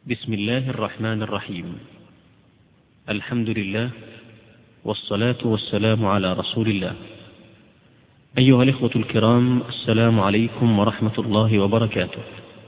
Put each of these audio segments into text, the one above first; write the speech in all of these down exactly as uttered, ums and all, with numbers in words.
بسم الله الرحمن الرحيم. الحمد لله والصلاة والسلام على رسول الله. أيها الإخوة الكرام، السلام عليكم ورحمة الله وبركاته.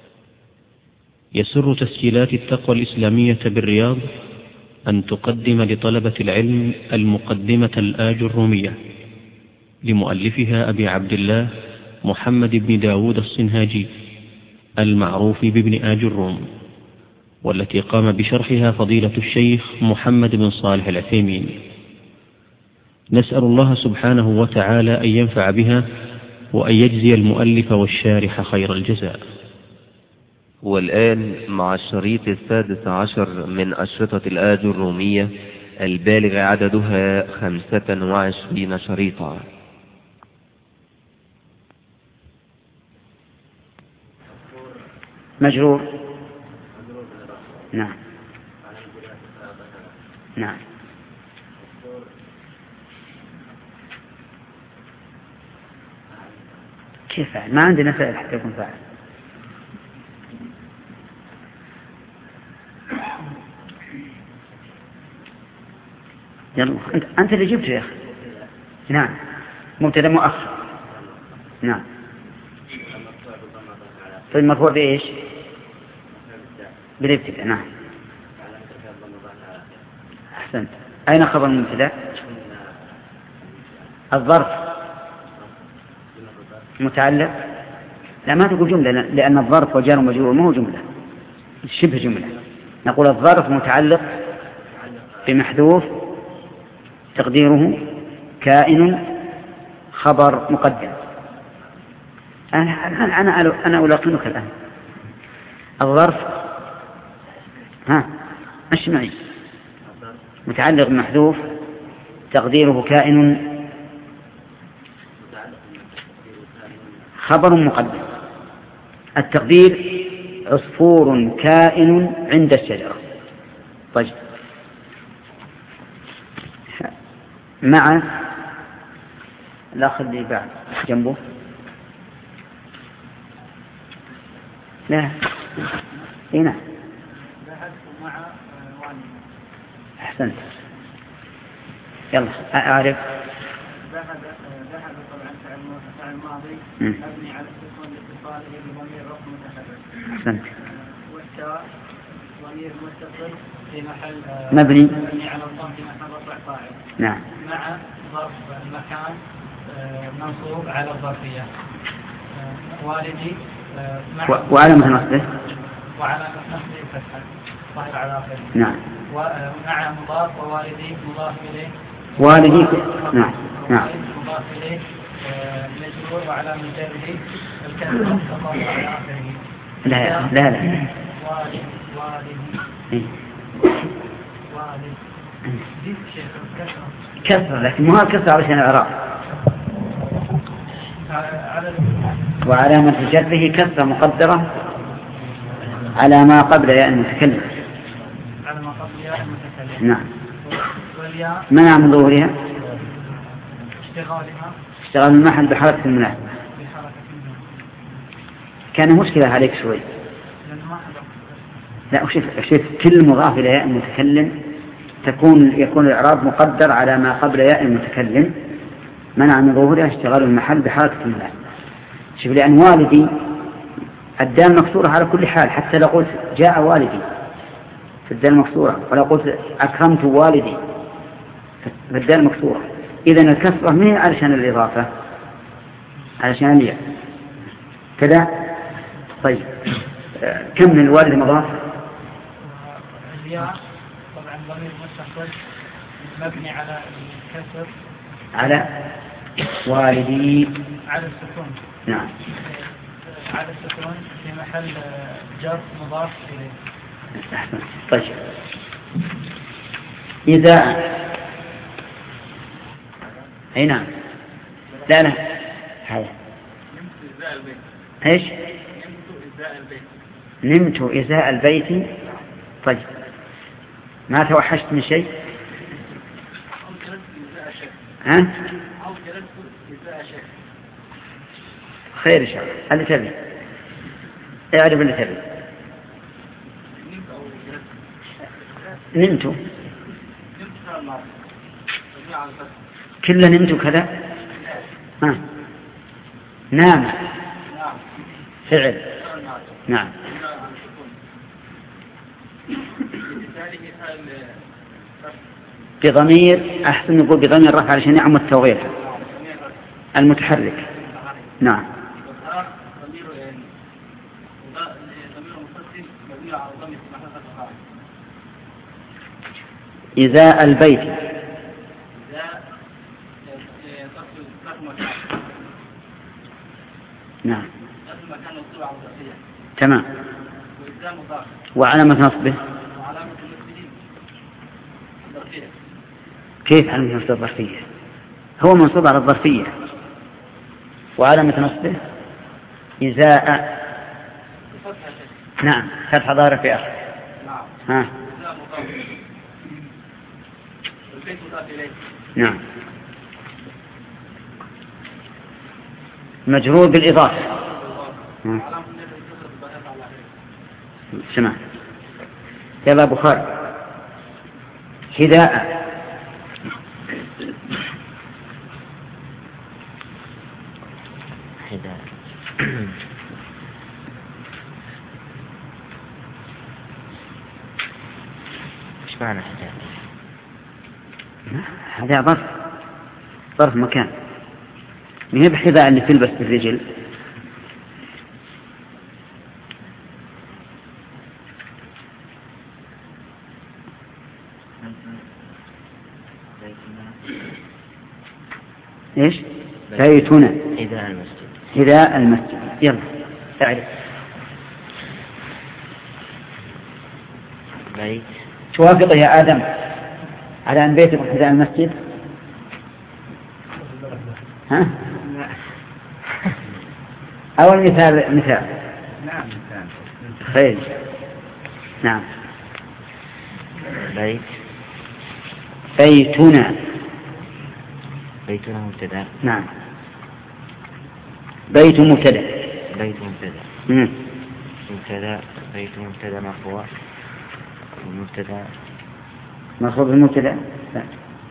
يسر تسجيلات التقوى الإسلامية بالرياض أن تقدم لطلبة العلم المقدمة الآج الرومية لمؤلفها أبي عبد الله محمد بن داود الصنهاجي المعروف بابن آج الروم، والتي قام بشرحها فضيلة الشيخ محمد بن صالح العثيمين. نسأل الله سبحانه وتعالى أن ينفع بها وأن يجزي المؤلف والشارح خير الجزاء. والآن مع الشريط السادس عشر من أشرطة الآج الرومية البالغ عددها خمسة وعشرين شريطا. مجرور. نعم نعم كيف فعل؟ ما عندنا فعل حتى يكون فاعل. يلا أنت, أنت اللي جبته يا أخي. نعم مبتدأ مؤخر. نعم طيب مرفوع بإيش؟ بالابتداء. نعم أحسنت. أين خبر المبتدأ؟ الظرف متعلق. لا ما تقول جملة، لأن الظرف وجار ومجرور ما هو جملة، شبه جملة. نقول الظرف متعلق بمحذوف تقديره كائن خبر مقدم. أنا أنا أنا أنا ألاقنك الآن. الظرف ها مش معي متعلق بمحذوف تقديره كائن خبر مقدم. التقدير عصفور كائن عند الشجرة. طيب مع الأخ اللي بعد جنبه. لا هنا أحسنت. يلا أعرف. ذهب ذهب طبعا فعل ماضي مبني على السكون لاتصاله بضمير رفع متحرك. أحسنت. والتاء ضمير متصل في محل مبني مبني على الضم في محل رفع فاعل. نعم. مع ظرف المكان منصوب على الظرفية. والدي مع وعلامة نصبه وعلامة نصبه الفتحة ظاهر على آخره. نعم. ومع مضاف ووالدي مضاف إليه. والدي نعم نعم مضاف إليه مجرور وعلامة جره الكسر تضاف على آخره. لا لا لا والد والدي والد دي شيء كسر كسر، لكن مو كسر علشان الإعراب. وعلامة جره كسر مقدرة على ما قبل ياء المتكلم. على ما قبل ياء المتكلم. نعم. والياء منع من ظهورها اشتغالها اشتغال المحل بحركة المناسبة. بحركة المناسبة. كان مشكلة عليك شوي. لا شوف شوف كل مضاف إلى ياء المتكلم تكون يكون الإعراب مقدر على ما قبل ياء المتكلم. منع من ظهورها اشتغال المحل بحركة المناسبة. شوف لأن والدي الدال مكسورة على كل حال، حتى لو قلت جاء والدي فالدال مكسورة، ولو قلت أكرمت والدي فالدال مكسورة. إذن الكسرة من علشان الإضافة، علشان الياء كذا. طيب كم من الوالد مضاف؟ الياء طبعا ضمير مستقل مبني على الكسر على والدي على السكون. نعم على السكون في محل جر مضاف إليه. طيب إذا أي نعم لا لا هذا إيش نمت إزاء البيت. طيب ما توحشت من شيء؟ ها خير إن شاء الله. اللي تبي اعرف اللي تبي. نمتوا كلا نمتوا كذا ها نام فعل نعم بضمير أحسن نقول بضمير رفع علشان يعم التوغير المتحرك نعم إزاء البيت نعم تمام وعلامة نصبه كيف علامة نصب الظرفية هو منصوب على الظرفية وعلامة نصبه إزاء نعم فتح ظاهرة في آخر ها نعم مجرور بالإضافة سمع يلا بخاري هداء هداء ايش معنى هداء؟ هذا ظرف ظرف مكان من هي بحذاء اللي تلبس بالرجل ايش بيتنا هداء المسجد هداء المسجد يلا تعرف بيت توافق يا آدم على أن بيتك هداء المسجد ها أول مثال مثال نعم مثال خير نعم بيت بيتنا بيتنا مبتدأ نعم بيت مبتدأ بيت مبتدأ مم. مبتدأ بيت مبتدأ مرفوع المبتدأ مرفوع بالمبتدأ لا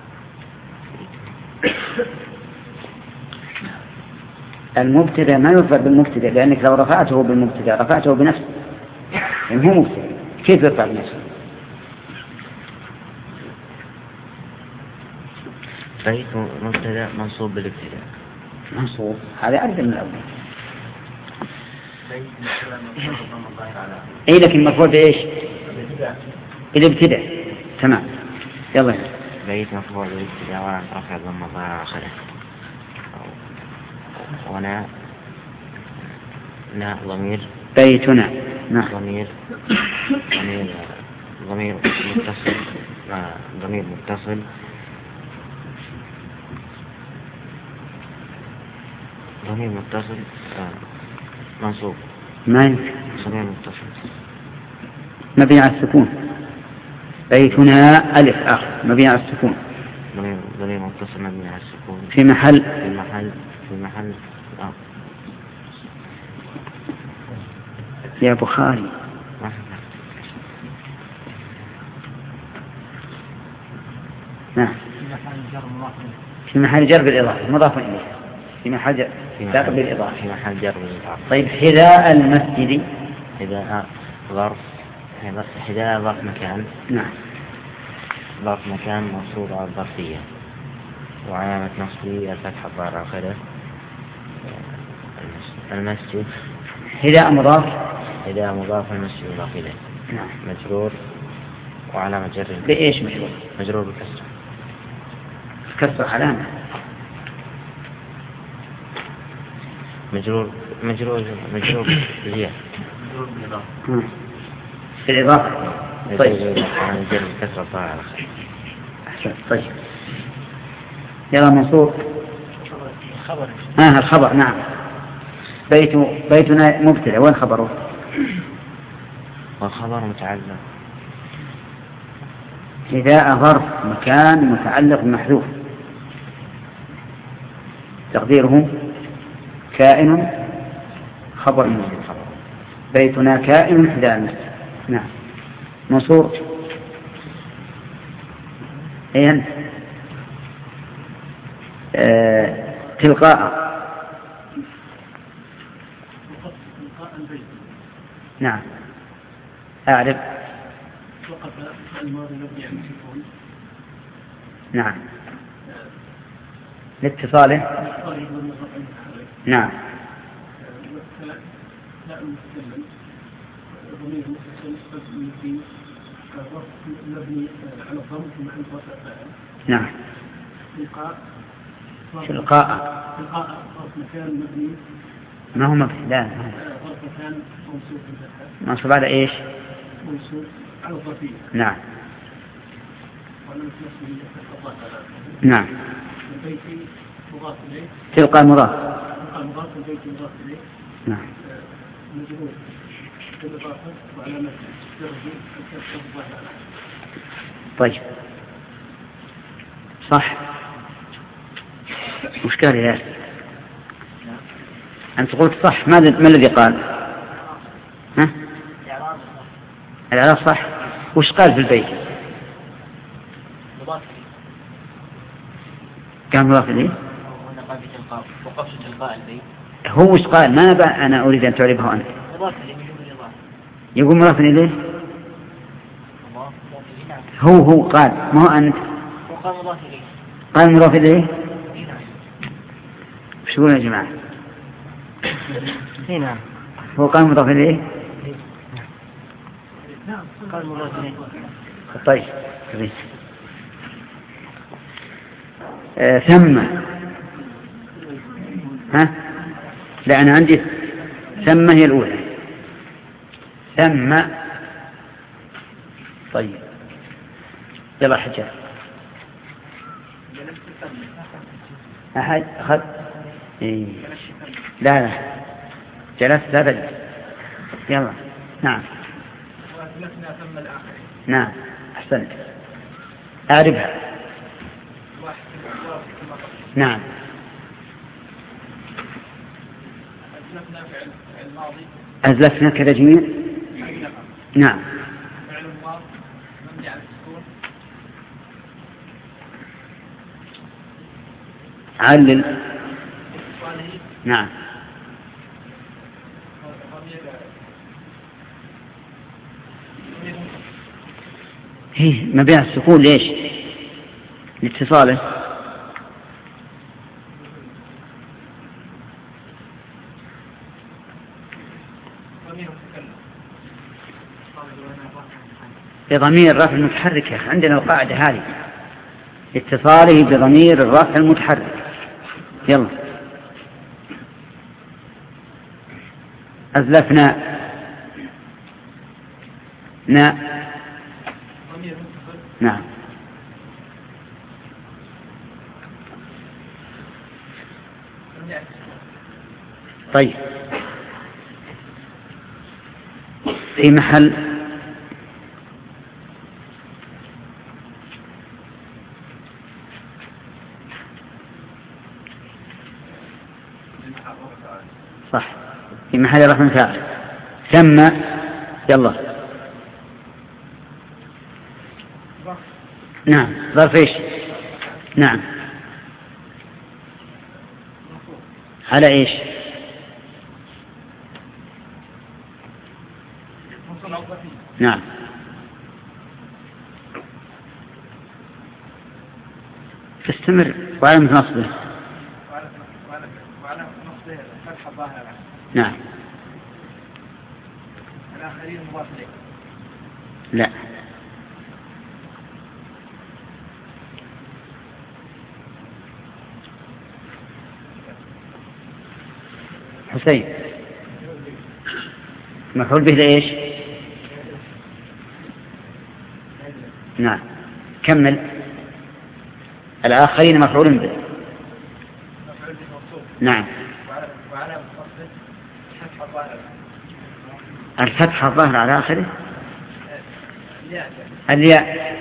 المبتدأ ما يرفع بالمبتدأ لأنك لو رفعته بالمبتدأ رفعته بنفسه يعني هو مبتدأ كيف يرفع بنفسه بيت مبتدأ منصوب بالابتداء منصوب هذا أعرف من الأول أي لكن مرفوع بإيش بالابتداء تمام يلا بيت مرفوع بالابتداء وعلى رفع ضم الظاهر آخره ونا نا ضمير بيتنا نعم ضمير ضمير ضمير متصل ضمير متصل ضمير متصل منصوب ما يمكن ضمير متصل مبني على السكون بيتنا ألف آخر مبني على السكون ضمير ضمير متصل مبني على السكون في محل في محل في محل آه. يا بخاري نعم في محل جر بالإضافة مضاف إليه في محل جر بالإضافة في محل جر بالإضافة طيب حذاء المسجد حذاء ظرف حذاء ظرف مكان نعم ظرف مكان منصوب على الظرفية وعلامة نصبه الفتحة الظاهرة آخره المسجد حذاء مضاف حذاء مضاف المسجد مضاف إليه نعم مجرور وعلامة جر بإيش مجرور مجرور بالكسر كسر علامة مجرور مجرور مجرور زيادة في الإضافة طيب علامة جر بالكسر الظاهرة آخره أحسن طيب يلا منصور خبر ها الخبر نعم بيت بيتنا مبتدأ وين خبره والخبر متعلق إذا ظرف مكان متعلق محذوف تقديره كائن خبر منه بيتنا كائن حذاء المسجد نعم منصور أي أنت آه... تلقاء نعم أعرف وقف الماضي مبني على السكون نعم لاتصاله نعم لا المتكلم ضمير متصل في مبني على الضم ثم عند رفع فاعل نعم تلقاء تلقاء تلقاء ظرف مكان مبني ما هو مبني لا ظرف مكان منصوب بالفتحة منصوب على إيش منصوب على الظرفية نعم وأنا مثل الله تعالى نعم البيت مضاف إليه تلقى المضاف تلقى مضاف البيت مضاف إليه نعم مجرور بالإضافة وعلامة جره الكسر الظاهرة. طيب صح وش قال يا ياسر أنت قلت صح ما ما الذي قال ها الإعراب صح وش قال في البيت قال مضاف إليه وقفت تلقاء البيت هو وش قال ما بقى أنا أريد أن تعرفه أنت يقول مضاف إليه هو هو قال ما هو أنت وقال مضاف إليه قال مضاف إليه وش يقول يا جماعة نعم هو قال مضاف إليه قال مضاف إليه طيب آه ثم ها لا أنا عندي ثم هي الأولى ثم طيب يلا حجاج أحد أخذ إيه. لا لا جلست لا تجلس يلا نعم وأثلثنا ثم الآخر نعم أحسنت أعرفها نعم أثلثنا فعل الماضي أزلفنا كذا جميل نعم فعل الماضي مبني على السكون علل نعم هي مبيع السكون ليش لاتصاله بضمير الرفع المتحرك يا أخي عندنا القاعدة هذه اتصاله بضمير الرفع المتحرك يلا أزلفنا نا نعم طيب في محل صح في محل رفع فاعل ثم يلا نعم ظرف ايش نعم على ايش نعم استمر وعلامة نصبه فتحة ظاهرة نعم الآخرين مضاف إليه لا حسين مفعول به لإيش نعم كمل الآخرين مفعول به نعم الفتحة الظاهرة على آخره الياء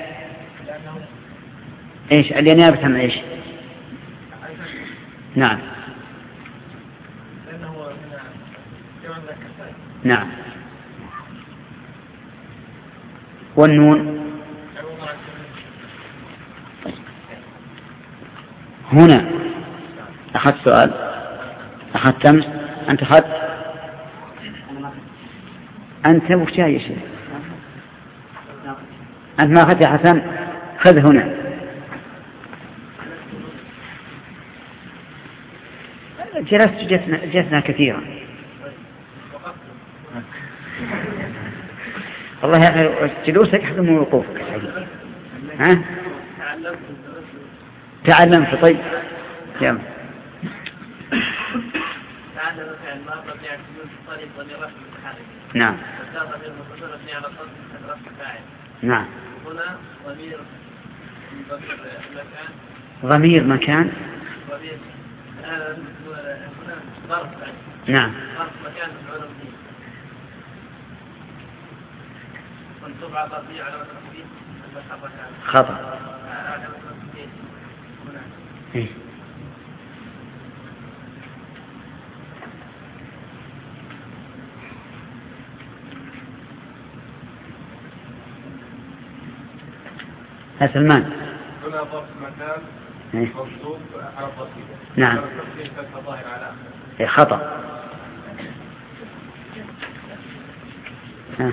إيش الياء نيابة عن إيش نعم نعم والنون هنا. أخذت سؤال، أخذت أمس، أنت أخذت، أنت وش يا شيخ؟ أنت ما أخذت يا حسن، خذ هنا. جلست جلسنا, جلسنا كثيرا والله يا أخي جلوسك أحسن من وقوفك. ها؟ تعلمت. طيب يلا. تعلم فعل ما قد يعتمد الطريق ضمير رفع متحرك. نعم. وكان ضمير مستتر مبني على الضم في رفع فاعل. نعم. هنا ضمير ضمير مكان. ضمير مكان. ضمير هنا ظرف. نعم. ظرف مكان مفعول به. منصوب على ضمير على وزن خطأ. إيه؟ يا سلمان. هنا ظرف مكان منصوب على الضمير. نعم. الظاهر على إيه خطأ. ها.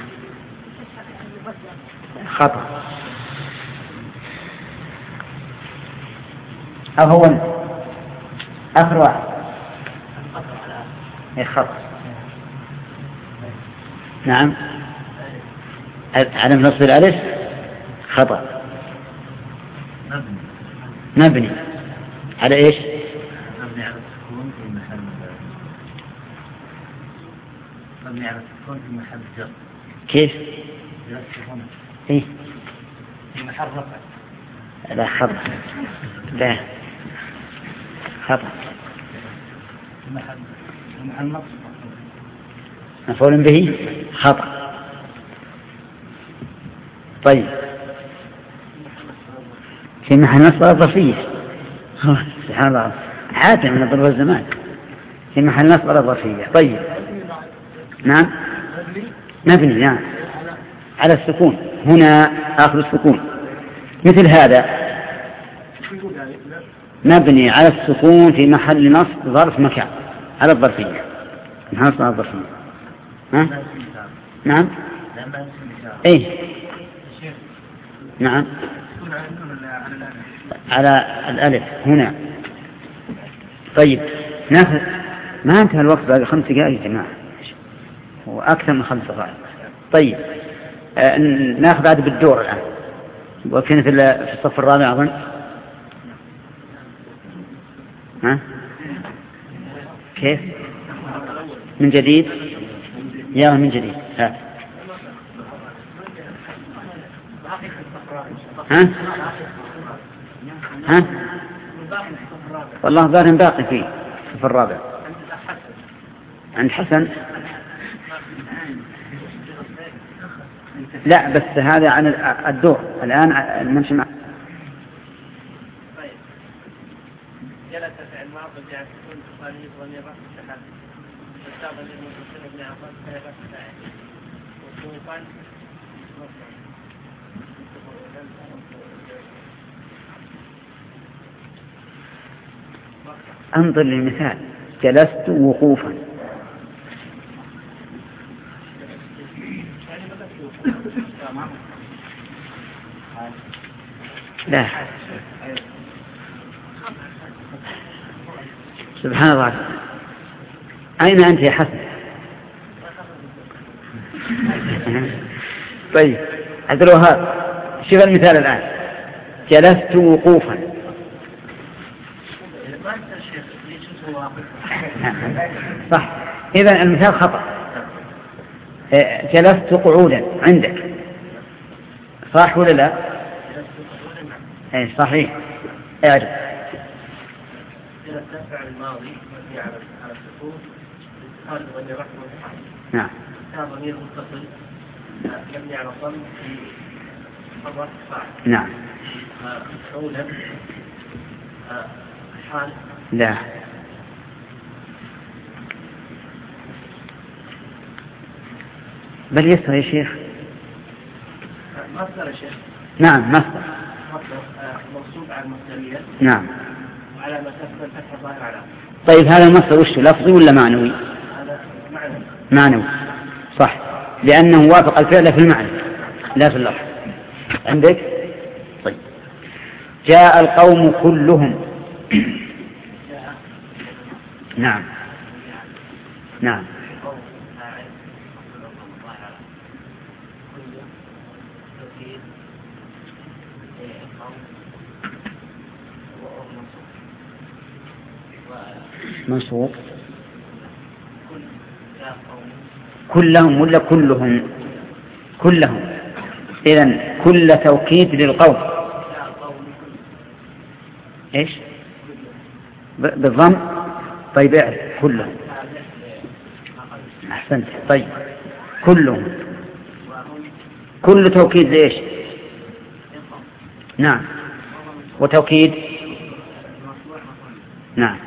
خطأ. أو هو آخر واحد. إيه خطأ. نعم. علم نصب الألف خطأ. مبني على إيش؟ مبني على السكون في محل مبني على السكون في محل جر. كيف؟ إيه؟ في محل رفع. لا خطأ. لا خطأ. في محل في محل نصب. مفعول به خطأ. طيب في محل نصب ظرفية. سبحان الله حاتم من ضرب الزمان. في محل نصب ظرفية. طيب نعم مبني نعم على السكون. هنا آخر السكون مثل هذا مبني على السكون في محل نصب ظرف مكان على الظرفية. محل نصب على الظرفية. ها؟ نعم ايه نعم على الألف هنا. طيب ناخذ ما انتهى الوقت باقي خمس دقائق يا جماعة وأكثر من خمس دقائق. طيب آه ناخذ عاد بالدور الآن. وكان في في الصف الرابع أظن. ها كيف من جديد؟ يلا من جديد. ها ها ها والله ظاهر باقي فيه في الرابع عند حسن. لا بس هذا عن الدور الآن نمشي مع. جلس فعل ماضي جاء سكون تصاليح ضمير رفع متحرك. والتاء ضمير متصل مبني على الضم في رفع فاعل. وسوقا انظر للمثال. جلست وقوفا. لا سبحان الله. أين أنت يا حسن؟ طيب عبد الوهاب شوف المثال الآن. جلست وقوفا. صح. إذا المثال خطأ. جلست قعودا عندك صح ولا لا؟ اي صحيح. اعرف جلس فعل الماضي مبني على على السكون اتصال ضمير رفع متحرك. نعم. كان ضمير متصل مبني على الضم في الرفع فاعل. نعم. مفعولا حال. لا بل يسر يا شيخ. مصدر يا شيخ. نعم مصدر. مصدر منصوب على المصدرية. نعم. وعلى مسافة الفتح الظاهر على. طيب هذا المصدر وش لفظي ولا معنوي؟ هذا معنوي. معنوي صح، لأنه وافق الفعل في المعنى لا في اللفظ. عندك؟ طيب جاء القوم كلهم. نعم نعم. منصوب كلهم ولا كلهم؟ كلهم. إذن كل توكيد للقوم. إيش بالضم؟ طيب اعرف كلهم. أحسنت. طيب كلهم كل توكيد لإيش؟ نعم. وتوكيد نعم.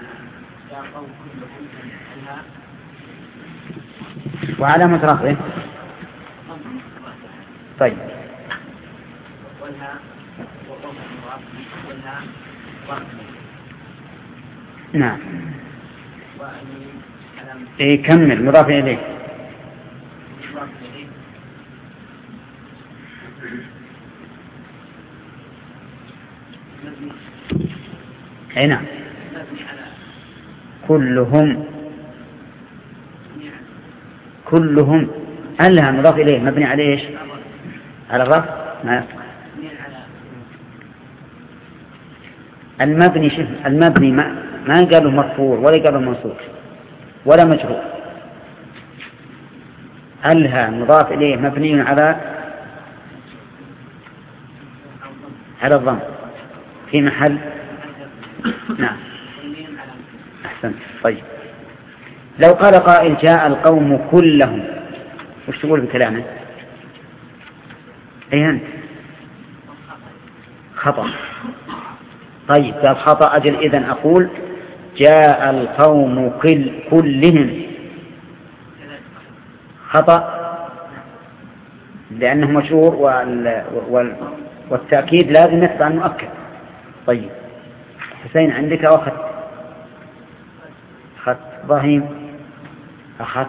وعلامة رفعه طيب نعم. إيه كمل مضاف إليه. أي نعم. كلهم كلهم ألها مضاف إليه مبني على إيش؟ على الرفع. المبني شف المبني ما ما قالوا مرفوع ولا قالوا منصوب ولا مجرور. ألها مضاف إليه مبني على على الضم في محل نعم. أحسنت. طيب لو قال قائل جاء القوم كلهم وش تقول بكلامه؟ أي أنت خطأ. طيب قال خطأ أجل إذن أقول جاء القوم كل كلهم. خطأ لأنه مشهور وال... وال... والتأكيد لازم يتبع المؤكد. طيب حسين عندك أخذت أخذت إبراهيم أخذت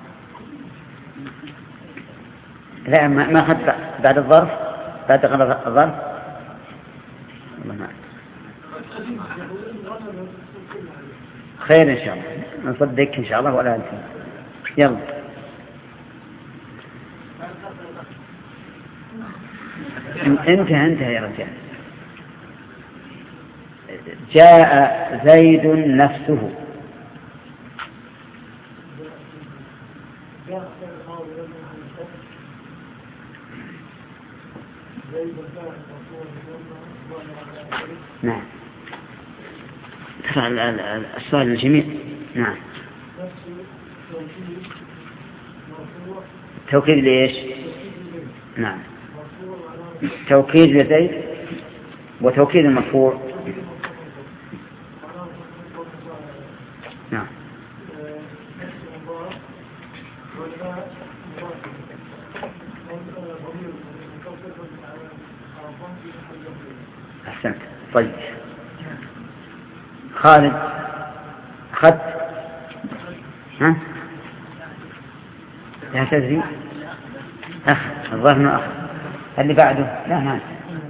لا ما أخذت بعد الظرف بعد الظرف والله ما خير إن شاء الله نصدق إن شاء الله ولا أنت. يلا انتهى انتهى يا رجال. جاء زيد نفسه. نعم ترى السؤال الجميع. نعم توكيد ليش؟ نعم توكيد لزيد وتوكيد المرفوع. نعم أحسنت. طيب خالد أخذت ها لا تدري أخ الظاهر أنه أخ اللي بعده لا ما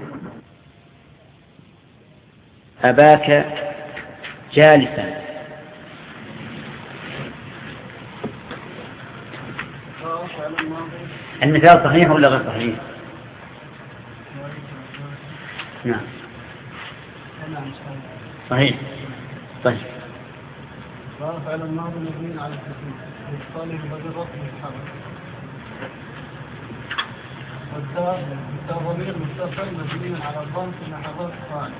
أباك جالسا. المثال صحيح ولا غير صحيح؟ نعم صحيح. طيب فعل الماضي مبني على التسليم يصطلح بدل رسم الحرف والتاء ضمير متصل مبني على الضم في محل فاعل.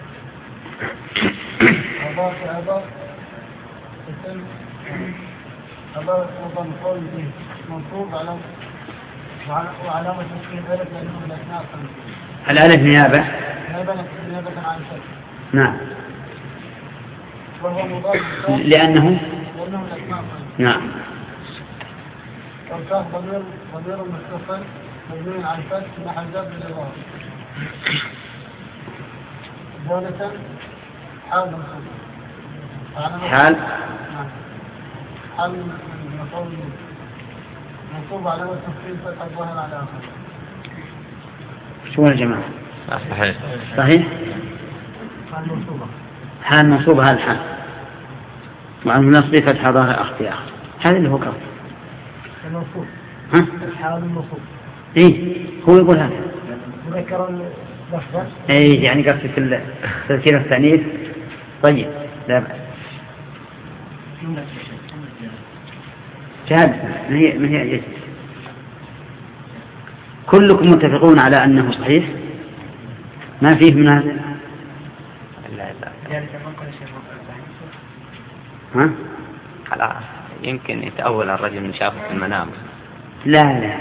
أباك أباك اسم أباك وضم قول به منصوب على وعلامة تسكين ذلك لأنه من الأثناء الخمسين. الألف نيابة نيابة عن الشك. نعم وهو مضاف لأنه لأنه من الأثناء الخمسين. نعم والكاف ضمير ضمير متصل مبني على الفتح محل جر بالإضافة. جالسا حال منصوب. حال حال مفعول منصوب على التفصيل فتح الظاهر على آخر. شو يا جماعة؟ صحيح صحيح؟ حال منصوبة. حال منصوبة هذا الحال. مع النصب فتح ظاهر أخطي آخر. هذا اللي هو قصد. المنصوب. ها؟ حال المنصوب. إيه هو يقول هذا. ذكر اللفظة. إيه يعني قصد في تذكير التأنيث. طيب لا بأس. شهادة ما هي ما هي جيد. كلكم متفقون على أنه صحيح ما فيه من هذا. لا لا ها؟ خلاص يمكن يتأول الرجل من شافه في المنام. لا لا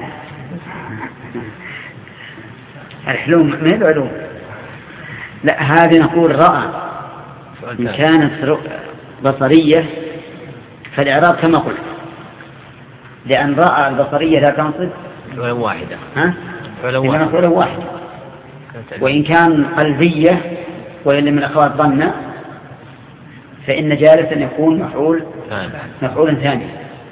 الحلوم ما هي العلوم. لا هذه نقول رأى إن كانت بصرية فالإعراب كما قلت لأن رأى البصرية لا تنصب ولو واحدة. ها؟ ولو واحدة. ولو واحدة. وإن كان قلبية وإن من أخوات ظن فإن جالسا يكون مفعول مفعولا ثاني.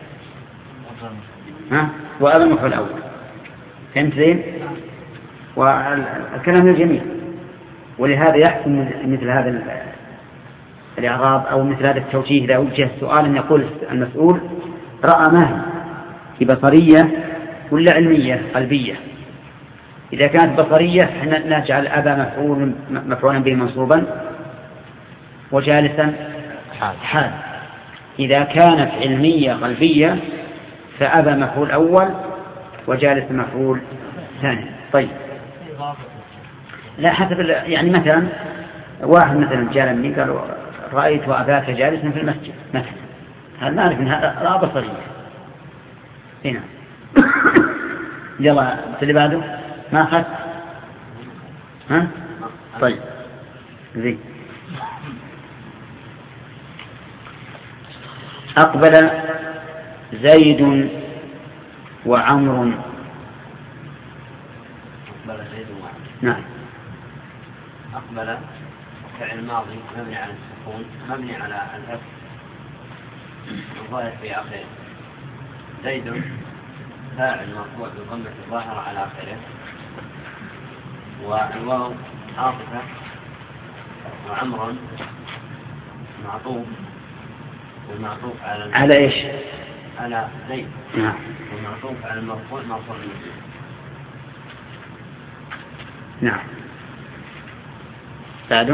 ها؟ وهذا مفعول أول. فهمت زين؟ والكلام جميل. ولهذا يحسن مثل هذا الإعراب أو مثل هذا التوجيه إذا وجه السؤال أن يقول المسؤول رأى ما هي بصرية ولا علمية قلبية. إذا كانت بصرية احنا نجعل أبا مفعول مفعولا به منصوبا وجالسا حال. إذا كانت علمية قلبية فأبا مفعول أول وجالس مفعول ثاني. طيب لا حسب يعني مثلا واحد مثلا جاء مني قال رأيت أباك جالسا في المسجد مثلا هل نعرف أن هذا لا بصرية هنا. يلا اللي بعده ما أخذت ها طيب زي أقبل زيد وعمر. أقبل زيد وعمر. نعم. أقبل فعل ماضي مبني على السكون مبني على الفتح الظاهر في آخره. زيد فاعل مرفوع بضمة الظاهرة على آخره والواو عاطفة وعمر معطوف والمعطوف على على إيش؟ على زيد. نعم. والمعطوف على المرفوع مرفوع به. نعم. بعده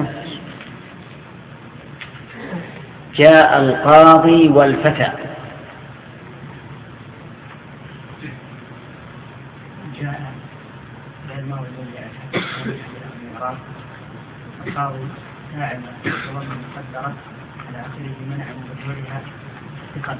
جاء القاضي والفتى. جاء الماضي القاضي فاعل وضم مقدرة على آخره منع من ظهورها ثقل.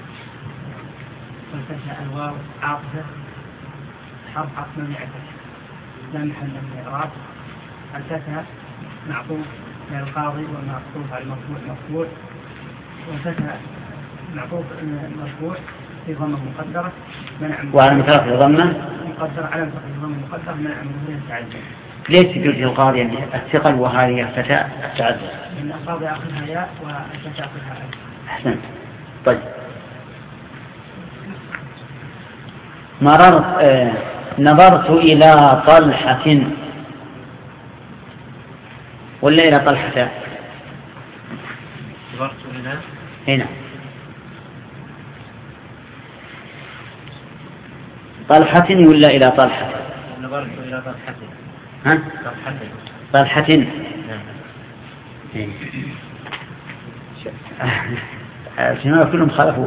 والفتى الواو عاطفة حرف عطف مبني على الفتح لا محل من الإعراب. الفتى معطوف على القاضي والمعطوف على المرفوع مرفوع والفتى معطوف مرفوع في ضمة مقدرة منع وعلى مثال ضمة مقدر على ضمة مقدر منع من ظهورها التعدد. ليش تقول في القاضي يعني الثقل وهذه الفتاة التعدد؟ لأن القاضي آخرها ياء والفتاة آخرها ألف. أحسن. طيب مررت آه نظرت إلى طلحة ولا إلى طلحة؟ نظرت إلى هنا طلحة ولا إلى طلحة؟ نظرت إلى طلحة. ها؟ طلحة. طلحة. شنو كلهم خالفوا.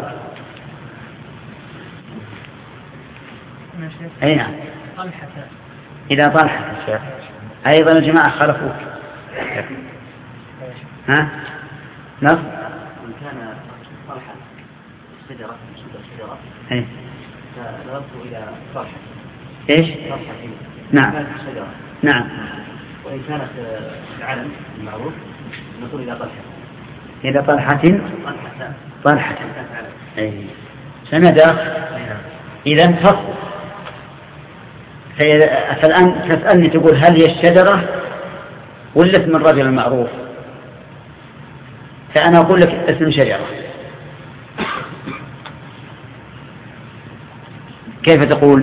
أي نعم. طلحة. إلى طلحة أيضا الجماعة خالفوا. ها؟ نص. إن كان طلحة شجرة شجرة أي. فنظرت إلى طلحة. إيش؟ طلحة. نعم. كانت شجرة. نعم. وإن كانت العلم المعروف نقول إلى طلحة. إلى طلحة. طلحة. طلحة. أي. سند. إذا فصل فالآن تسألني تقول هل هي الشجرة ولا اسم الرجل المعروف؟ فأنا أقول لك اسم شجرة. كيف تقول؟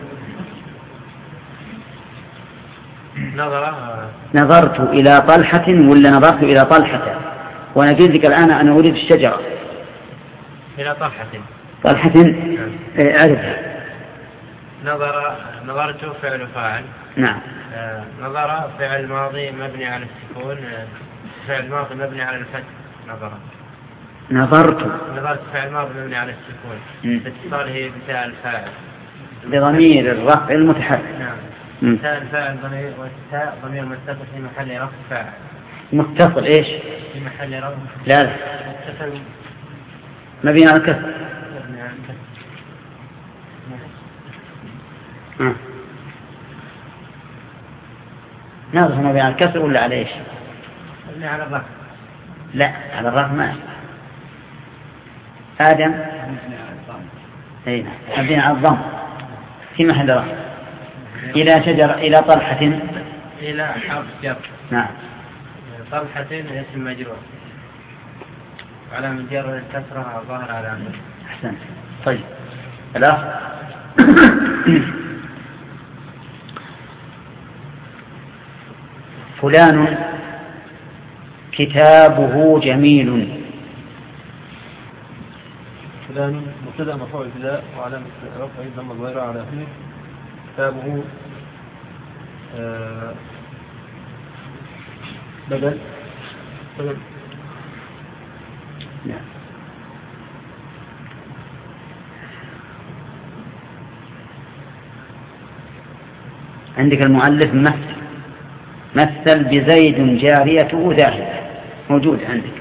نظرت إلى طلحة ولا نظرت إلى طلحة؟ وأنا قلت لك الآن أنا أريد الشجرة. إلى طلحة. طلحة أعرفها. نظر نظرت فعل فاعل. نعم. آه نظر فعل ماضي مبني على السكون. آه فعل ماضي مبني على الفتح. نظر. نظرت. نظرت فعل ماضي مبني على السكون. باتصاله بتاء الفاعل. بضمير الرفع المتحرك. نعم. تاء الفاعل ضمير والتاء ضمير متصل في محل رفع فاعل. متصل إيش؟ في محل رفع. لا لا. متصل. مبني على الكسر. مبني على الكسر. آه. نظر مبني على الكسر ولا على إيش؟ مبني على الرفع. لا على الرفع ما. آدم. أين؟ مبني على الضم في محل رفع. إلى شجرة إلى طلحة. إلى حرف جر. نعم. طلحة اسم مجرور على من جر الكسرة ظاهر على عمله. أحسن. طيب الأخ فلان كتابه جميل. فلان مبتدأ مرفوع ابتداء وعلامة رفعه ضمة ظاهرة على آخره. كتابه آه بدل بدل نعم. عندك المؤلف مثل مثل بزيد جاريته ذاهبة موجود عندك.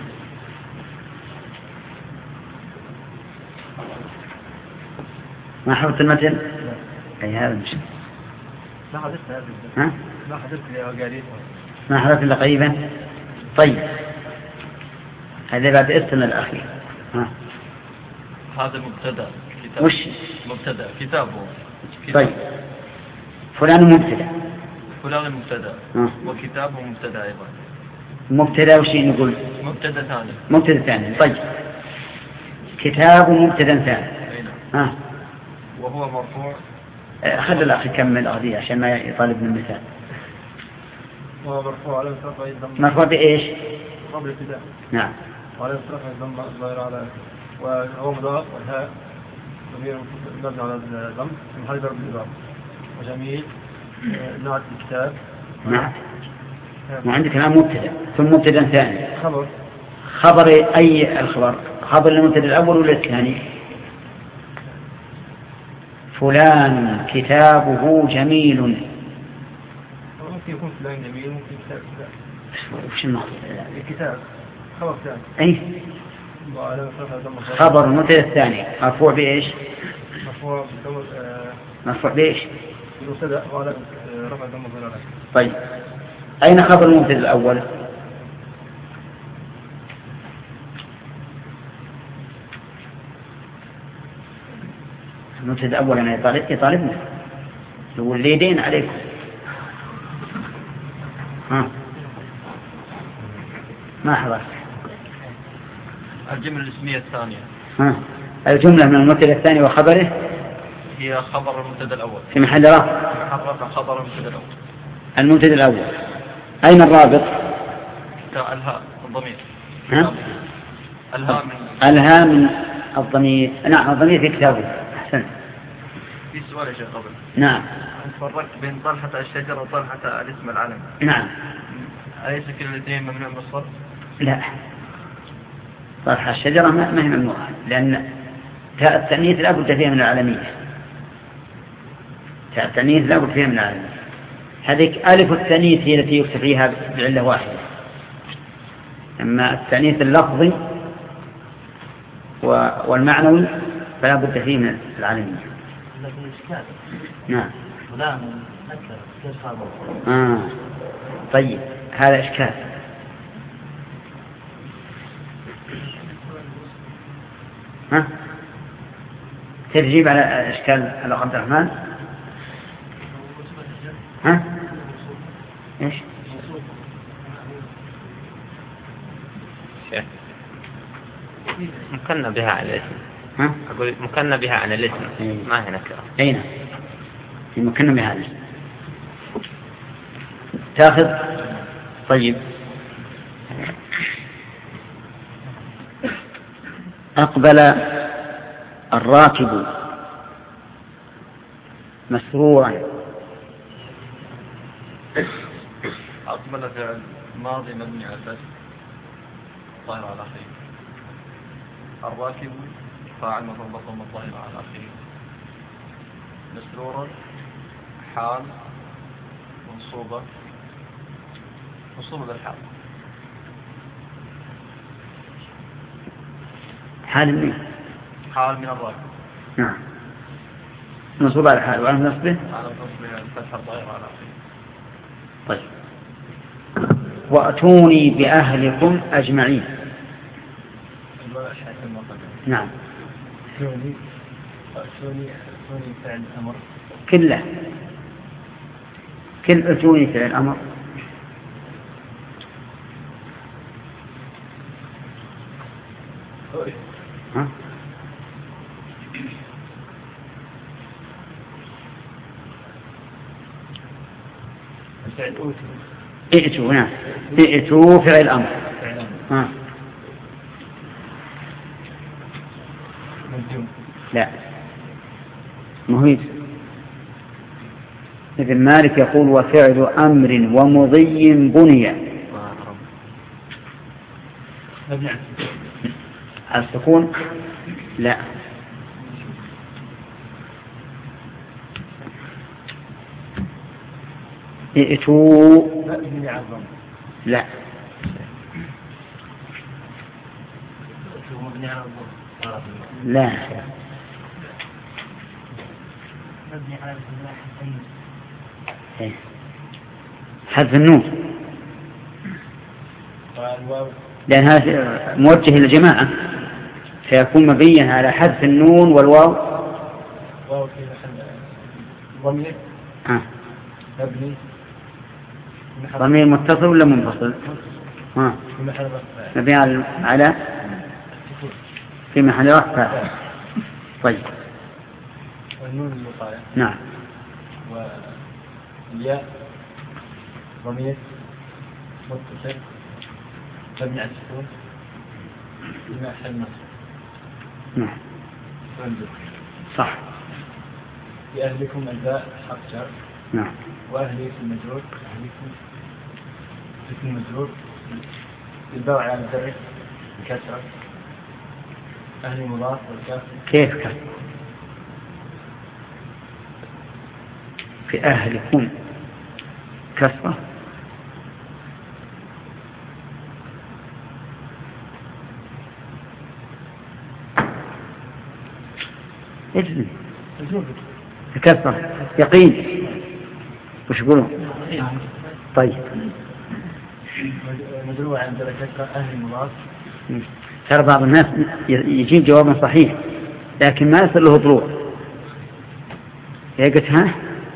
ما حفظت المثل؟ أي هذا مش ما حدثت ها؟ ما حدثت لي وقاليت ما حدثت إلا قريبا. طيب هذا بعد السنة الأخير. ها؟ هذا مبتدأ كتاب. وش مبتدأ كتابه كتاب. طيب فلان مبتدأ. فلان مبتدأ وكتابه مبتدأ أيضا. مبتدأ وش نقول؟ مبتدأ ثاني. مبتدأ ثاني. طيب كتاب مبتدأ ثاني. ها. وهو مرفوع. خلي الأخ يكمل أغذية عشان ما يطالب من المثال. وهو مرفوع على رفعه ضمة. مرفوع بإيش؟ قبل ابتداء. نعم. وعلى رفعه ضمة ظاهرة على وهو مضاف والهاء ضمير مبني على الضم في محل ضرب الإضافة. وجميل نوع الكتاب. نعم. وعندك الآن مبتدأ ثم مبتدأ ثاني. خبر. خبر أي الخبر؟ خبر المبتدأ الأول ولا الثاني؟ فلان كتابه جميل. ممكن يكون فلان جميل ممكن كتاب كتاب. وش المقصود؟ الكتاب خبر ثاني. أي. خبر المبتدأ الثاني مرفوع بإيش؟ مرفوع بالضمة. مرفوع بإيش؟ بالمبتدأ وعلى رفع الضمة ظاهرة. طيب أين خبر المبتدأ الأول؟ المبتدأ الأول أنا يطالب يطالبنا يقول لي دين عليكم. ها ما حضرت الجملة الاسمية الثانية. ها الجملة من المبتدأ الثاني وخبره هي خبر المبتدأ الأول في محل رفع. رفع خبر المبتدأ الأول. المبتدأ الأول أين الرابط؟ الهاء الضمير. ها الهاء من الهاء من الضمير. نعم الضمير في كتابه. أحسن. في سؤال يا شيخ قبل. نعم. فرقت بين طلحة الشجرة وطلحة الاسم العلم. نعم. أليس كلا الاثنين ممنوع من الصرف؟ لا طلحة الشجرة ما هي ممنوعة لأن تاء التأنيث لا بد فيها من العالمية. تاء التأنيث لا بد فيها من العالمية. هذيك ألف التأنيث هي التي يكتب فيها بعلة واحدة. أما التأنيث اللفظي والمعنوي فلا بد فيه من العالمية. لكن إشكال. نعم. فلان أكثر كيف خبر. آه. طيب هذا إشكال. ها تجيب على إشكال على عبد الرحمن. إيش؟ مكنا بها على الاسم. ها؟ أقول مكنا بها على الاسم. أيه. ما هي نكرة. أين؟ مكنا بها على الاسم. تأخذ. طيب. أقبل الراكب مسرورا. أقبل فعل ماضي مبني على الفتح ظاهر على آخره. الراكب فاعل مفعول ضم الظاهر على آخره. مسرورا حال منصوبة منصوبة للحال. حال من حال من الراكب. نعم منصوب على الحال وعلى نصبه على نصبه الفتح الظاهر على آخره. طيب. وأتوني بأهلكم أجمعين. نعم. أتوني أتوني أتوني فعل أمر. كله كل أتوني فعل أمر. ها؟ فعل أوتوا. ائتوا. نعم ائتوا فعل أمر. ها. لا مهيد. ابن مالك يقول وفعل أمر ومضي بني على السكون. لا ائتوا. لا لا حذف النون لأن هذا موجه للجماعة فيكون مبنيا على حذف النون والواو. واو في محل ضمير. آه. مبني. ضمير متصل ولا منفصل؟ ها. في محل رفع. مبني على على في محل رفع. طيب. والنون الوقاية. نعم. والياء ضمير متصل مبني على السكون في محل نصب. نعم. وانزل. صح. بأهلكم الباء حرف جر. نعم. وأهلي في المجرور. أهلكم في المجرور الباء على مدرك الكسرة. أهلي مضاف والكاف. كيف كان في أهلكم كسرة؟ اجل كسرة يقين. وش يقولون؟ طيب مدروع عن درجة أهل مضاف. ترى بعض الناس يجيب جوابا صحيح لكن ما يصل له طلوع. قلت ها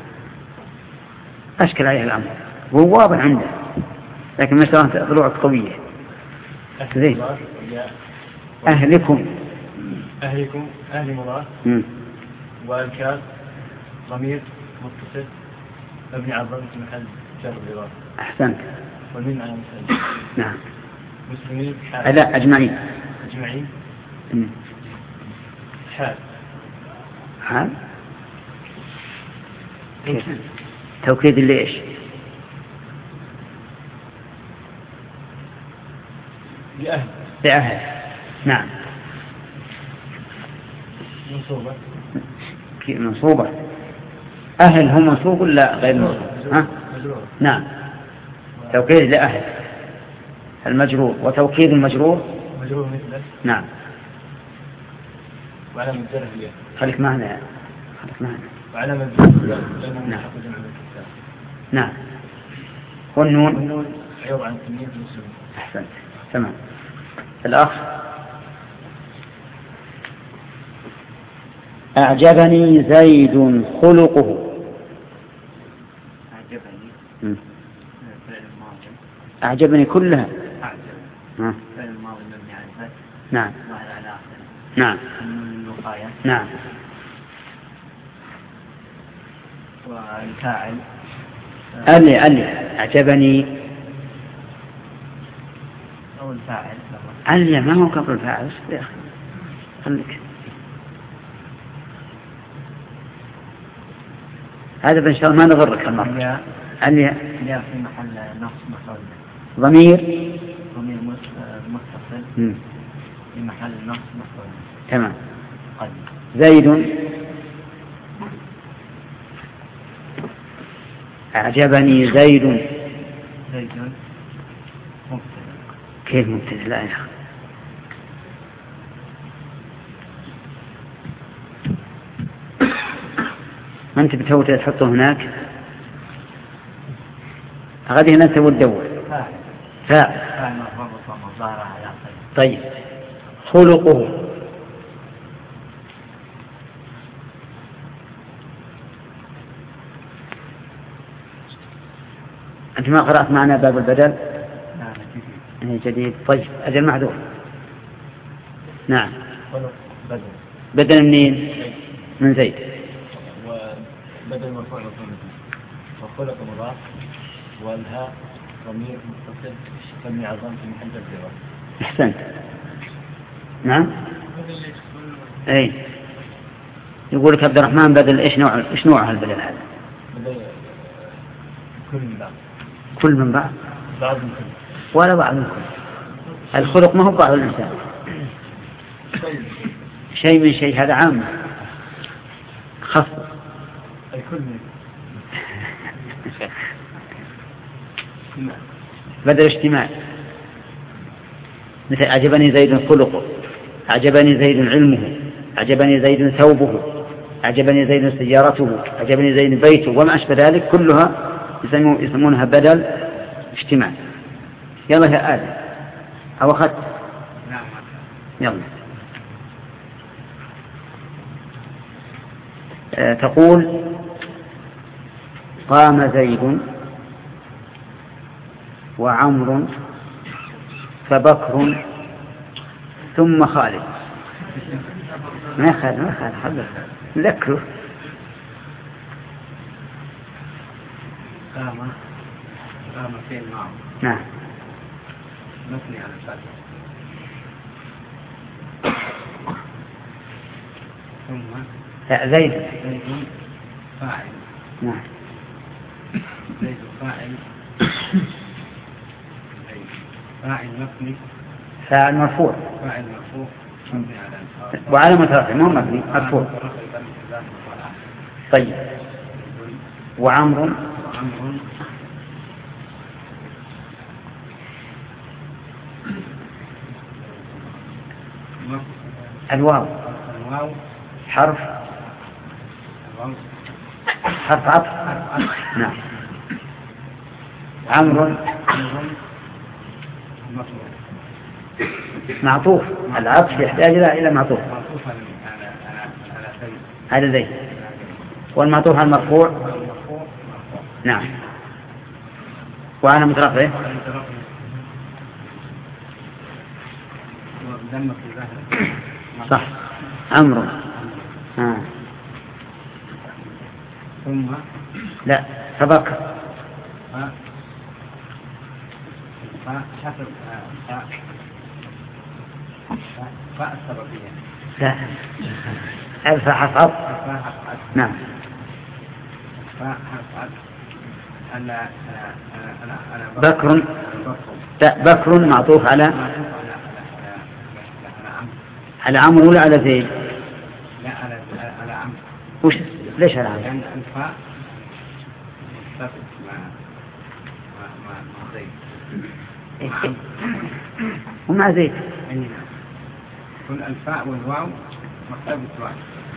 أشكل عليه الأمر هو واضح عنده لكن ما شاء الله طلوعك قوية. زين. أهلكم أهلكم أهل مضاف والكاف ضمير متصل مبني على الضم في محل جر بالإضافة. أحسنت. والميم على المثال. نعم. مسلمين حال. لا أجمعين. أجمعين. مم. حال. حال. كيف؟ توكيد ليش؟ لأهل. لأهل. نعم. منصوبة. منصوبة. أهل هم منصوب ولا غير منصوب؟ ها؟ نعم. توكيد لأهل المجرور وتوكيد المجرور مجرور مثله. نعم. وعلى مجرد هي. خليك معنا خليك معنا. وعلى مجرد نعم. نعم. والنون. والنون عوض عن تنين في المسلمين. أحسنت. تمام. الأخ أعجبني زيد خلقه. أعجبني. م. فعل الماضي. أعجبني كلها. أعجب. ها. فعل الماضي مبني على الفتح. نعم. ظاهر على آخره. نعم. من الوقاية. نعم. والفاعل. ألي ألي أعجبني. أو الفاعل. ألي ما هو قبل الفاعل يا أخي خليك. هذا بإن شاء الله ما نغرك المرة. ألي الياء في محل نصب مفعول. ضمير. ضمير متصل. في محل نصب مفعول. تمام. قد. زيد. أعجبني زيد. زيد مبتدأ. كيف مبتدأ؟ لا يا أخي ما أنت بتوتي تحطه هناك غادي هنا تبغى تدور. فاعل. فاعل. فاعل مرفوع بالضمة الظاهرة على آخره. طيب خلقه. أنت ما قرأت معنا باب البدل؟ نعم جديد. هي جديد. طيب أجل معذور. نعم. بدل. بدل منين؟ من زيد. وبدل مرفوع مفعول به. وخلق مضاف والهاء ضمير متصل مبني على الضم في محل جر. أحسنت. نعم. أي يقول لك عبد الرحمن بدل إيش نوع إيش نوع هالبدل هذا؟ بدل كل من بعض. كل من بعض. بعض من كل. ولا بعض من كل. الخلق ما هو بعض الإنسان. شيء من شيء هذا عام. خاص. الكل من. بدل اجتماع. مثل أعجبني زيد خلقه، أعجبني زيد علمه، أعجبني زيد ثوبه، أعجبني زيد سيارته، أعجبني زيد بيته وما أشبه ذلك كلها يسمونها بدل اجتماع. يلا يا آدم أو أخذت. نعم. يلا. أه تقول قام زيد وعمر فبكر ثم خالد. ما خالد ما خالد خالد ذكره. قام قام في الماضي. نعم. مبني على الفتح. ثم لا زيد. زيد فاعل. نعم. زيد فاعل. فاعل مبني. فاعل مرفوع. فاعل مرفوع مبني على الفتح. وعلامة رفعه مو مبني مرفوع. طيب وعمر. وعمر الواو. الواو حرف. الواو حرف عطف. نعم. عمرو معطوف. العطف يحتاج إلى معطوف. معطوف على على زيد. هذا زيد. والمعطوف على المرفوع. نعم. وعلامة رفعه. صح. عمرو. آه. ثم لا فبكر. فحسب فاء السببية. لا الفاء حرف عطف. نعم. فاء حرف عطف. أنا أنا أنا بكر. لا بكر معطوف على على عمرو ولا على زيد؟ لا على على عمرو. وش ليش على عمرو؟ لأن الفاء مرتبط مع مع مع زيد. ومع زيد. كل الفاء والواو مرتبط واحد.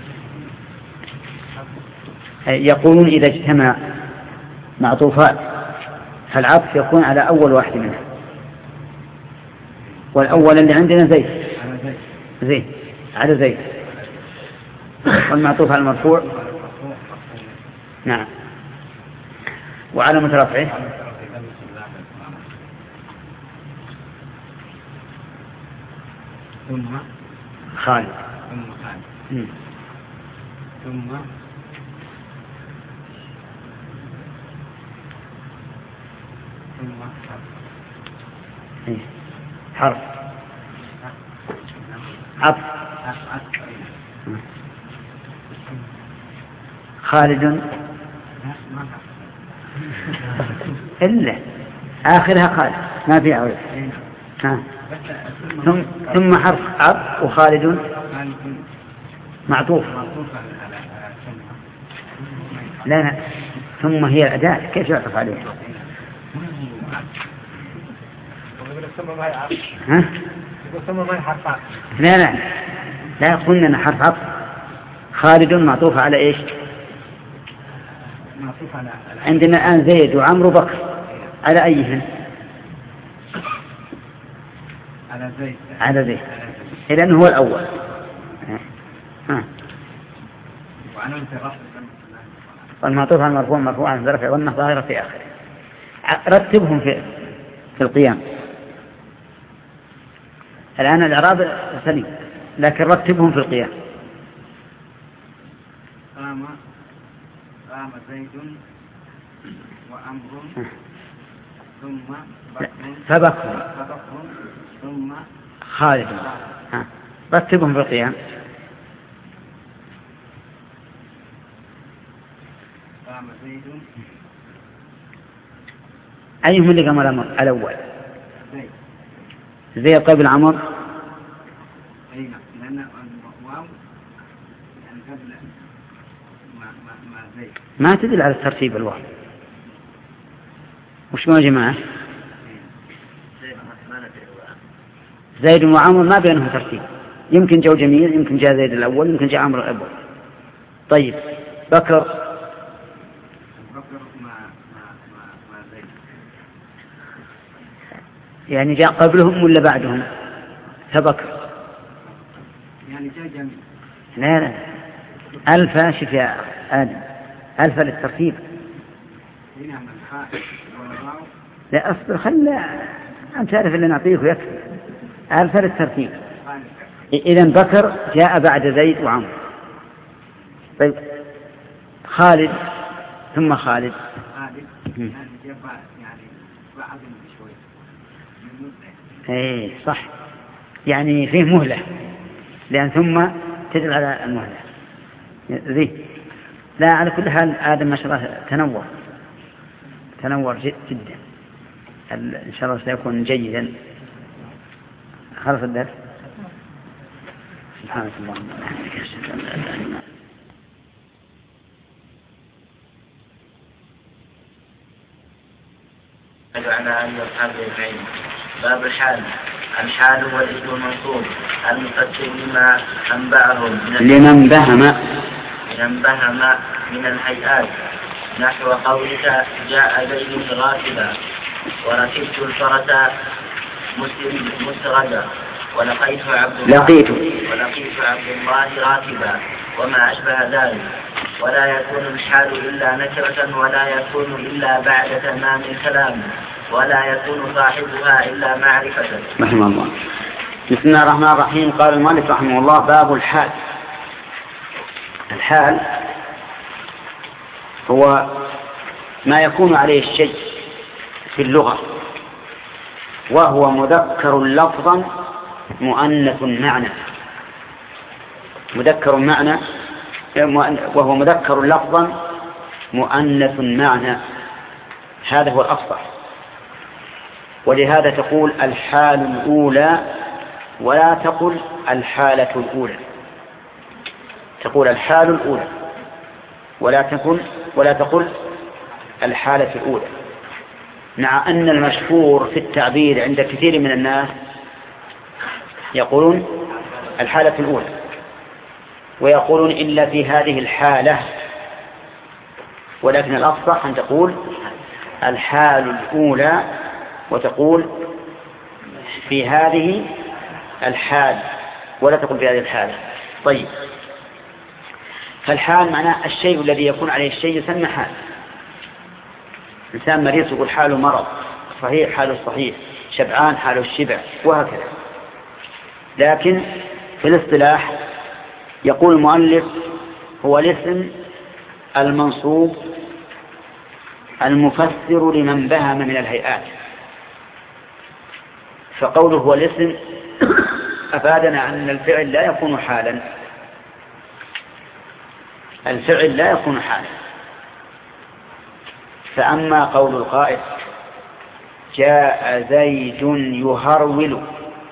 يقولون إذا اجتمع معطوفات فالعطف يكون على أول واحد منها، والأول اللي عندنا زيد. زيد على زيد. والمعطوف على المرفوع. نعم. وعلامة رفعه ثم خالد ثم خالد مم. ثم ثم إيه. حرف عطف خالد إلا آخرها خالد ما في عوض. ها. ثم ثم حرف عطف وخالد معطوف. لا لا ثم هي الأداة كيف يعطف عليها؟ ها؟ لا لا لا قلنا أن حرف عطف. خالد معطوف على إيش؟ عندنا الآن زيد وعمر وبكر على أيهن؟ على زيد على زيد لأنه هو الأول. ها. والمعطوف على المرفوع مرفوعا برفع ظنه ظاهرة في آخره. رتبهم في في القيام. الآن الإعراب سليم لكن رتبهم في القيام. قام قام زيد وعمر ثم بكر فبكر ثم خالد. ها. رتبهم في القيام. قام زيد أيهم اللي قام الأول؟ زيد زيد قبل عمر. أي نعم لأن الواو يعني قبل ما ما ما زيد ما تدل على الترتيب الواو. وش ما جماعة؟ زيد وعمر ما بينهم ترتيب. يمكن جو جميل يمكن جاء زيد الأول يمكن جاء عمر الأول. طيب بكر بكر ما ما ما ما زيد يعني جاء قبلهم ولا بعدهم؟ فبكر يعني جاء جميل. لا لا ألف شوف يا آدم ألف للترتيب. هنا من الحاء والواو لا أصبر خل أنت تعرف اللي نعطيه ويكفي. ألف للترتيب. إذن بكر جاء بعد زيد وعمر. طيب خالد ثم خالد خالد يعني جاء بعد يعني بعد شوي من مدة. ايه صح يعني فيه مهلة لأن ثم تدل على المهلة ذي. لا على كل حال آدم ما شاء الله تنور تنور جدا إن شاء الله سيكون جيدا. خلص الدرس. سبحانك اللهم وبحمدك أشهد أن لا إله إلا أنت. على أن أصحاب العلم. باب الحال. الحال هو الاسم المنصوب المفسر لما أنبأهم لمن بهم لمن بهم من الهيئات نحو قولك جاء زيد غاصبا وركبت الفرس مسردا ولقيت عبد الله لقيت ولقيت عبد الله راكبا وما أشبه ذلك. ولا يكون الحال إلا نكرة ولا يكون إلا بعد تمام الكلام ولا يكون صاحبها إلا معرفة. رحمه الله. بسم الله الرحمن الرحيم. قال المؤلف رحمه الله باب الحال. الحال هو ما يكون عليه الشيء في اللغة وهو مذكر لفظا مؤنث معنى. مذكر معنى وهو مذكر لفظا مؤنث معنى. هذا هو الأصح. ولهذا تقول الحال الأولى ولا تقل الحالة الأولى. تقول الحال الأولى ولا تقل ولا تقل الحالة الأولى. مع أن المشهور في التعبير عند كثير من الناس يقولون الحالة الأولى ويقولون إلا في هذه الحالة. ولكن الأفصح أن تقول الحال الأولى وتقول في هذه الحال ولا تقول في هذه الحالة. طيب فالحال معناه الشيء الذي يكون عليه الشيء يسمى حال. إنسان مريض تقول حاله مرض، صحيح حاله صحيح، شبعان حاله الشبع، وهكذا. لكن في الاصطلاح يقول المؤلف هو الاسم المنصوب المفسر لمن بهم من الهيئات. فقوله هو الاسم أفادنا أن الفعل لا يكون حالا، الفعل لا يكون حالا. فأما قول القائل جاء زيد يهرول،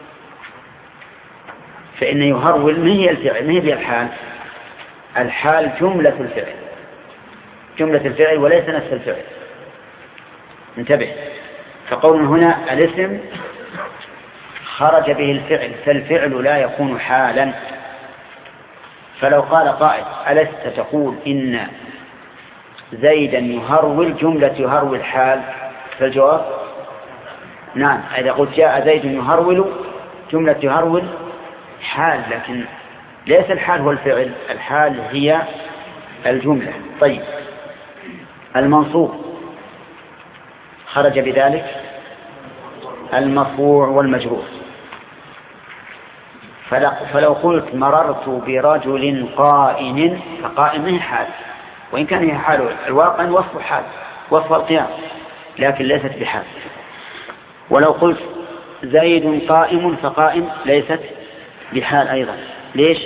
فإن يهرول ما هي الفعل، ما هي الحال. الحال جملة الفعل، جملة الفعل وليس نفس الفعل. انتبه، فقولنا هنا الاسم خرج به الفعل، فالفعل لا يكون حالا. فلو قال قائل ألست تقول إن زيدا يهرول جملة يهرول حال، فالجواب نعم. إذا قلت جاء زيد يهرول جملة يهرول حال، لكن ليس الحال هو الفعل، الحال هي الجملة. طيب، المنصوب خرج بذلك المرفوع والمجرور. فلو قلت مررت برجل قائم، فقائم هي حال، وإن كان هي حال الواقع وصف حال، وصف القيام، لكن ليست بحال. ولو قلت زيد قائم، فقائم ليست بحال أيضا. ليش؟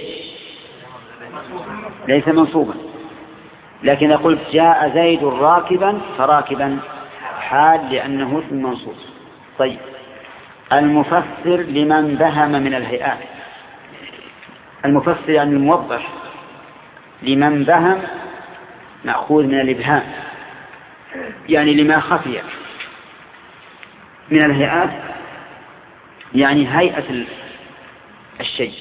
ليس منصوبا. لكن قلت جاء زيد راكبا، فراكبا حال لأنه اسم منصوب. طيب، المفسر لمن بهم من الهيئات. المفسر يعني الموضح، لمن بهم مأخوذ من الإبهام، يعني لما خفي من الهيئات، يعني هيئة الشيء.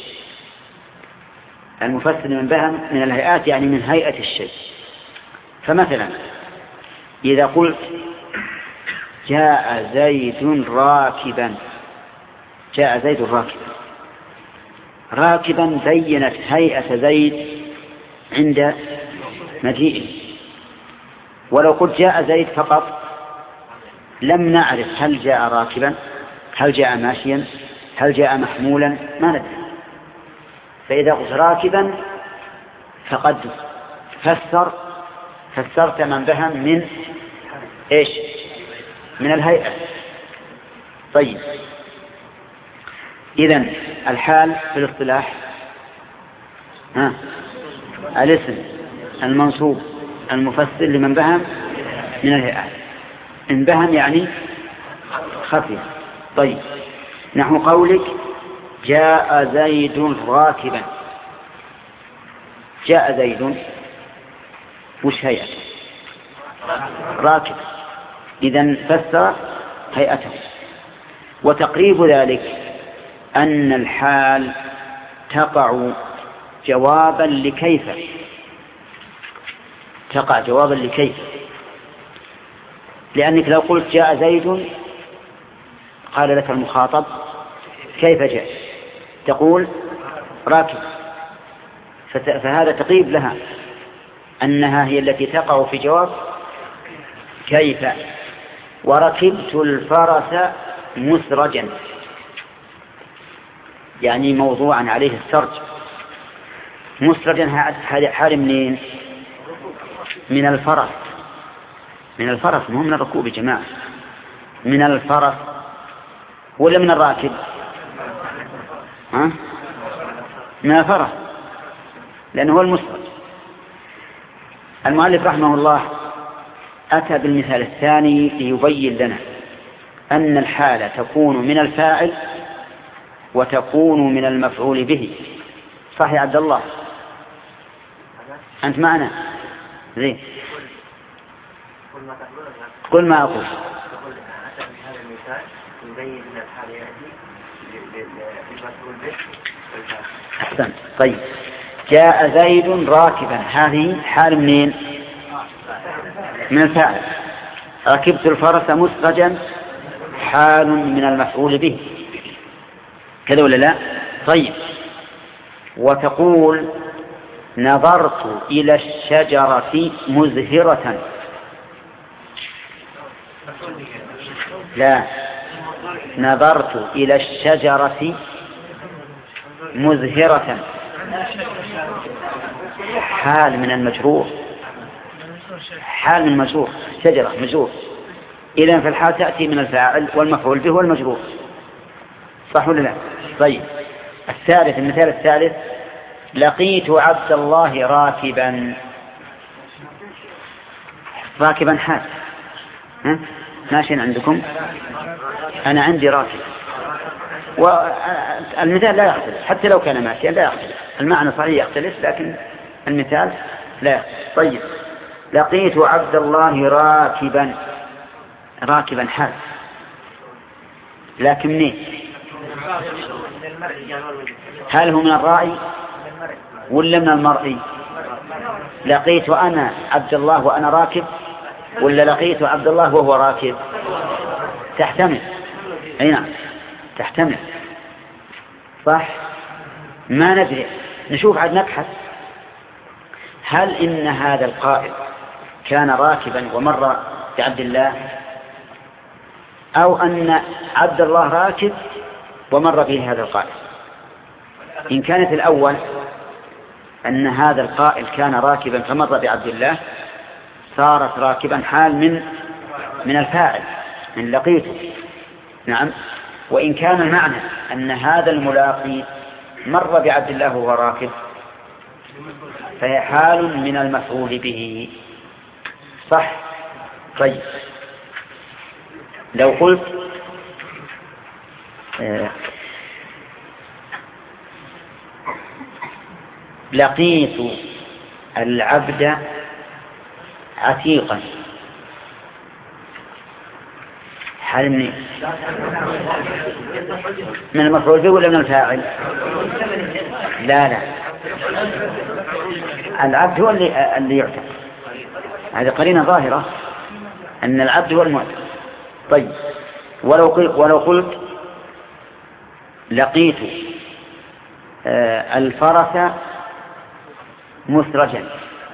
المفسر لمن بهم من الهيئات يعني من هيئة الشيء. فمثلا إذا قلت جاء زيد راكبا، جاء زيد راكبا، راكبا بينت هيئة زيد عند مجيئه. ولو قلت جاء زيد فقط لم نعرف هل جاء راكبا، هل جاء ماشيا، هل جاء محمولا، ما ندري. فإذا قلت راكبا فقد فسر فسرت من بهم من إيش؟ من الهيئة. طيب، إذن الحال في الاصطلاح ها الاسم المنصوب المفسر لمن بهم من الهيئات. إن بهم يعني خفي. طيب، نحو قولك جاء زيد راكبا، جاء زيد وش هيئته؟ راكب، إذن فسر هيئته. وتقريب ذلك أن الحال تقع جوابا لكيف، تقع جوابا لكيف، لأنك لو قلت جاء زيد قال لك المخاطب كيف جاء، تقول راكب، فهذا تقريب لها أنها هي التي تقع في جواب كيف. وركبت الفرس مسرجا، يعني موضوعا عليه السرج. مسرجا هذا حال منين؟ من الفرس، من الفرس، مو من الركوب يا جماعة، من الفرس ولا من الراكب؟ ها؟ من الفرس، لأنه هو المسرج. المؤلف رحمه الله أتى بالمثال الثاني ليبين لنا أن الحالة تكون من الفاعل وتكون من المفعول به. صح يا عبد الله؟ أنت معنا؟ زين، قل ما أقول. أحسن. طيب، جاء زيد راكبا، هذه حال منين؟ من الفاعل. ركبت الفرس مسرجا حال من المفعول به، كذا ولا لا؟ طيب، وتقول نظرت إلى الشجرة مزهرة، لا، نظرت إلى الشجرة مزهرة حال من المجرور، حال من المجرور، شجرة مجرور، إذن في الحال تأتي من الفاعل والمفعول به والمجرور، صح ولا لا؟ طيب الثالث، المثال الثالث: لقيت عبد الله راكبا. راكبا حال، ها؟ ماشي عندكم؟ أنا عندي راكب، والمثال لا يختلف حتى لو كان ماشيا، لا يختلف، المعنى صحيح يختلف لكن المثال لا يختلف. طيب لقيت عبد الله راكبا، راكبا حال، لكن منين؟ هل هو من الرأي ولا من المرئي؟ لقيت أنا عبد الله وأنا راكب، ولا لقيت عبد الله وهو راكب؟ تحتمل، أي نعم تحتمل، صح. ما ندري، نشوف عاد نبحث، هل إن هذا القائد كان راكبا ومر بعبد الله، أو أن عبد الله راكب ومر به هذا القائد؟ إن كانت الأول أن هذا القائل كان راكبا فمر بعبد الله، صارت راكبا حال من من الفاعل من لقيته، نعم. وإن كان المعنى أن هذا الملاقي مر بعبد الله وهو راكب، فهي حال من المفعول به، صح. طيب لو قلت آه لقيت العبد عتيقا، حال من من المفعول به ولا من الفاعل؟ لا لا، العبد هو اللي اللي يعتق، هذه قرينة ظاهرة أن العبد هو المعتق. طيب ولو قلت ولو قلت لقيت آه الفرس مسرجا،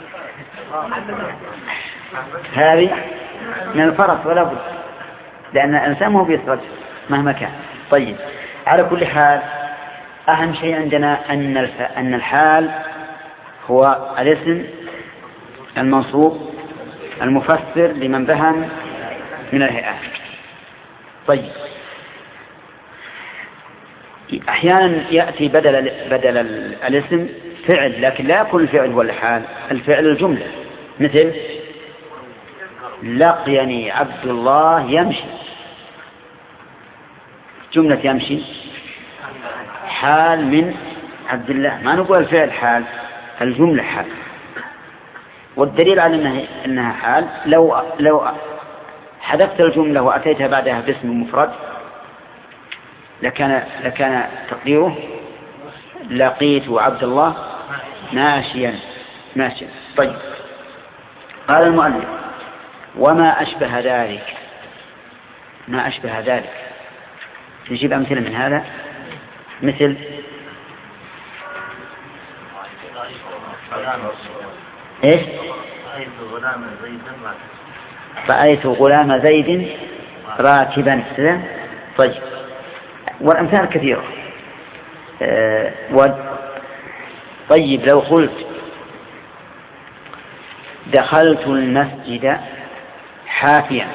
هذه من الفرس ولا بد، لأن الإنسان هو بيسرج مهما كان. طيب على كل حال أهم شيء عندنا أن أن الحال هو الاسم المنصوب المفسر لمن بهم من الهيئات. طيب أحيانا يأتي بدل بدل الاسم فعل، لكن لا يكون الفعل هو الحال، الفعل الجملة، مثل لقيني عبد الله يمشي، جملة يمشي حال من عبد الله، ما نقول الفعل حال، الجملة حال. والدليل على أنها, إنها حال لو لو حذفت الجملة وأتيتها بعدها باسم مفرد لكان لكان تقديره لقيت عبد الله ماشيا ماشيا. طيب قال المؤلف: وما أشبه ذلك، ما أشبه ذلك، نجيب أمثلة من هذا، مثل إيش؟ رأيت غلام زيد راكبا. طيب والأمثال كثيرة. أه و... طيب لو قلت دخلت المسجد حافيا،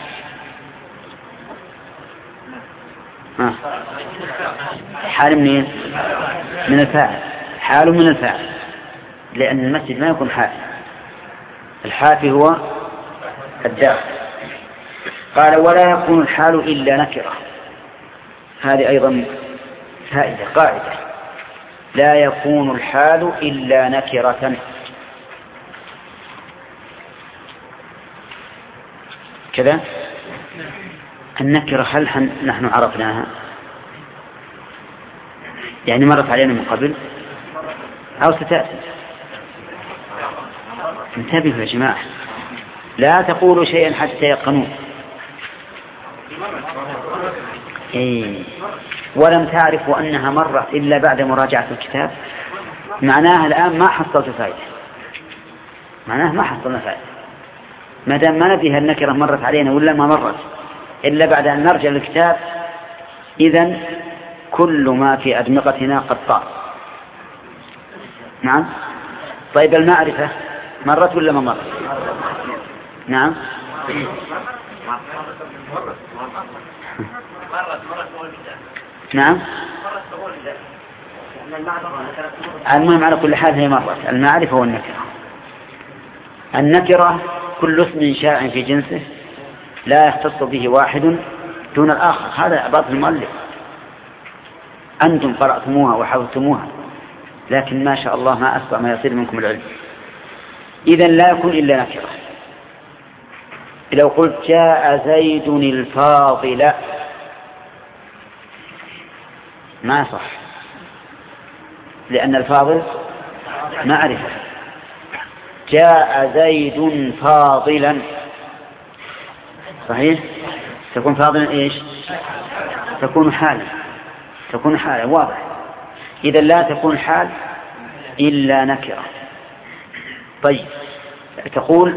ها حال منين؟ من الفاعل، حال من الفاعل، لأن المسجد ما يكون حافي، الحافي هو الداخل. قال: ولا يكون الحال إلا نكرة. هذه أيضا فائدة قاعدة: لا يكون الحال إلا نكرة. كذا النكرة هل نحن عرفناها؟ يعني مرت علينا من قبل أو ستأتي؟ انتبهوا يا جماعة، لا تقولوا شيئا حتى يقنوا. إيه. ولم تعرفوا أنها مرت إلا بعد مراجعة الكتاب، معناها الآن ما حصلت فائدة، معناها ما حصلنا فائدة ما دام ما ندري النكرة مرت علينا ولا ما مرت إلا بعد أن نرجع للكتاب. إذن كل ما في أدمغتنا قد طار، نعم. طيب المعرفة مرت ولا ما مرت؟ نعم. نعم. المهم على كل حال هي مرت المعرفة والنكرة. النكرة كل اسم شائع في جنسه لا يختص به واحد دون الآخر. هذا عبارة المؤلف. أنتم قرأتموها وحفظتموها لكن ما شاء الله ما أسرع ما يصير منكم العلم. إذن لا يكون إلا نكرة. لو قلت جاء زيد الفاضل ما صح، لأن الفاضل معرفة. جاء زيد فاضلا صحيح، تكون فاضلا إيش؟ تكون حالا، تكون حالا واضح. إذا لا تكون حال إلا نكرة. طيب تقول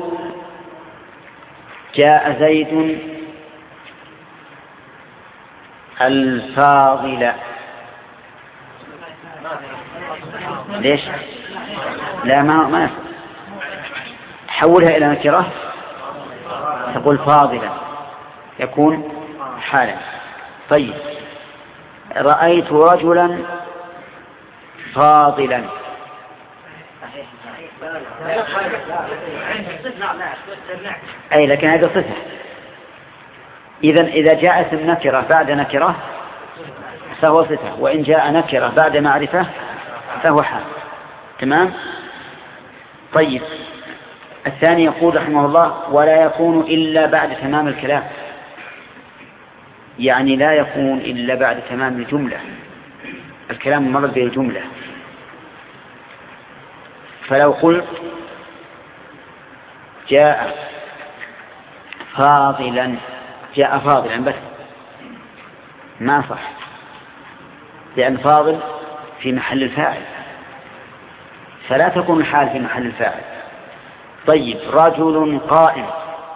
جاء زيد الفاضل، ليش؟ لا ما ما حولها إلى نكرة تقول فاضلا يكون حالا. طيب رأيت رجلا فاضلا أي لكن هذا صفة. إذن إذا جاءت النكرة بعد نكرة فهو صفة، وإن جاء نكرة بعد معرفة فهو حال. تمام. طيب الثاني يقول رحمه الله ولا يكون إلا بعد تمام الكلام، يعني لا يكون إلا بعد تمام الجملة، الكلام مرد بالجملة. فلو قلت جاء فاضلا، جاء فاضلا بس ما صح، لأن فاضل في محل الفاعل فلا تكون الحال في محل الفاعل. طيب رجل قائم،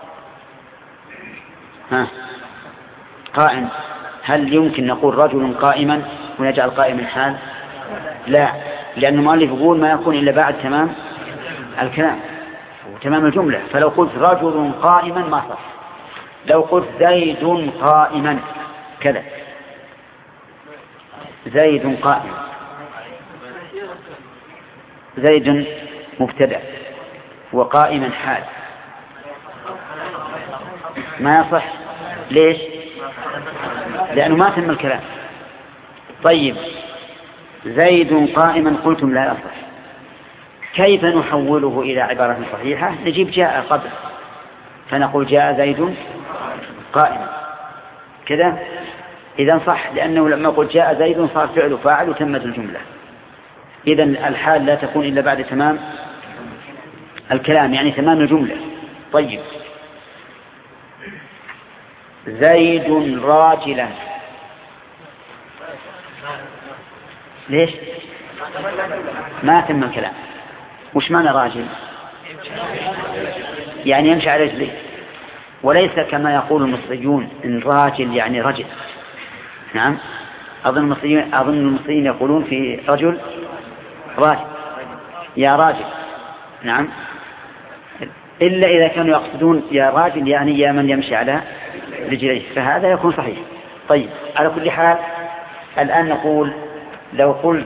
ها قائم، هل يمكن نقول رجل قائما ونجعل قائما حال؟ لا، لأن المؤلف يقول ما يكون إلا بعد تمام الكلام وتمام الجملة. فلو قلت رجل قائما ما صح. لو قلت زيد قائما كذا، زيد قائم، زيد مبتدأ وقائما حال، ما يصح. ليش؟ لأنه ما تم الكلام. طيب زيد قائما قلتم لا يصح، كيف نحوله إلى عبارة صحيحة؟ نجيب جاء قبل فنقول جاء زيد قائما كذا، إذن صح، لأنه لما قلت جاء زيد صار فعل فاعل وتمت الجملة. إذن الحال لا تكون إلا بعد تمام الكلام، يعني تمام الجملة. طيب زيد راجلا، ليش؟ ما تم الكلام. وش معنى راجل؟ يعني يمشي على رجليه، وليس كما يقول المصريون إن راجل يعني رجل. نعم، أظن المصريين أظن المصريين يقولون في رجل راجل، يا راجل. نعم، إلا إذا كانوا يقصدون يا راجل يعني يا من يمشي على رجليه، فهذا يكون صحيح. طيب على كل حال الآن نقول لو قلت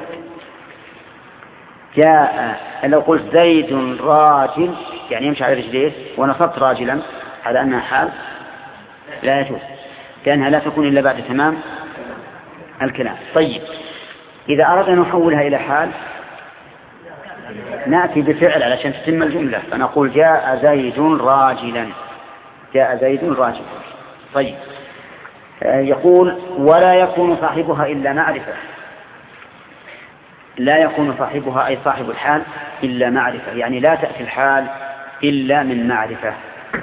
جاء، لو قلت زيد راجل يعني يمشي على رجليه ونصبت راجلا على أنها حال لا يجوز، لأنها لا تكون إلا بعد تمام الكلام. طيب إذا أردنا نحولها إلى حال نأتي بفعل علشان تتم الجملة، فنقول جاء زيد راجلا، جاء زيد راجلا. طيب يقول ولا يكون صاحبها إلا معرفة، لا يكون صاحبها أي صاحب الحال إلا معرفة، يعني لا تأتي الحال إلا من معرفة.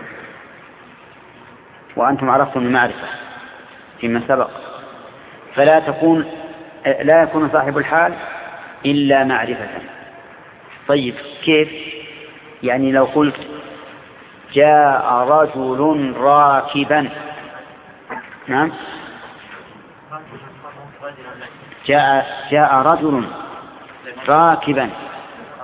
وأنتم عرفتم المعرفة فيما سبق، فلا تكون لا يكون صاحب الحال إلا معرفة. طيب كيف؟ يعني لو قلت جاء رجل راكبا، نعم، جاء جاء رجل راكبا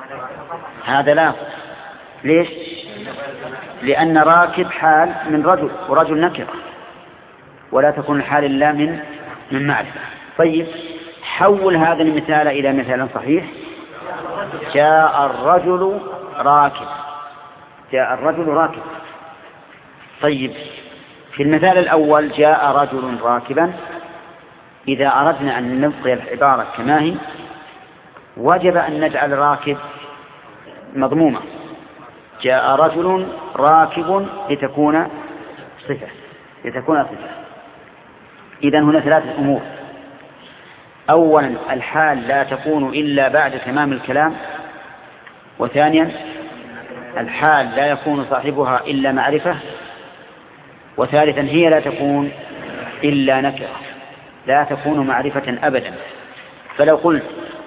هذا لا. ليش؟ لأن راكب حال من رجل، ورجل نكرة، ولا تكون الحال إلا من من معرفة. طيب حول هذا المثال إلى مثال صحيح. جاء الرجل راكب، جاء الرجل راكب. طيب في المثال الأول جاء رجل راكبا، إذا أردنا أن نبقي العبارة كما هي وجب أن نجعل راكب مضمومة. جاء رجل راكب لتكون صفة، لتكون صفة. إذن هنا ثلاثة أمور. أولا الحال لا تكون إلا بعد تمام الكلام، وثانيا الحال لا يكون صاحبها إلا معرفة، وثالثا هي لا تكون إلا نكرة، لا تكون معرفة أبدا. فلو قلت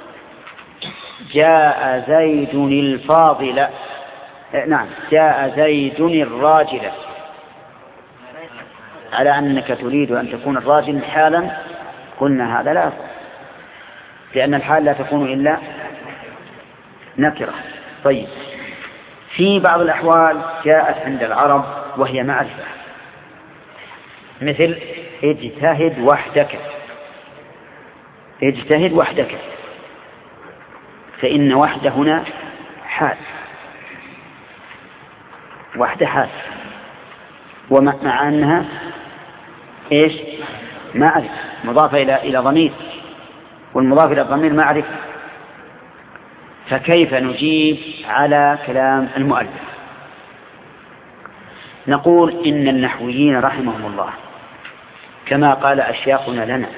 جاء زيد الفاضل، نعم جاء زيد الراجل، على أنك تريد أن تكون الراجل حالا، قلنا هذا لا يصح، لأن الحال لا تكون إلا نكرة. طيب في بعض الأحوال جاءت عند العرب وهي معرفة، مثل اجتهد وحدك، اجتهد وحدك، فإن وحده هنا حال، وحده حال، ومع أنها إيش؟ معرفة مضافة إلى إلى ضمير، والمضاف إلى الضمير معرفة. فكيف نجيب على كلام المؤلف؟ نقول إن النحويين رحمهم الله كما قال أشياخنا لنا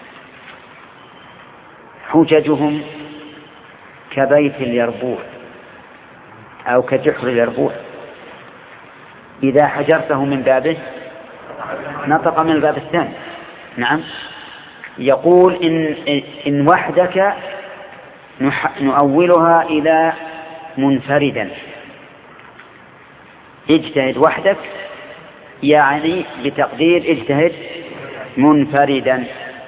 حججهم كبيت اليربوع أو كجحر اليربوع، إذا حجرته من بابه نطق من الباب الثاني. نعم، يقول إن, إن وحدك نؤولها إلى منفردا، اجتهد وحدك يعني بتقدير اجتهد منفردا.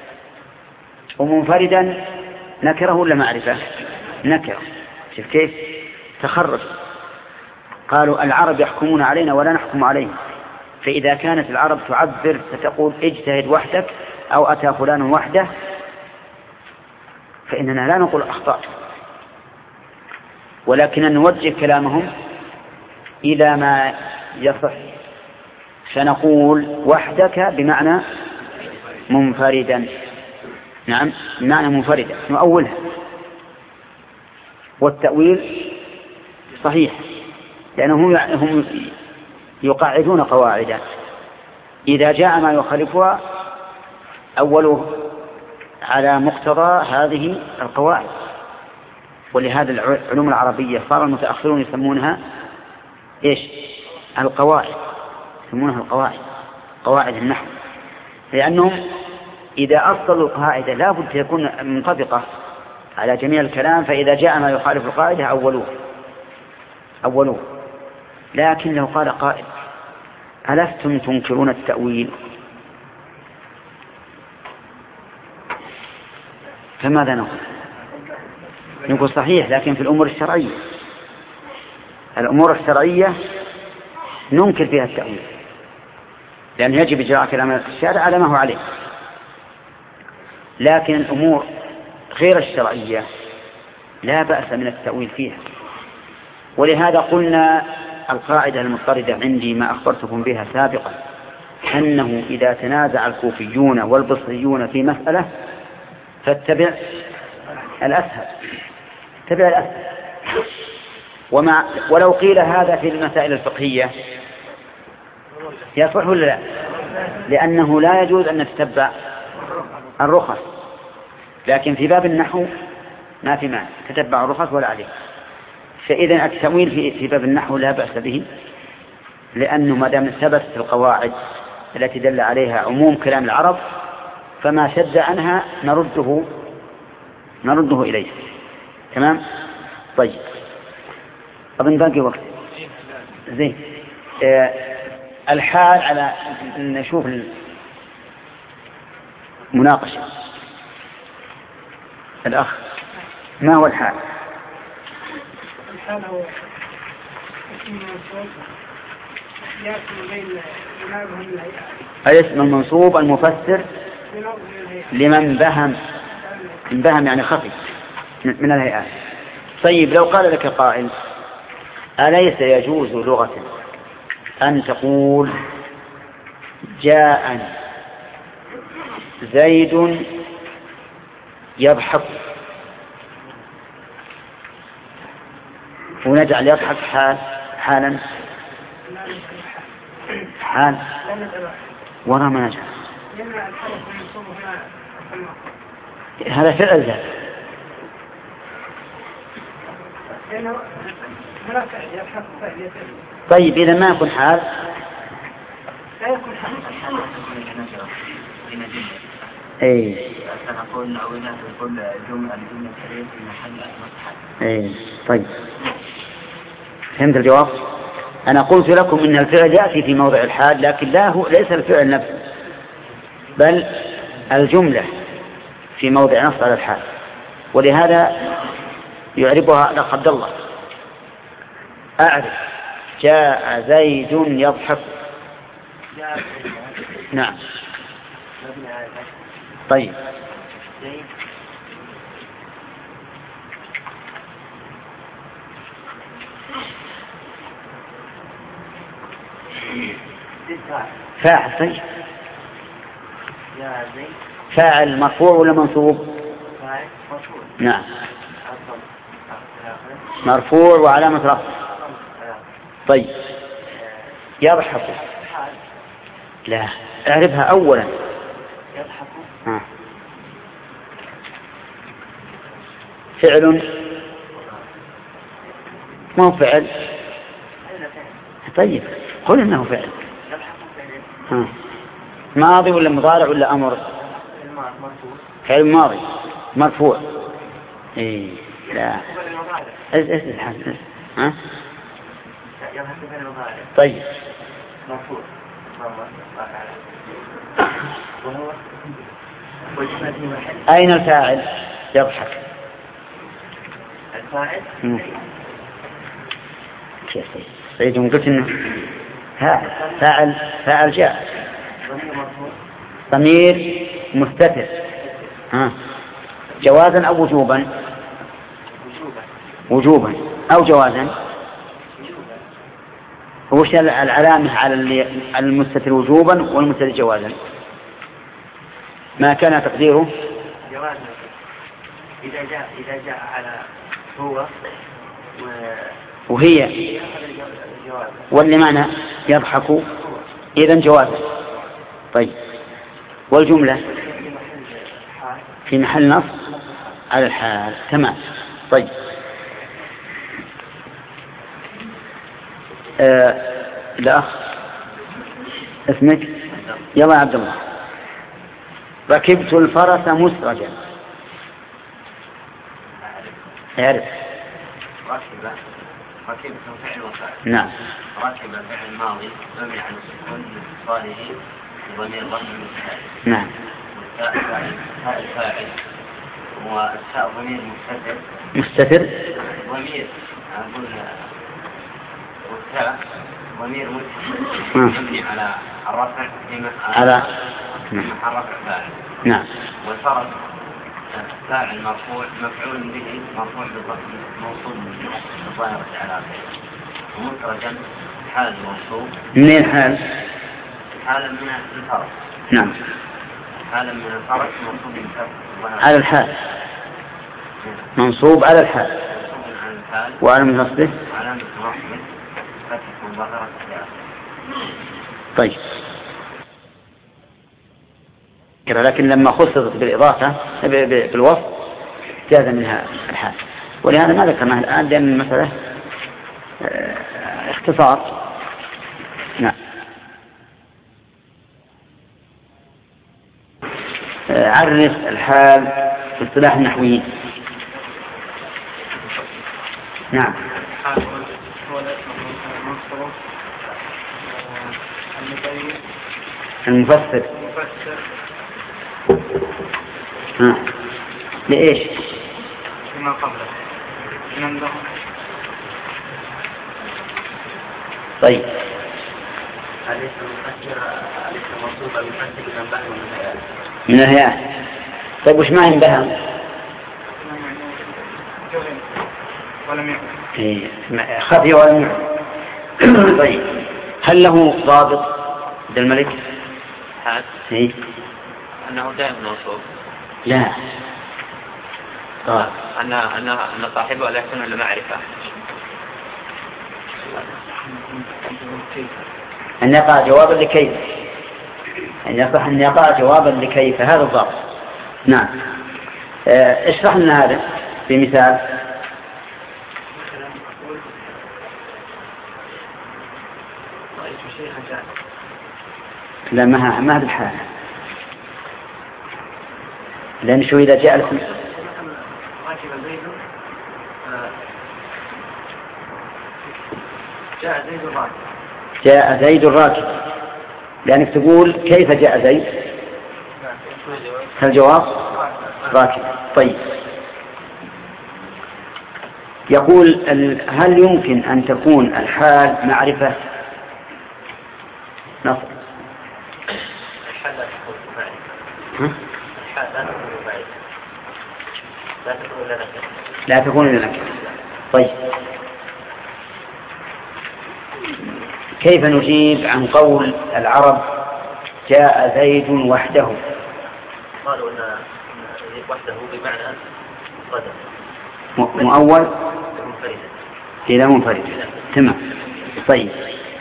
ومنفردا نكره ولا معرفة؟ نكره. شوف كيف تخرج. قالوا العرب يحكمون علينا ولا نحكم عليهم، فإذا كانت العرب تعبر فتقول اجتهد وحدك أو أتى فلان وحده، فإننا لا نقول أخطأت، ولكن نوجه كلامهم إلى ما يصح، فنقول وحدك بمعنى منفردا. نعم بمعنى منفردا نؤولها، والتأويل صحيح لأنهم هم يقاعدون قواعدا، إذا جاء ما يخالفها أوله على مقتضى هذه القواعد. ولهذا العلوم العربية صار المتأخرون يسمونها إيش؟ القواعد، يسمونها القواعد، قواعد النحو، لأنهم إذا أصلوا القاعدة لا بد تكون منطبقة على جميع الكلام، فإذا جاء ما يخالف القاعدة أولوه أولوه. لكن لو قال قائل ألستم تنكرون التأويل؟ فماذا نقول؟ نقول صحيح، لكن في الأمور الشرعية، الأمور الشرعية ننكر فيها التأويل، لأن يجب إجراء كلام الشارع على ما هو عليه. لكن الأمور غير الشرعية لا بأس من التأويل فيها. ولهذا قلنا القاعدة المضطردة عندي ما أخبرتكم بها سابقا، أنه إذا تنازع الكوفيون والبصريون في مسألة فاتبع الأسهل، اتبع الأسهل. ومع ولو قيل هذا في المسائل الفقهية يصح ولا لا؟ لأنه لا يجوز أن نتبع الرخص، لكن في باب النحو ما في معنى تتبع الرخص ولا عليه. فإذا التأويل في في باب النحو لا بأس به، لأنه ما دام ثبتت القواعد التي دل عليها عموم كلام العرب فما شد عنها نرده نرده إليه. تمام؟ طيب أظن باقي وقت. زين. آه الحال على نشوف المناقشة. الأخ ما هو الحال؟ الحال هو اسم منصوب يأكل بين منابهم الهيئات. الاسم المنصوب المفسر لمن بهم، من بهم يعني خفي من الهيئات. طيب لو قال لك قائل أليس يجوز لغة أن تقول جاء زيد يضحك ونجعل يضحك حال حالا حال وراء ما نجعل هذا فعل ذات. طيب إذا ما يكون حال لا يكون حال اي سنقول نعودها في كل جملة الجملة الكريمة في محل مصحف. اي طيب فهمت الجواب. أنا قلت لكم إن الفعل يأتي في موضع الحال لكن لا هو ليس الفعل نفسه بل الجملة في موضع نص على الحال، ولهذا يعربها الأخ عبد الله. أعرف جاء زيد يضحك. نعم طيب فاعل. طيب فاعل مرفوع ولا منصوب؟ نعم مرفوع وعلامة رفعه. طيب يضحك لا اعرفها أولا. آه. فعل ما هو فعل. طيب قل إنه فعل. آه. ماضي ولا مضارع ولا أمر؟ فعل ماضي مرفوع. إيه لا إيش إيش الحال؟ ها؟ طيب مرفوع. أين الفاعل؟ يضحك. الفاعل كيف سيد قلت إنه فاعل فاعل فاعل جاء ضمير مستتر. ها جوازا أو وجوبا؟ وجوبا أو جوازا. وش العلامة على المستتر وجوبا والمستتر جوازا؟ ما كان تقديره جوازا إذا جاء إذا جاء على هو و... وهي واللي معنى يضحك إذن جوازا. طيب والجملة في محل نصب على الحال. تمام. طيب آه الأخ اسمك؟ يلا يا عبد الله. ركبت الفرس مسرجا. يعرف ركب ركب فعل وفاعل. نعم ركب فعل ماضي مبني على السكون لاتصاله بضمير رفع المتحرك. نعم فاعل فاعل والتاء ضمير مستتر مستتر ضمير أقول والتاء ضمير مستتر مبني على الرفع على الرفع فاعل. نعم والفرس فاعل مرفوع مفعول به مرفوع بالضبط موصول بالظاهرة على آخره. ومسرجا حال موصول. منين حال؟ حالا من الفرس. نعم حالا من الفرس موصول بالظاهرة على الحال. منصوب على الحال. منصوب على الحال. وعلامة نصبه وعلامة نصبه فتح الظاهرة على آخره. طيب لكن لما خصصت بالإضافة بالوصف جاز منها الحال، ولهذا ما ذكرناها الآن لأن المسألة اختصار. نعم عرف الحال في اصطلاح النحويين. نعم المفسر. ها لإيش؟ فيما قبله من له طيب أليس المفسر أليس الموصوف المفسر من بهم من الهيئات؟ من الهيئات. طيب وش معنى بهم؟ ولم يعلم. إيه خفي ولم يعلم. طيب هل له ضابط عبد الملك؟ هذا إيه؟ أنه دائما موصوف. لا آه. أن أن أن صاحبه لا يكون إلا معرفة. أن يقع جوابا لكيف، أن يصح أن يقع جوابا لكيف، هذا الضابط. نعم. اه اشرح لنا هذا بمثال. لا ما ما بالحال، لأن شو إذا جاء الاسم جاء زيد الراكب جاء زيد الراكب، لأنك تقول كيف جاء زيد، الجواب راكب. طيب يقول هل يمكن أن تكون الحال معرفة؟ نصر الحال لا تكون معرفة. الحال لا تكون معرفة. لا تكون إلا نكرة. لا تكون إلا نكرة. طيب كيف نجيب عن قول العرب جاء زيد وحده؟ قالوا أن وحده بمعنى قدم مؤول إلى منفرد. تمام. طيب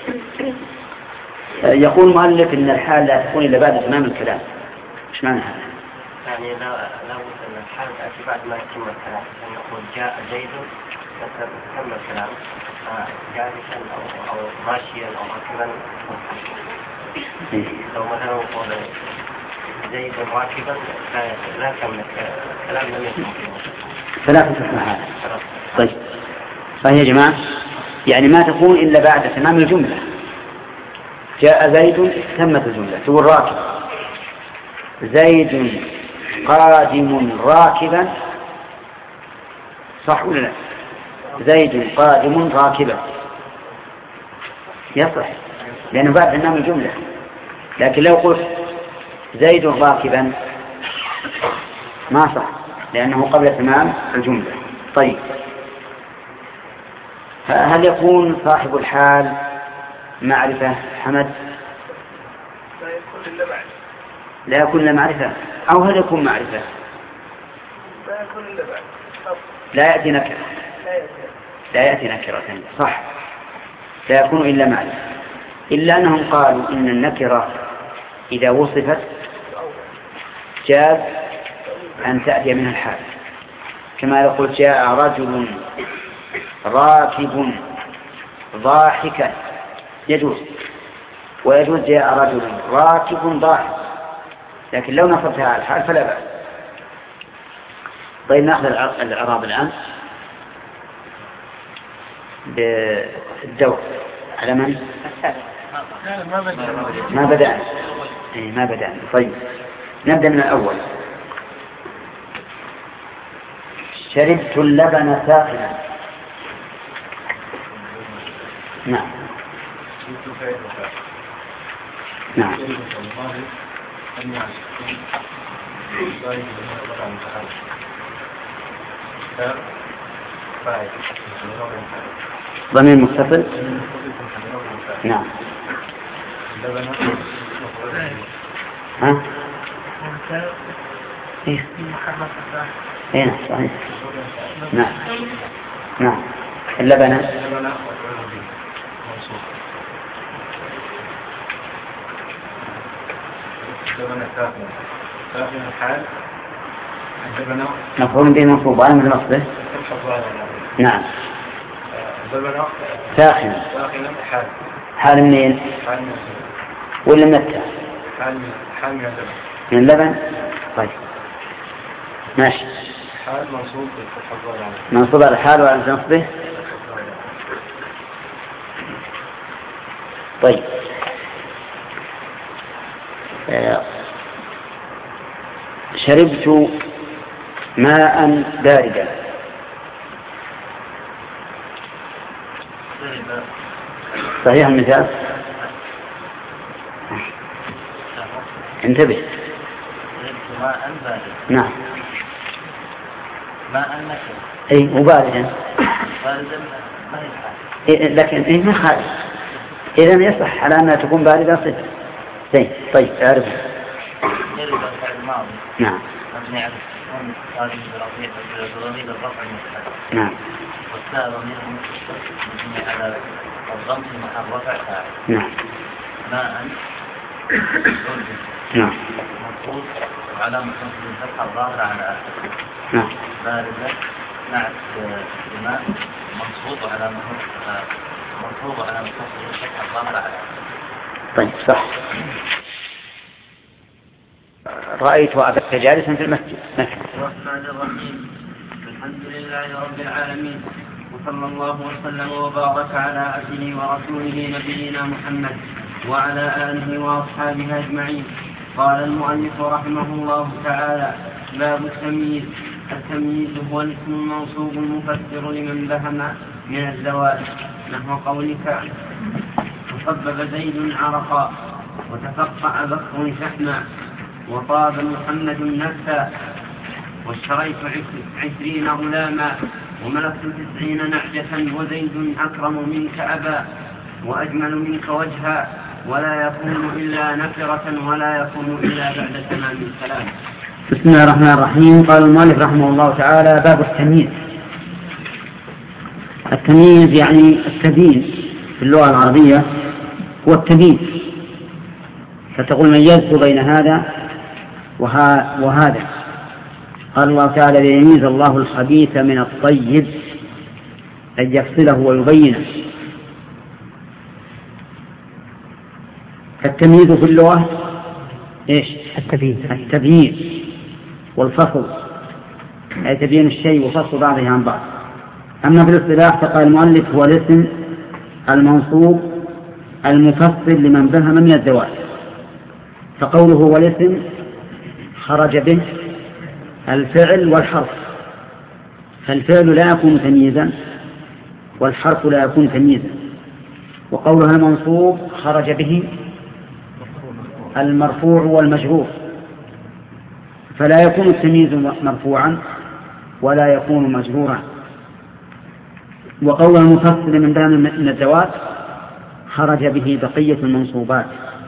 يقول المؤلف إن الحال لا تكون إلا بعد تمام الكلام، إيش معنى هذا؟ يعني لا لا بد أن الحال تأتي بعد ما يتم الكلام، أن نقول جاء زيد تم الكلام جالسا أو أو ماشيا أو راكبا. لو مثلا نقول زيد راكبا لا كمل الكلام لم يتم. ثلاثة أسماء. طيب صحيح يا جماعة، يعني ما تكون إلا بعد تمام الجملة. جاء زيد تمت الجملة، تقول راكب زيد قادم راكبا، صح ولا لا؟ زيد قادم راكبا يصح لأنه بعد تمام الجملة. لكن لو قلت زيد راكبا ما صح لأنه قبل تمام الجملة. طيب هل يكون صاحب الحال معرفة حمد؟ لا يكون إلا معرفة. لا يكون إلا معرفة، أو هل يكون معرفة؟ لا يكون إلا معرفة. لا يأتي نكرة. لا يأتي نكرة صح، لا يكون إلا معرفة، إلا أنهم قالوا إن النكرة إذا وصفت جاز أن تأتي منها الحال، كما يقول جاء رجل راكب ضاحكا يجوز، ويجوز جاء رجل راكب ضاحك، لكن لو نصبتها على الحال فلا بأس. طيب نأخذ الإعراب الآن بالدور على من؟ ما بدأنا. إيه ما بدأنا. طيب نبدأ من الأول. شربت اللبن ساخنا. نعم نعم ضمير متصل. نعم ها ايه ايه صحيح. نعم نعم اللبن مفعول به منصوب على مثل نصبه. نعم ساخن حال منين؟ ولا من التاء؟ حال من اللبن. من اللبن. طيب ماشي. حال منصوب منصوب على الحال وعلى نصبه. طيب آه. شربت ماء باردا. صحيح المثال. انتبه. ماء بارد. نعم. ماء نكر. اي وباردا. باردا ما هي حال. إيه لكن إيه ما خالف. إذا يصح على أنها تكون باردة صفر. زين طيب اعرفه. يرد الفعل الماضي. نعم. مبني على السكون هذه برفيع بضمير الرفع المتحرك. نعم. والتاء ضمير مبني على الضم في محل رفع فاعل. نعم. ماء نعم. مفروض وعلامة نصب الفتحة الظاهرة على آخره. نعم. باردة نعت الماء منصوب على منصوب على نصب الفتحة الظاهرة على آخره. طيب صح. رأيت أباك جالسا في المسجد. الرحمن الرحيم. الحمد لله رب العالمين، وصلى الله وسلم وبارك على عبده ورسوله نبينا محمد وعلى آله وأصحابه أجمعين. قال المؤلف رحمه الله تعالى: باب التمييز. التمييز هو الاسم المنصوب المفسر لمن بهم من الزوال، نحو قولك: تصبب زيد عرقا، وتفقع بكر شحما، وطاب محمد نفسا، واشتريت عشرين غلاما، وملكت تسعين نعجة، وزيد أكرم منك أبا، وأجمل منك وجها، ولا يكون إلا نكرة، ولا يكون إلا بعد تمام الكلام. بسم الله الرحمن الرحيم. قال المؤلف رحمه الله تعالى: باب التمييز. التمييز يعني التبيين في اللغة العربية هو التمييز، فتقول ميزت بين هذا وهذا. قال الله تعالى: ليميز الله الخبيث من الطيب، أن يفصله ويبينه. فالتمييز في اللغة إيش؟ التبيين التبيين والفصل، أي تبيين الشيء وفصل بعضه عن بعض. أما في الاصطلاح فقال المؤلف: هو الاسم المنصوب المفسر لمن بهم من الزوال. فقوله هو الاسم خرج به الفعل والحرف، فالفعل لا يكون تمييزا والحرف لا يكون تمييزا. وقولها المنصوب خرج به المرفوع والمجرور، فلا يكون التمييز مرفوعا ولا يكون مجرورا. وقولها المفسر من بهم من الزوات خرج به بقية المنصوبات.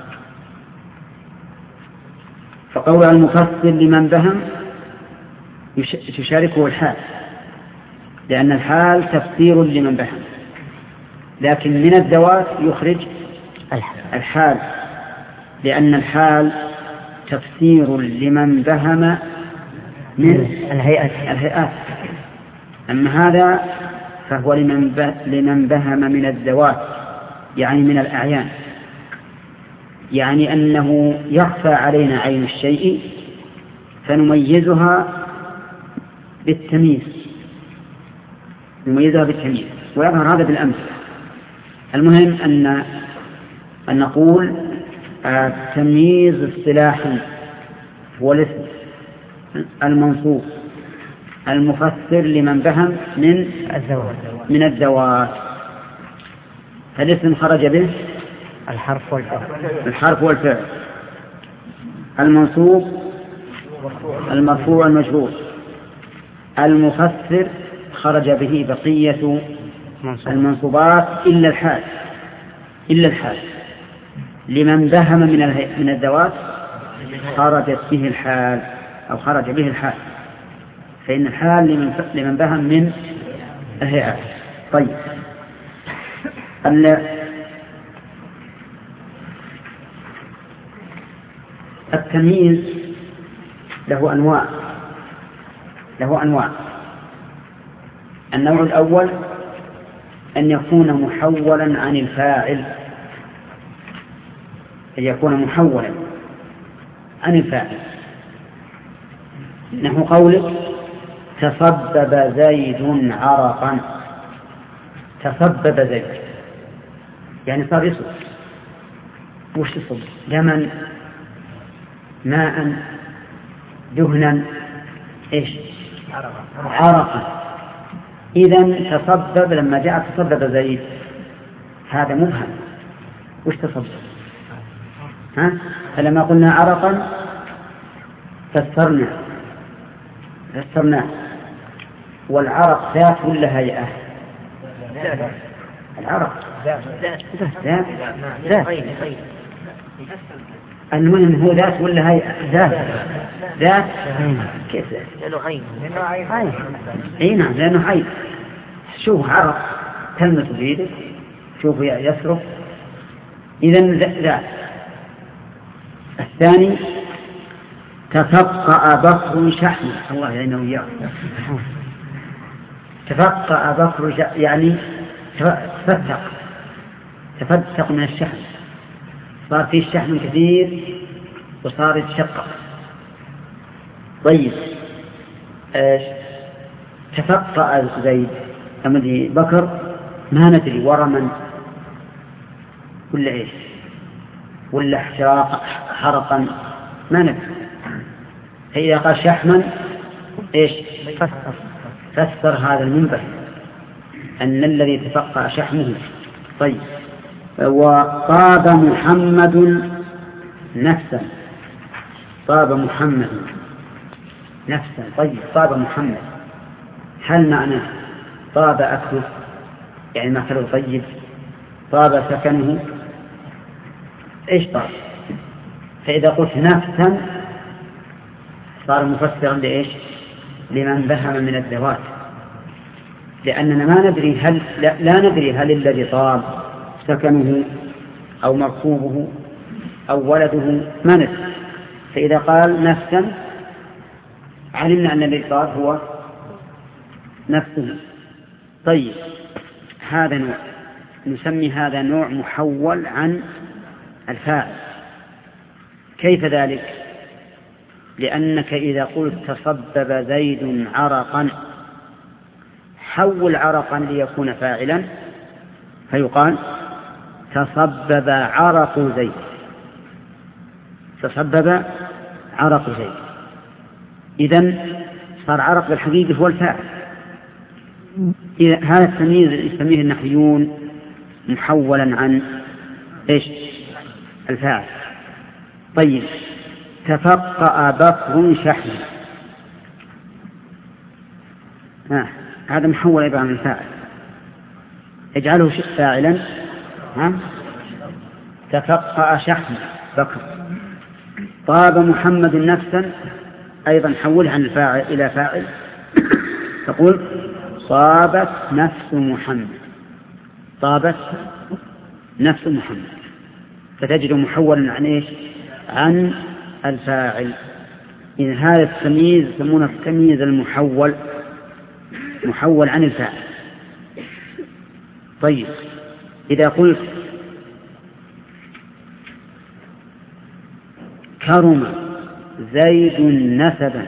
فقولها المفسر لمن بهم تشاركه الحال، لأن الحال تفسير لمن بهم، لكن من الذوات يخرج الحال، لأن الحال تفسير لمن بهم من الهيئات. أما هذا فهو لمن بهم من الذوات، يعني من الأعيان، يعني أنه يخفى علينا عين الشيء فنميزها بالتمييز نميزها بالتمييز ويظهر هذا بالأمثلة. المهم أن أن نقول التمييز اصطلاحي هو الاسم المنصوب المفسر لمن بهم من الذوات من الذوات فالاسم خرج به الحرف والفعل الحرف والفعل المنصوب المرفوع المجرور. المفسر خرج به بقية المنصوبات إلا الحال إلا الحال لمن بهم من من الذوات خرجت به الحال أو خرج به الحال، فإن الحال لمن لمن بهم من الهيئات. طيب التمييز له أنواع له أنواع النوع الأول أن يكون محولا عن الفاعل أن يكون محولا عن الفاعل، نحو قولك تصبب زيد عرقا. تصبب زيد يعني صار يصب. وش يصب؟ دما ماء دهنا إيش؟ عرقا. إذن تصبب لما جاء تصبب زيد هذا مبهم وش تصبب؟ ها؟ فلما قلنا عرقا فسرنا فسرنا والعرق ذات ولا هيئة؟ العرق ذات ذات ذات المهم هو ذات ولا هيئة؟ ذات ذات كيف ذات؟ لأنه عين عين اي نعم لأنه عين. شوف عرق تلمس بيدك، شوف يصرف، إذن ذات. الثاني تفقأ بكر شحمه، الله يعينه وياه. تفقأ بكر يعني تفتق تفتق من الشحم، صار فيه شحم كثير وصار يتشقق. طيب ايش تفقأ زيد أمدي بكر ما ندري ورما ولا ايش ولا احتراق حرقا ما ندري. فإذا قال شحما ايش فسر فسر هذا المنبه أن الذي تفقأ شحمه. طيب وطاب محمد نفسا، طاب محمد نفسا. طيب طاب محمد هل معنى طاب أكله يعني ما كله طيب؟ طاب سكنه ايش طاب؟ فإذا قلت نفسا صار مفسرا لإيش؟ لمن بهم من الذوات، لأننا ما ندري هل لا, لا ندري هل الذي طاب سكنه أو مركوبه أو ولده ما ندري. فإذا قال نفسا علمنا أن الذي طاب هو نفسه. طيب هذا نوع نسمي هذا نوع محول عن الفاعل. كيف ذلك؟ لأنك إذا قلت تصبب زيد عرقا حول عرقا ليكون فاعلا فيقال تصبب عرق زيد، تصبب عرق زيد. إذن صار عرق بالحقيقة هو الفاعل. إذا هذا التمييز يسميه النحويون محولا عن إيش؟ الفاعل. طيب تفقأ بكر شحما آه. هذا محول أيضا عن الفاعل، اجعله فاعلا. ها؟ تفقأ شحما بكر. طاب محمد نفسا أيضا حوله عن الفاعل إلى فاعل، تقول طابت نفس محمد، طابت نفس محمد، فتجد محولا عن إيش؟ عن الفاعل. إن هذا التمييز يسمونه التمييز المحول، محول عن الفاعل. طيب إذا قلت كرم زيد نسبا،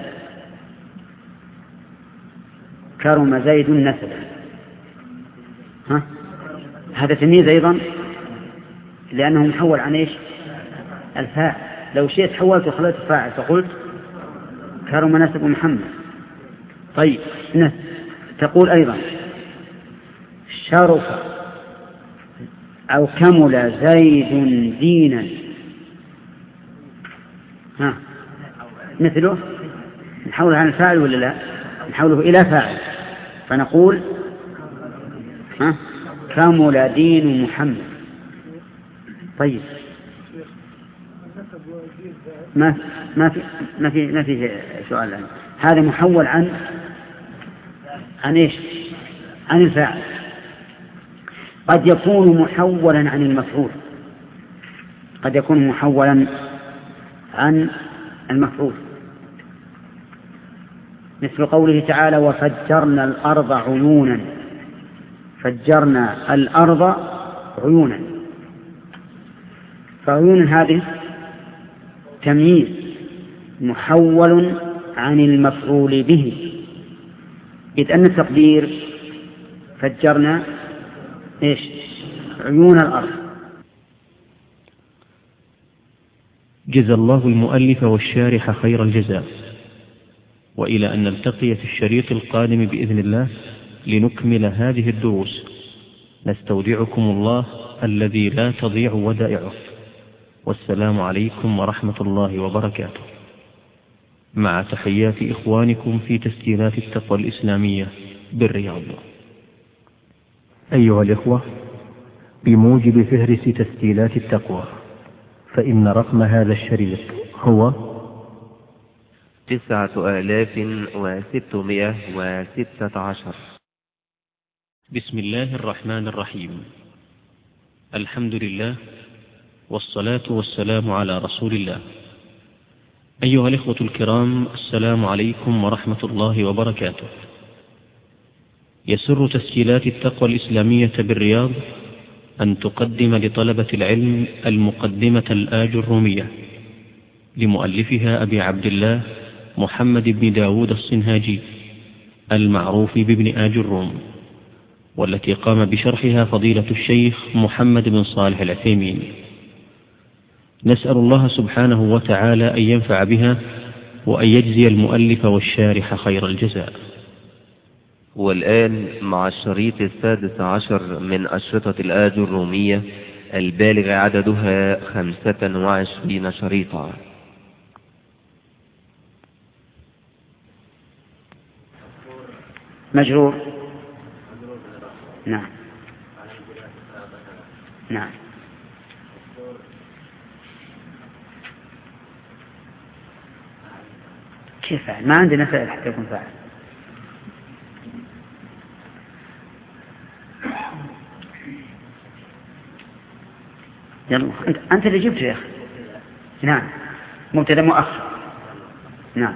كرم زيد نسبا، ها؟ هذا تمييز أيضا لأنه محول عن إيش؟ الفاعل. لو شئت حولت وخليت الفاعل فقلت كرم نسب محمد. طيب تقول أيضا شرف أو كمل زيد دينا، ها مثله نحوله عن الفاعل ولا لا؟ نحوله إلى فاعل فنقول ها كمل دين محمد. طيب ما ما في ما في ما في سؤال الآن. هذا محول عن عن ايش؟ عن الفاعل. قد يكون محولا عن المفعول، قد يكون محولا عن المفعول، مثل قوله تعالى وفجرنا الأرض عيونا، فجرنا الأرض عيونا. فعيون هذه تمييز محول عن المفعول به، إذ أن التقدير فجرنا إيش؟ عيون الأرض. جزى الله المؤلف والشارح خير الجزاء، وإلى أن نلتقي في الشريط القادم بإذن الله لنكمل هذه الدروس. نستودعكم الله الذي لا تضيع ودائعه، والسلام عليكم ورحمة الله وبركاته. مع تحيات إخوانكم في تسجيلات التقوى الإسلامية بالرياض. أيها الإخوة، بموجب فهرس تسجيلات التقوى، فإن رقم هذا الشريط هو تسعة آلاف وستمائة وستة عشر. بسم الله الرحمن الرحيم. الحمد لله والصلاة والسلام على رسول الله. أيها الإخوة الكرام، السلام عليكم ورحمة الله وبركاته. يسر تسجيلات التقوى الإسلامية بالرياض أن تقدم لطلبة العلم المقدمة الآج الرومية لمؤلفها أبي عبد الله محمد بن داود الصنهاجي المعروف بابن آج الروم، والتي قام بشرحها فضيلة الشيخ محمد بن صالح العثيمين. نسأل الله سبحانه وتعالى أن ينفع بها وأن يجزي المؤلف والشارح خير الجزاء. والآن مع الشريط السادس عشر من أشرطة الآج الرومية البالغ عددها خمسة وعشرين شريطا. مجرور. نعم نعم. كيف فعل؟ ما عندنا فعل حتى يكون فاعل. يلا أنت, أنت اللي جبت يا أخي. نعم، مبتدأ مؤخر. نعم.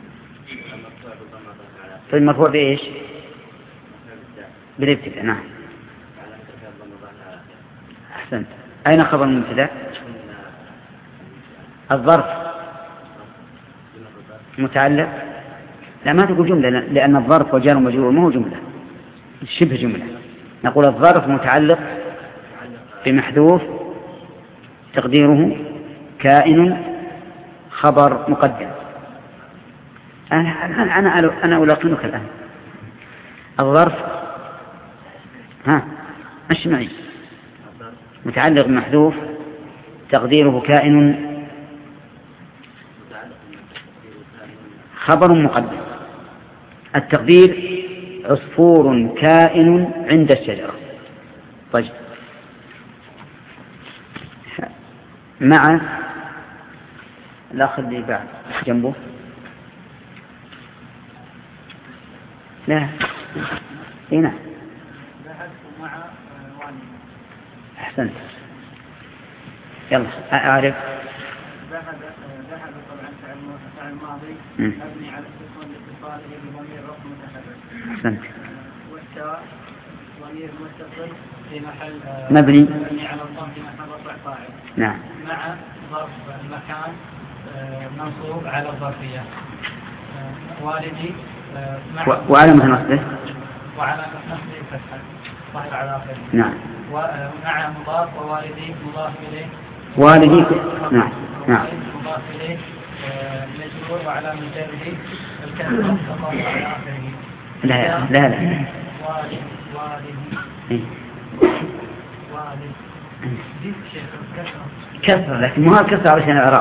طيب مرفوع بإيش؟ بالابتداء. نعم أحسنت. أين خبر المبتدأ؟ الظرف متعلق. لا، ما تقول جملة، لأن الظرف وجار ومجرور ما هو جملة، شبه جملة. نقول الظرف متعلق بمحذوف تقديره كائن خبر مقدم. أنا أنا أنا أنا ألاقنك الآن. الظرف ها مش معي، متعلق بمحذوف تقديره كائن خبر مقدم. التقدير عصفور كائن عند الشجرة. طيب، مع الأخ اللي بعد جنبه. لا هنا. أحسنت. يلا أعرف. ذهب ذهب طبعا فعل ماضي مبني على السكون لاتصاله بضمير رفع متحرك. أحسنت. والتاء ضمير متصل في محل مبني مبني على الضم في محل رفع فاعل. نعم. مع ظرف المكان منصوب على الظرفية. والدي مع وعلامة نصبه وعلامة نصبه الفتحة ظاهر على آخره. نعم. ومع مضاف ووالدي مضاف إليه. والدي نعم نعم. مضاف إليه مجرور وعلامة جره الكسر ظاهر على آخره. لا لا لا. والد والدي والد دي شيء كسر كسر، لكن مو هالكسر علشان الإعراب.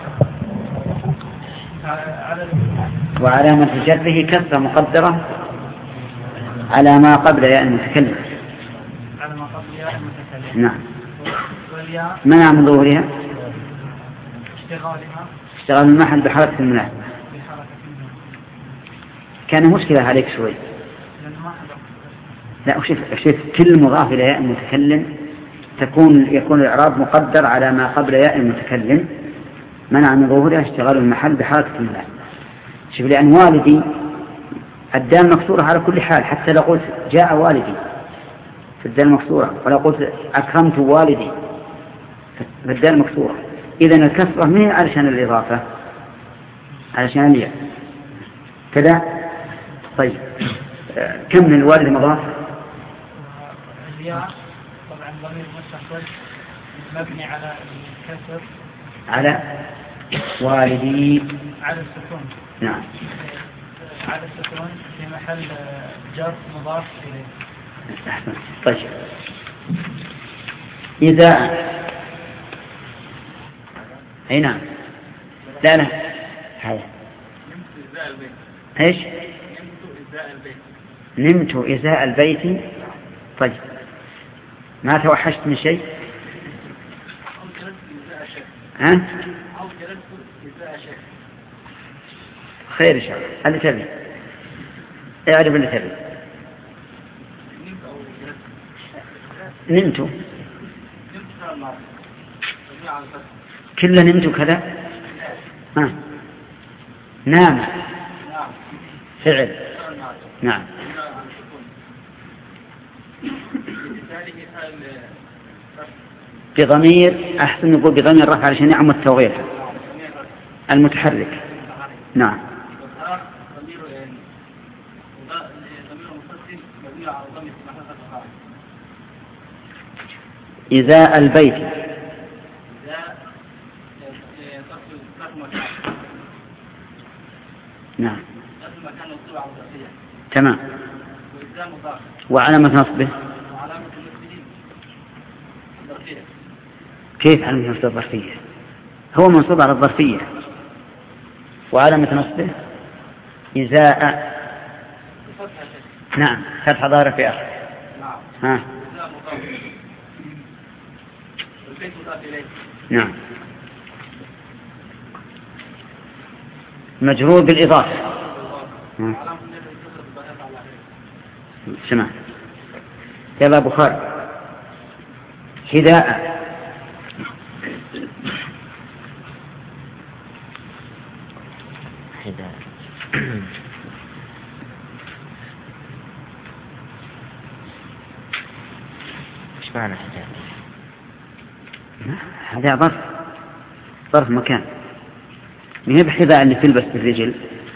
وعلامة جره كسر مقدرة على ما قبل ياء المتكلم. على ما قبل ياء المتكلم. نعم. والياء منع من ظهورها اشتغالها اشتغال المحل بحركة المناسبة. بحركة المناسبة. كان مشكلة عليك شوي. لا، وشوف شوف كل مضاف إلى ياء المتكلم تكون يكون الإعراب مقدر على ما قبل ياء المتكلم، منع من ظهورها اشتغال المحل بحركة المناسبة. شوف، لأن والدي الدال مكسورة على كل حال، حتى لو قلت جاء والدي في الدال مكسورة، ولو قلت أكرمت والدي في الدال مكسورة. إذن الكسرة ما هي علشان الإضافة، علشان الياء كذا. طيب، كم من الوالد مضاف؟ الياء طبعا ضمير مستقل مبني على الكسر على والدي على السكون. نعم. على السكون في محل جر مضاف إليه. طيب إذا أي نعم لا لا هذا ايش نمت إزاء البيت. طيب ما توحشت من شيء ها خير إن شاء الله. اللي تبي اعرف اللي تبي. نمت كله نمت كذا. ها نام فعل نعم. بضمير أحسن نقول بضمير الرفع علشان يعم التوغير المتحرك. نعم إزاء البيت نعم تمام. وعلامة نصبه كيف علامة نصبه الظرفية؟ هو منصوب على الظرفية. وعلامة نصبه إزاء نعم فتح ظاهرة في آخر. ها نعم مجرور بالإضافة. سمع يلا بخاري هداء هداء ايش معنى هداء؟ هذا ظرف ظرف مكان. ما هي بحذاء اللي تلبس بالرجل.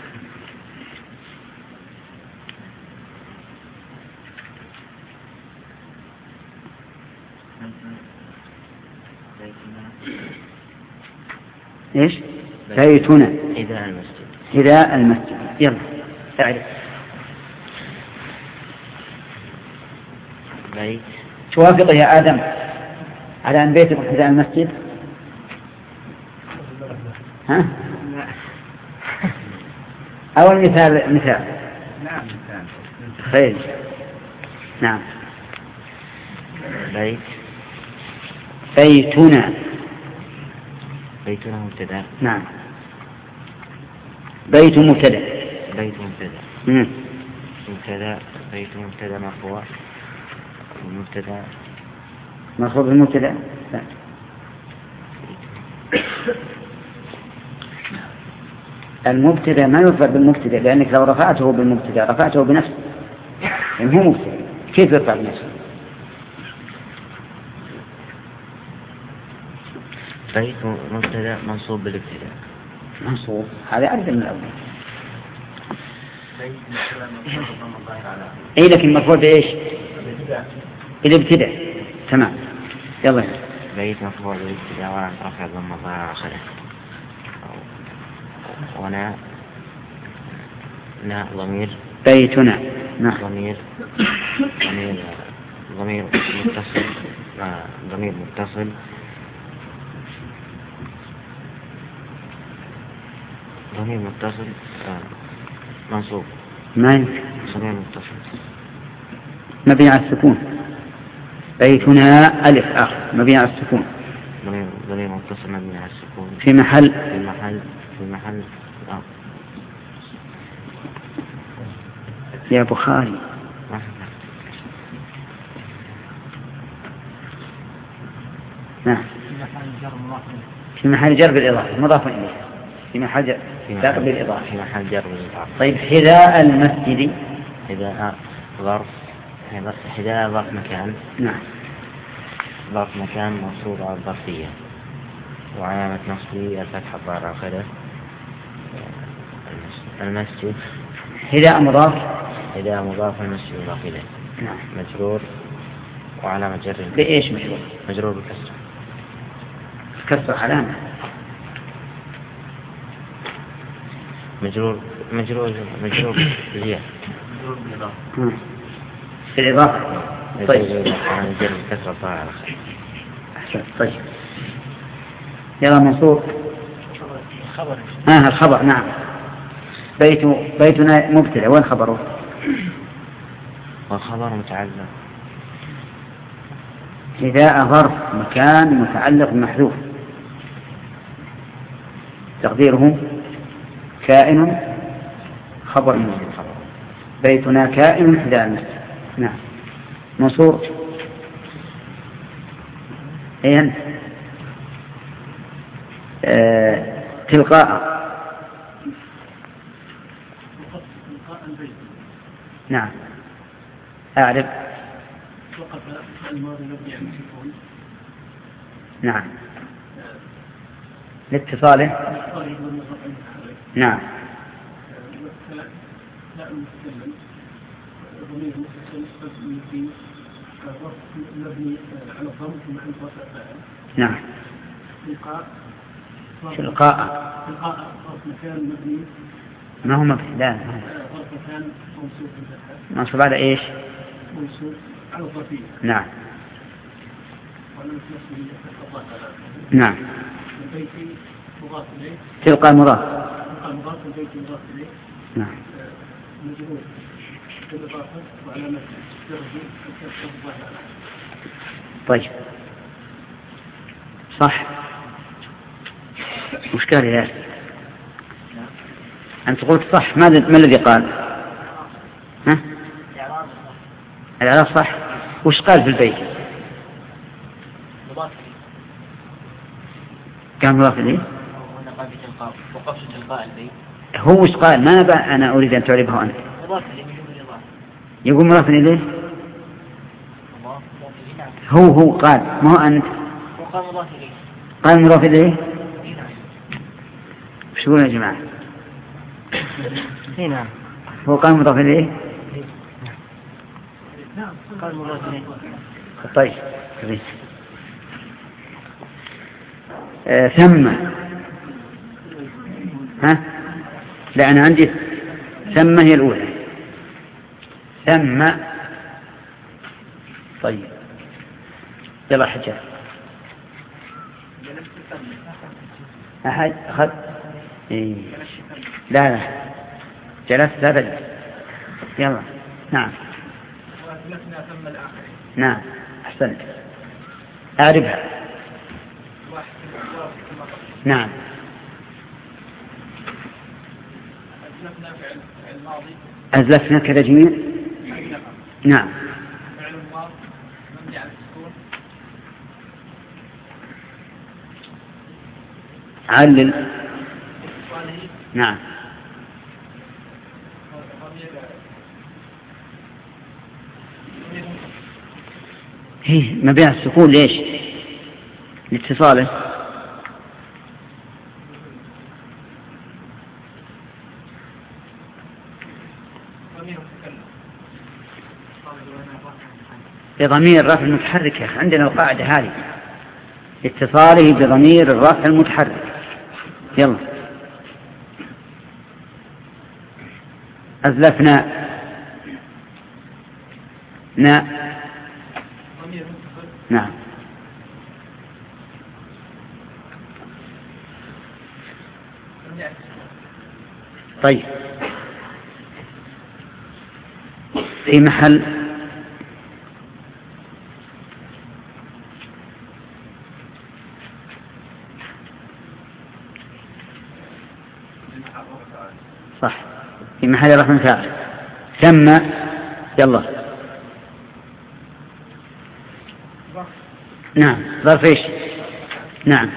ايش بيتنا هداء المسجد. هداء المسجد. يلا اعرف بيت. توافق يا آدم على أن بيتك هداء المسجد؟ ها؟ أول مثال مثال نعم مثال خير. نعم بيت بيتنا. بيتنا مبتدأ. نعم بيت مبتدأ. بيت مبتدأ. مم. مبتدأ بيت مبتدأ مرفوع. المبتدأ مرفوع بالمبتدأ. لا. المبتدأ ما يرفع بالمبتدأ لأنك لو رفعته بالمبتدأ رفعته بنفسه يعني هو مبتدأ كيف يرفع بنفسه؟ بيت مبتدأ منصوب بالابتداء. منصوب هذا أعرف من الأول. أي لكن مرفوع بإيش؟ بالابتداء. تمام يلا. بيت مرفوع بالابتداء وعلى رفع ضم الظاهر آخره. ونا نا ضمير بيتنا. نعم ضمير ضمير ضمير متصل ضمير متصل ضمير متصل منصوب. ما يمكن. ضمير متصل مبني على السكون. بيتنا ألف آخر مبني على السكون. ضمير ضمير متصل مبني على السكون في محل في محل في محل آه. يا بخاري نعم في محل جر بالإضافة مضاف إليه. في محل جر بالإضافة. في محل جر بالإضافة. طيب حذاء المسجد. حذاء ظرف. حذاء ظرف مكان. نعم ظرف مكان منصوب على الظرفية وعلامة نصبه الفتحة الظاهرة آخره. المسجد حذاء مضاف. حذاء مضاف المسجد مضاف إليه. نعم مجرور وعلامة جر بإيش مجرور؟ مجرور بالكسر. كسر علامة. مجرور مجرور مجرور زيادة. في الإضافة. طيب أحسن. طيب يلا منصور. آه الخبر. نعم. بيت بيتنا مبتدأ، وين خبره؟ والخبر متعلق إذا ظرف مكان متعلق محذوف تقديره كائن خبر منه. بيتنا كائن حذاء. نعم. منصور. ايه انت؟ آه تلقاء. نعم أعرف. نعم لاتصاله. نعم نعم تلقاء. تلقاء مكان مبني. ما هو مبني. لا منصوب على ايش؟ منصوب على الظرفية. نعم نعم. البيت مضاف إليه. تلقى مضاف. تلقى مضاف. البيت مضاف إليه. نعم. مجرور بالإضافة وعلامة جره الكسر الظاهرة. طيب صح. وش قال يا أنت قلت صح. ما ما الذي قال؟ ها؟ الإعراب صح. وش قال في البيت؟ كان مضاف إليه. وقفت تلقاء البيت. هو وش قال؟ ما أنا أنا أريد أن تعربه أنت. يقول مضاف إليه. هو هو قال ما هو أنت. وقال مضاف إليه. قال مضاف إليه. وش يقولون يا جماعة؟ نعم. هو قال مضاف إليه. نعم قال مضاف إليه. طيب كويس. آه ثم. ها؟ لا أنا عندي ثم هي الأولى. ثم. طيب يلا حجاج. أحد أخذ. إيه. لا لا جلست هذا. يلا. نعم. نعم أحسنت. أعرفها. نعم. أزلفنا كذا جميع. نعم. علل. نعم. هي مبيع السكون ليش؟ لاتصاله. بضمير الرفع المتحرك. يا أخي عندنا القاعدة هذه اتصاله بضمير الرفع المتحرك. يلا. أزلفنا. نا. نعم. طيب في محل صح. في محل رفع فاعل. ثم. يلا. نعم ظرف ايش؟ نعم.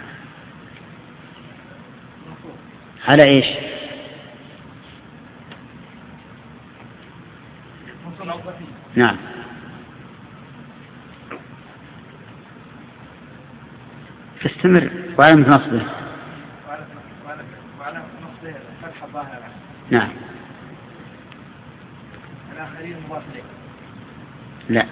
على ايش؟ نعم. تستمر وعلامة نصبه. نعم. الآخرين مضاف إليه. لا.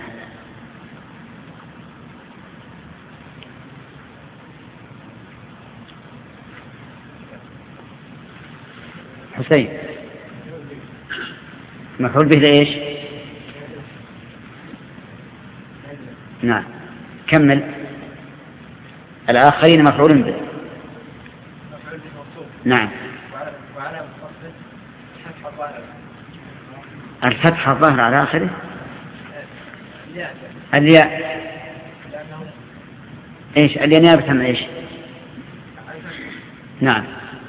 حسين مفعول به لإيش؟ نعم كمل. الآخرين مفعول به. نعم. الفتح الظاهر على آخره الياء. إيش الياء نيابة عن إيش؟ نعم.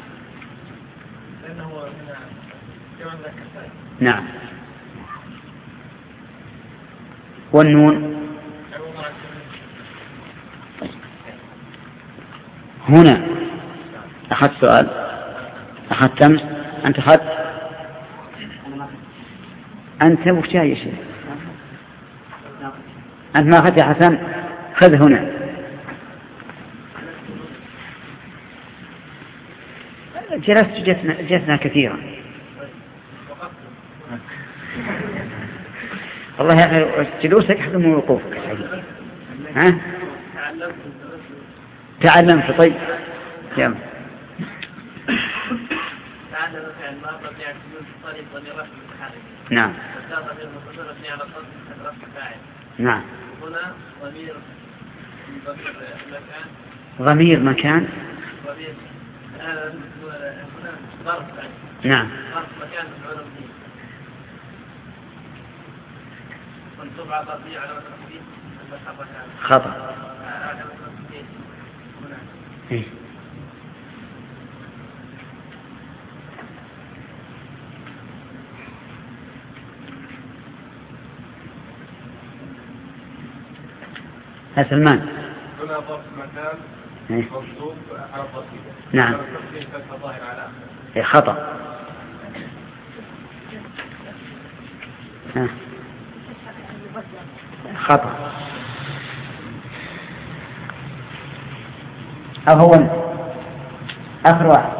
نعم. والنون هنا. أخذت سؤال أخذت أمس أنت أخذت أنت وش جاي شيء أنت ما أخذت يا حسن خذ هنا. جلست جلسنا, جلسنا كثيرا والله يا أخي جلوسك حسن من وقوفك. ها تعلمت. طيب يلا. نعم. نعم. هنا ضمير مكان. ضمير مكان. ضمير ظرف. نعم. ظرف مكان مفعول به. منصوب على ضربية على وزن خطأ. إيه؟ يا سلمان. هنا ظرف مكان منصوب على ضربية. نعم. إيه خطأ. ها. خطأ. أو هو آخر واحد.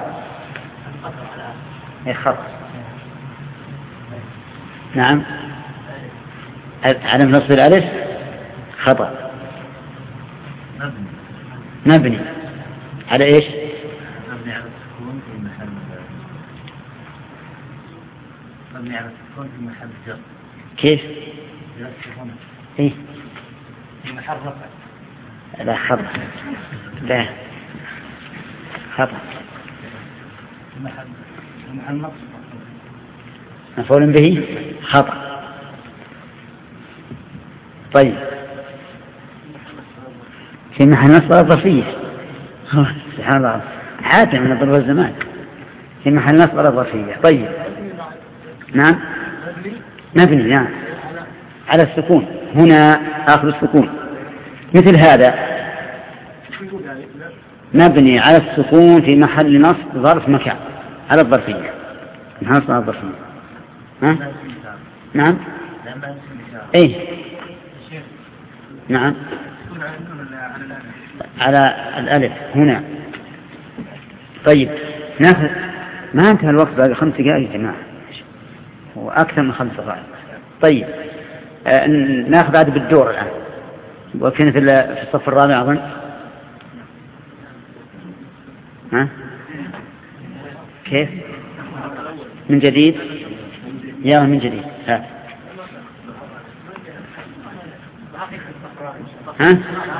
إيه خطأ. نعم. على نصب الألف خطأ. مبني على إيش؟ مبني على السكون في محل مبني على السكون في محل جر. كيف؟ هنا. إيه؟ في محل رفع. لا خطأ. لا خطأ. في محل في محل نصب. مفعول به خطأ. طيب في محل نصب الظرفية. سبحان الله حاتم من ضرب الزمان. في محل نصب الظرفية. طيب نعم مبني نعم على السكون. هنا آخر السكون مثل هذا مبني على السكون في محل نصب ظرف مكان على الظرفية. محل نصب الظرفية. ها؟ نعم. ايه نعم على الألف هنا. طيب ناخذ ما انتهى الوقت بعد خمس دقائق يا جماعة وأكثر من خمس دقائق. طيب آه ناخذ عاد بالدور الآن. وكنا في في الصف الرابع أظن. ها كيف من جديد يا من جديد. ها ها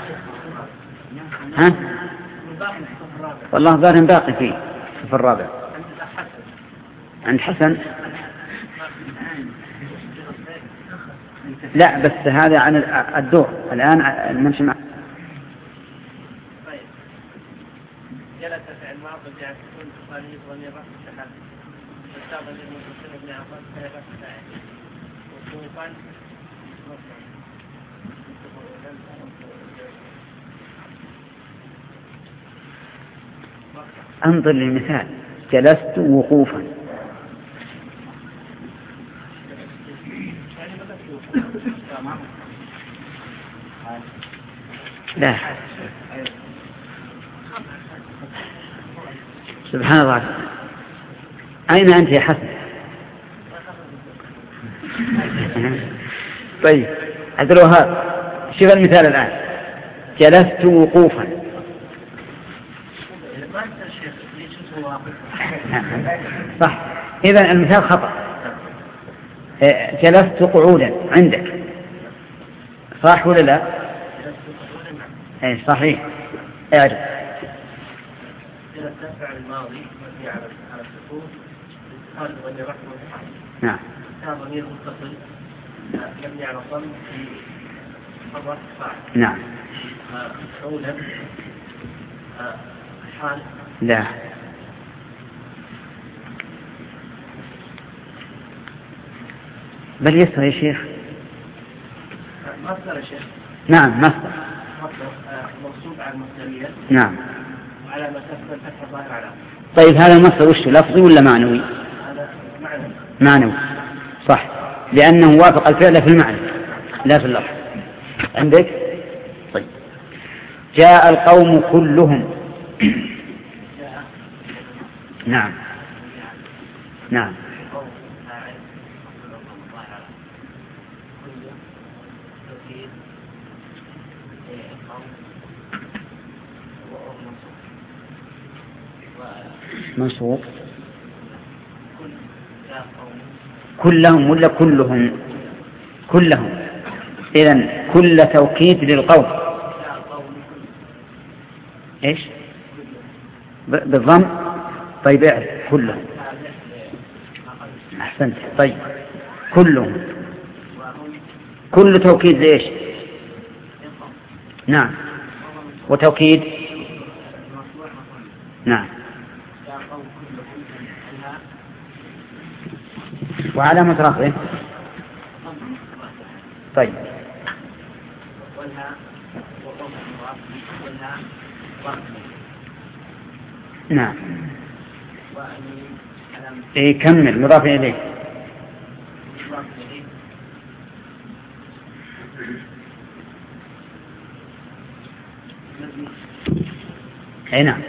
ها والله ظاهر باقي فيه في الرابع عند حسن. لا بس هذا عن الدور الآن نمشي مع. جلس فعل ماض وجاء سكون تصانيف ضمير رفع التحرك والسابق للمتصل ابن عباس فعل رفع فاعل وصوفا انظر للمثال. جلست وقوفا. لا سبحان الله. أين أنت يا حسن؟ طيب عبد الوهاب شوف المثال الآن. جلست وقوفا. صح. إذن المثال خطأ. جلست قعودا عندك صح ولا لا؟ اي صحيح. اعرف إذا الفعل الماضي مبني على على السكون خارج ضمير رفع والحال. نعم. كان ضمير متصل مبني على الضم في خبر فاعل. نعم. أولا حال. لا. بل يسر يا شيخ. مصدر يا شيخ. نعم مصدر. مصدر منصوب على المصدرية. نعم. وعلى ما كسب الفتح الظاهر على. طيب هذا المصدر وش لفظي ولا معنوي؟ هذا معنوي. معنوي صح، لأنه وافق الفعل في المعنى لا في اللفظ. عندك؟ طيب. جاء القوم كلهم. نعم نعم. منصوب كلهم ولا كلهم؟ كلهم. إذن كل توكيد للقوم. إيش بالضم؟ طيب اعرف كلهم. أحسنت. طيب كلهم كل توكيد ليش؟ نعم. وتوكيد نعم. وعلامة رفعه طيب نعم. إيه كمل مضاف إليه. أي نعم.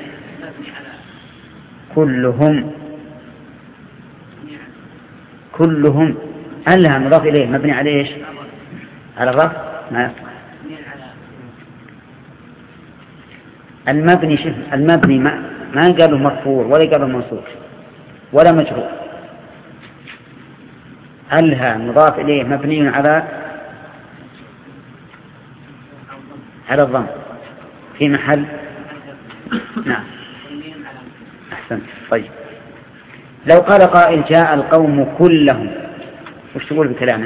كلهم كلهم ألها مضاف إليه مبني على إيش؟ على الرفع. ما المبني شف المبني ما ما قالوا مرفوع ولا قالوا منصوب ولا مجرور. ألها مضاف إليه مبني على على الضم في محل. نعم أحسنت. طيب لو قال قائل جاء القوم كلهم وش تقول بكلامه؟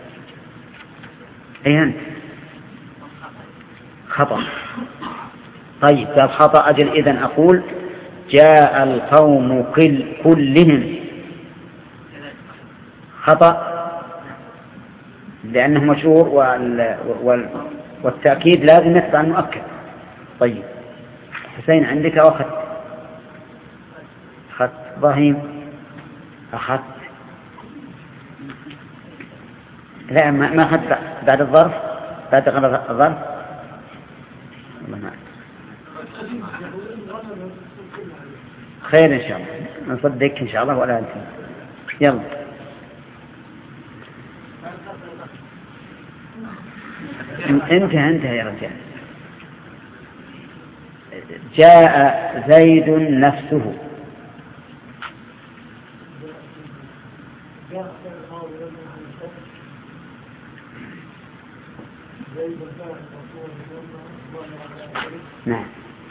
أي أنت خطأ. طيب قال خطأ أجل إذن أقول جاء القوم كل كلهم. خطأ لأنه مشهور وال... وال... والتأكيد لازم يتبع المؤكد. طيب حسين عندك أو أخذت؟ أخذت. إبراهيم أخذت؟ لا ما أخذت بعد الظرف بعد غلط الظرف. والله ما خير إن شاء الله نصدق إن شاء الله ولا أنت. يلا انتهى انتهى يا رجال. جاء زيد نفسه. نعم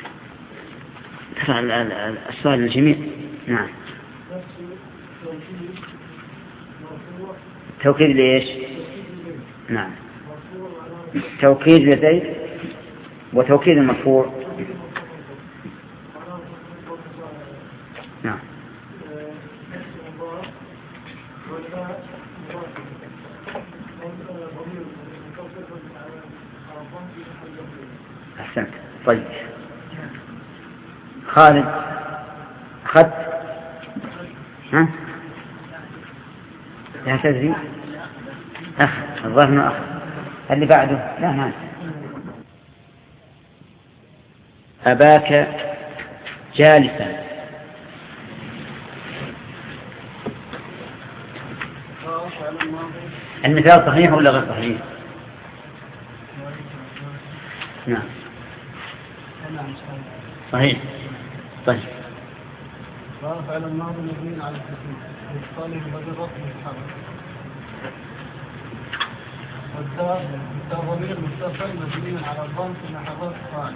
ترى السؤال الجميل. نعم توكيد ليش؟ نعم توكيد لزيد وتوكيد المرفوع. نعم أحسنت. طيب خالد أخذت؟ ها يا تدري أخ الظاهر أخ اللي بعده لا ما أباك جالسا. المثال صحيح ولا غير صحيح؟ نعم صحيح. طيب فعل الماضي مبني على السكون يصطلح بدل رفع الحرف والتاء ضمير متصل مبني على الضم في محل فاعل.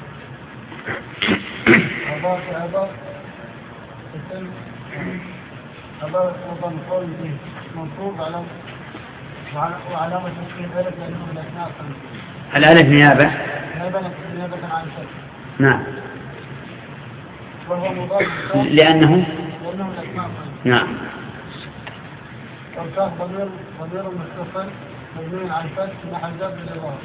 أضاف أضاف اسم أضاف أضاف مفعول به منصوب على وعلامة تسكين ذلك لأنه من الأسماء الخمسة. الألف نيابة. نيابة عن الفتح. نعم. وهو مضاف لأنه لأنه من الأسماء الخمسة. نعم. والكاف ضمير ضمير متصل مبني على الفتح في محل جر بالإضافة.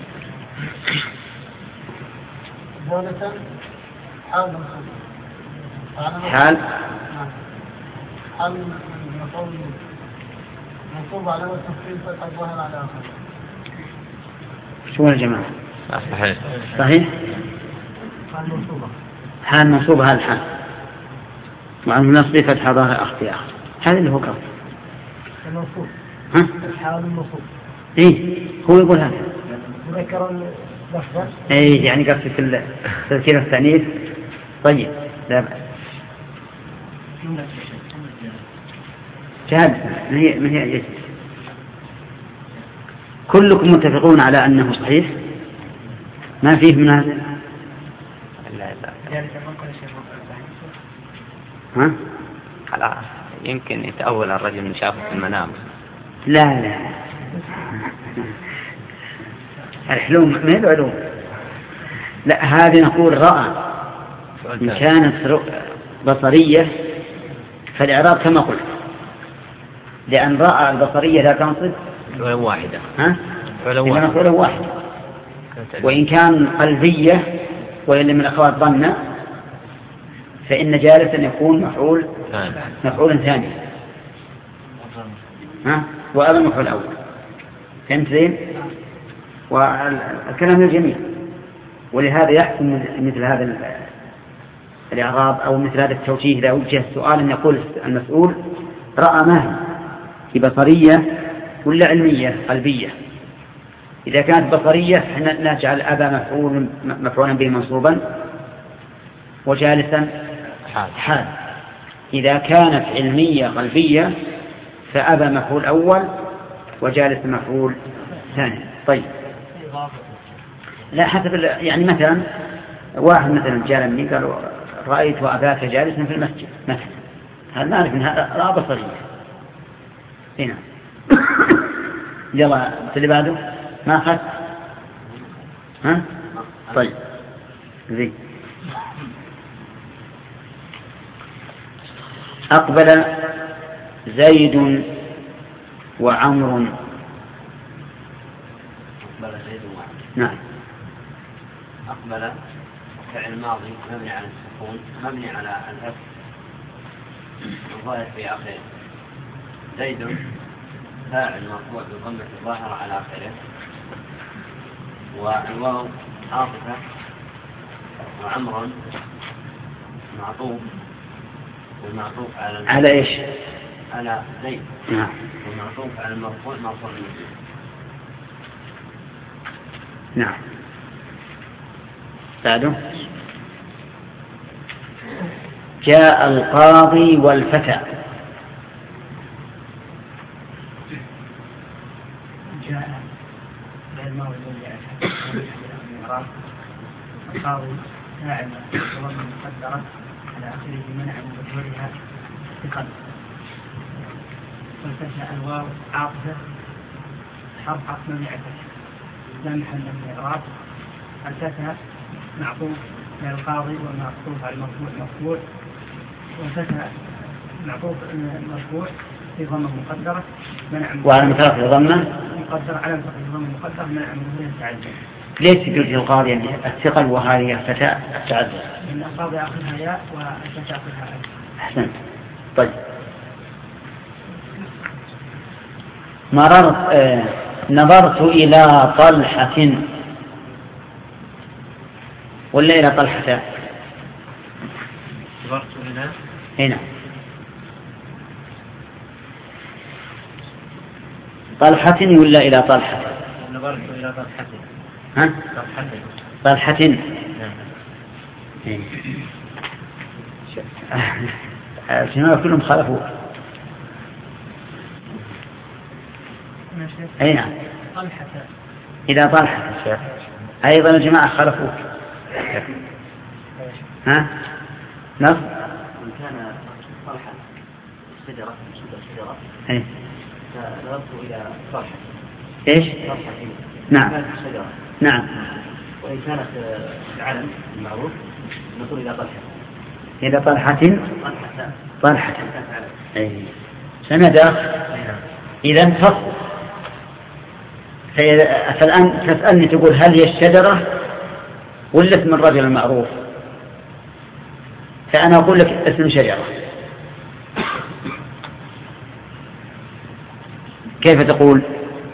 ثالثا حال منصوب. حال نعم. حال مفعول منصوب على تفصيل فتح الظاهر على آخر. شو يا جماعة؟ صحيح. صحيح. حال منصوبة. حال منصوب هذا الحال. مع النصب فتح ظاهر أخت آخر. هذا اللي هو قصد. المنصوب. ها؟ الحال المنصوب. إيه هو يقول هذا. ذكر اللفظة. إيه يعني قصد في تذكير التأنيث. طيب لا بأس. شهادة ما هي ما هي يجب. كلكم متفقون على أنه صحيح ما فيه من هذا. ها؟ خلاص يمكن يتأول الرجل من شافه في المنام. لا لا الحلم ما هي العلوم. لا هذه نقول رأى إن كانت بصرية فالإعراب كما قلت لأن رأى البصرية لا تنصب ولو واحدة. ها؟ ولو واحدة. ولو واحدة. وإن كان قلبية وإن من أخوات ظن فإن جالسا يكون مفعول مفعولا ثاني. ها؟ وأبا مفعول أول. فهمت زين؟ والكلام الجميل. ولهذا يحكم مثل هذا الإعراب أو مثل هذا التوجيه إذا وجه السؤال أن يقول المسؤول رأى ما هي بصرية ولا علمية قلبية. إذا كانت بصرية نجعل أبا مفعول مفعولا به منصوبا وجالسا حال. إذا كانت علمية قلبية فأبا مفعول أول وجالس مفعول ثاني. طيب لا حسب يعني مثلا واحد مثلا جاء مني قال رأيت أباك جالسا في المسجد مثلا هذا نعرف من هذا لا بصرية هنا. يلا اللي بعده ما أخذ ها طيب زي أقبل زيد وعمر. أقبل زيد وعمر. نعم. أقبل فعل ماضي مبني على السكون مبني على الفتح الظاهر في آخره. زيد فاعل مرفوع بضمة الظاهر على آخره والواو عاطفة وعمر معطوف والمعطوف على على إيش؟ على زيد. نعم. والمعطوف على المرفوع مرفوع به. نعم. بعده جاء القاضي والفتى. جاء بالماضي القاضي فاعل وضم مقدرة على آخره منع من ظهورها بقدر. والفتى الواو عاطفة حرف عطف مبني على الفتح لا محل من الإعراب. الفتى معطوف على القاضي ومعطوف على المرفوع مرفوع. والفتى معطوف مرفوع في ضمة مقدرة منع وعلى مترف ضمة مقدرة على مترف ضمة مقدرة منع من ظهورها التعدد. ليش تقول في القاضي يعني الثقل وهذه الفتاة التعدد؟ لأن القاضي آخذها ياء والفتاة آخذها ألف. أحسن. طيب مررت آه نظرت إلى طلحة ولا إلى طلحة؟ نظرت إلى هنا طلحة ولا إلى طلحة؟ نظرت إلى طلحة. ها؟ طلحة. طلحة. الجماعة كلهم خالفوا. أي نعم. طلحة. إلى طلحة الشيخ أيضا الجماعة خلفوك. ها؟ نص إن كان طلحة شجرة شجرة إيه؟ فنظرت إلى طلحة. إيش؟ طلحة نعم شجرة. نعم. وإن كانت العلم المعروف نقول إلى طلحة. إلى طلحة طلحة. طلحة. إيه. سندخ. إذا فصل. فالآن تسألني تقول هل هي الشجرة ولا اسم الرجل المعروف؟ فأنا أقول لك اسم شجرة. كيف تقول؟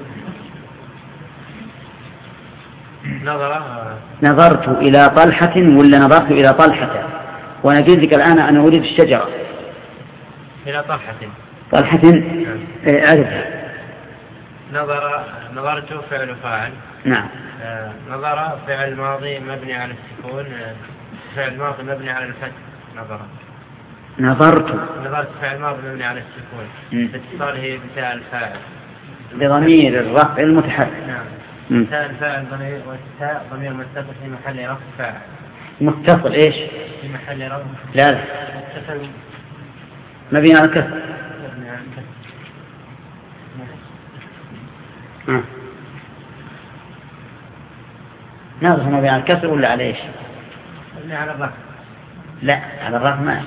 نظر نظرت إلى طلحة ولا نظرت إلى طلحة؟ وأنا قلت لك الآن أنا أريد الشجرة. إلى طلحة. طلحة أعرفها. نظر نظرت فعل فاعل. نعم. آه نظر فعل ماضي مبني على السكون. آه فعل ماضي مبني على الفتح. نظر. نظرت. نظرت فعل ماضي مبني على السكون. باتصاله بتاء الفاعل. بضمير الرفع المتحرك. نعم. تاء الفاعل ضمير والتاء ضمير متصل في محل رفع فاعل. متصل إيش؟ في محل رفع. لا لا. متصل. مبني على الكسر. مبني على الكسر. آه. ناظر مبني على الكسر ولا على إيش؟ مبني على الرفع. لا على الرفع ما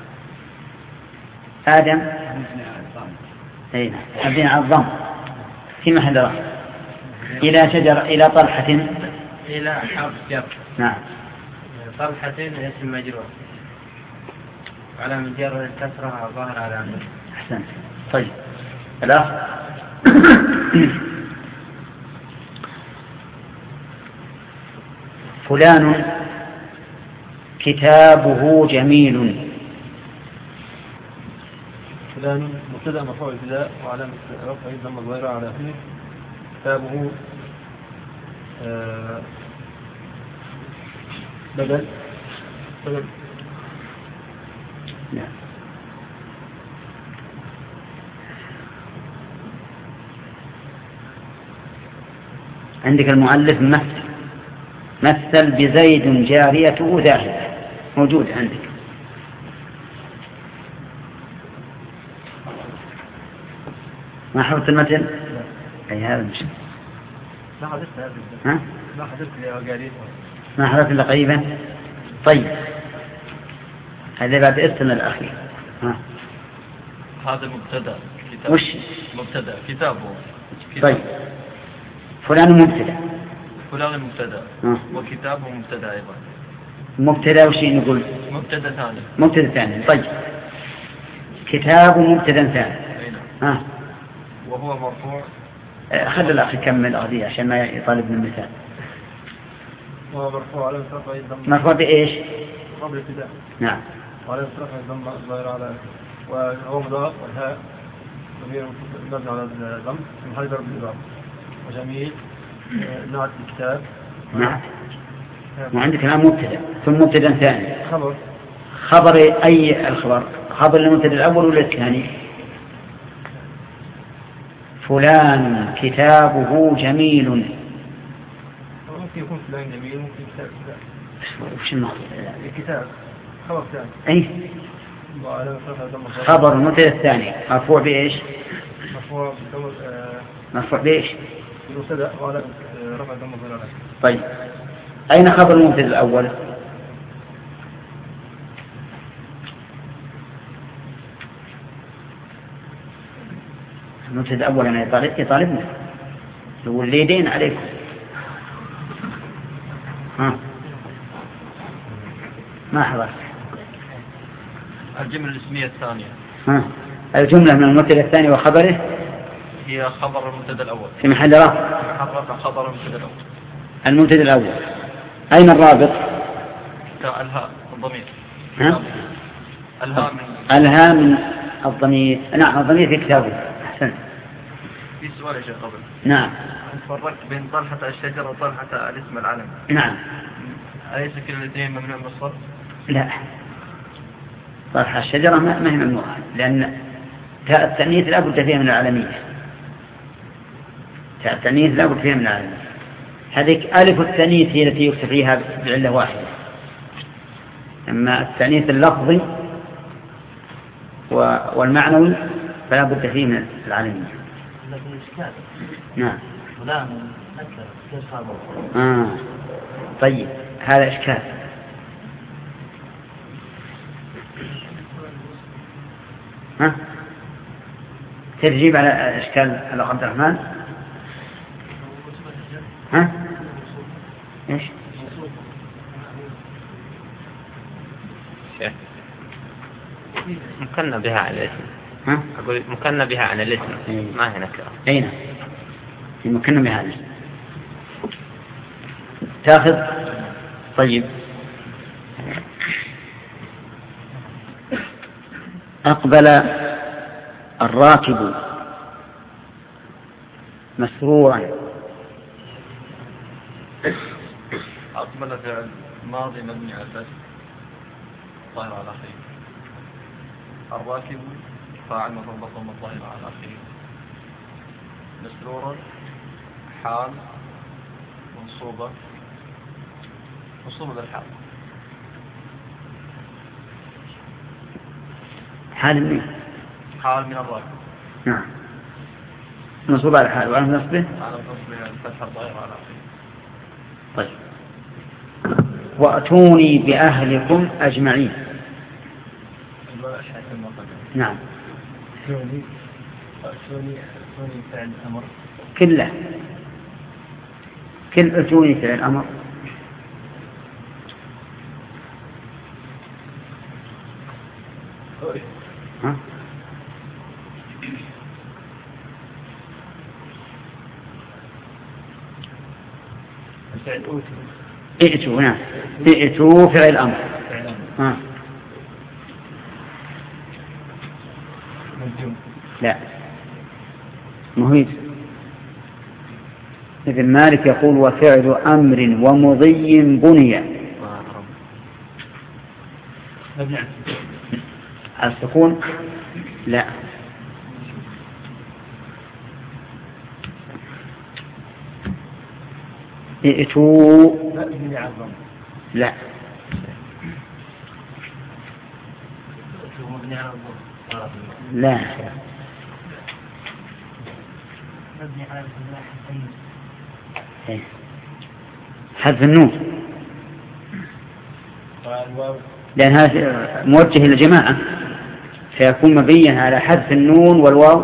آدم. أي نعم. مبني على الضم في محل رفع. إلى شجرة إلى طلحة. إلى حرف جر. نعم. طلحة اسم مجرور على من جر الكسرة ظاهر على عنه. أحسنت. طيب الأخ فلان كتابه جميل. فلان مبتدأ مرفوع ابتداء وعلامة رفعه الضمة الظاهرة على آخره. كتابه آه بدل بدل نعم. عندك المؤلف مثل مثل بزيد جاريته ذاهبة موجود عندك. ما حفظت المثل؟ أي هذا مش ما حدثت ها؟ ما حدثت لي وقاليت ما حدث إلا قريبا. طيب هذا بعد اسم الأخير. ها؟ هذا مبتدأ كتاب. وش مبتدأ كتابه. طيب فلان مبتدأ. فلان مبتدأ ها؟ وكتابه مبتدأ أيضا. مبتدأ وش نقول؟ مبتدأ ثاني. مبتدأ ثاني. طيب كتاب مبتدأ ثاني. ها؟ وهو مرفوع. خلي الأخ يكمل أغذية عشان ما يطالب من المثال. وهو مرفوع على رفعه الضمة. مرفوع بإيش؟ قبل ابتداء. نعم. وعلى رفعه الضمة الظاهرة على وهو مضاف والهاء ضمير مبني على الضم في محل ضرب الإضافة. وجميل نوع الكتاب. نعم. وعندك الآن مبتدأ ثم مبتدأ ثاني. خبر. خبر أي الخبر؟ خبر المبتدأ الأول ولا الثاني؟ فلان كتابه جميل. ممكن يكون فلان جميل ممكن كتاب كتاب. وش المقصود؟ الكتاب خبر ثاني. أي خبر المبتدأ الثاني مرفوع بإيش؟ مرفوع بالضمة. مرفوع بإيش؟ بالمبتدأ وعلى رفع الضمة الظاهرة. طيب أين خبر المبتدأ الأول؟ المبتدأ الأول أنا يطالب يطالبنا يقول لي دين عليكم. ها ما حضرت الجملة الاسمية الثانية. ها الجملة من المبتدأ الثاني وخبره هي خبر المبتدأ الأول في محل رفع. حرف خبر المبتدأ الأول. المبتدأ الأول أين الرابط؟ الهاء الضمير. ها الهاء من الهاء من الضمير. نعم الضمير في كتابه. أحسن. في سؤال يا شيخ قبل. نعم. فرقت بين طلحة الشجرة وطلحة الاسم العلم. نعم. أليس كلا الاثنين ممنوع من الصرف؟ لا طرح الشجرة ما هي ممنوعة لأن التأنيث لا بد فيها من العالمية. التأنيث لا بد فيها من العلم. هذه ألف التأنيث هي التي يكتب فيها بعلة واحدة، أما التأنيث اللفظي والمعنوي فلا بد فيه من العلم. لكن إشكال. نعم. فلان نكر كيف صار؟ آه. طيب هذا إشكال. ها؟ تجيب على إشكال على عبد الرحمن؟ ها؟ إيش؟ مكنا بها على الاسم. ها؟ أقول مكنا بها على الاسم. أيه. ما هي نكرة. أين؟ مكنا بها على الاسم. تأخذ. طيب. أقبل الراكب مسرورا. أقبل فعل ماضي مبني على الفتح ظاهر على آخره. الراكب فاعل مفعول بضم ظاهر على آخره. مسرورا حال منصوبة منصوبة للحال. حال من حال من الراكب. نعم. منصوب على الحال وعلى نصبه على نصبه الفتح الظاهر على آخره. طيب. وأتوني بأهلكم أجمعين. نعم. أتوني أتوني أتوني فعل أمر كله كل أتوني فعل أمر. ها؟ فعل أوتو. ائتوا. نعم. ائتوا فعل أمر. ها. لا مهيد. ابن مالك يقول وفعل أمر ومضي بني على السكون. لا ائتوا. لا لا حذف النون لأن هذا موجه للجماعة فيكون مبينا على حذف النون والواو.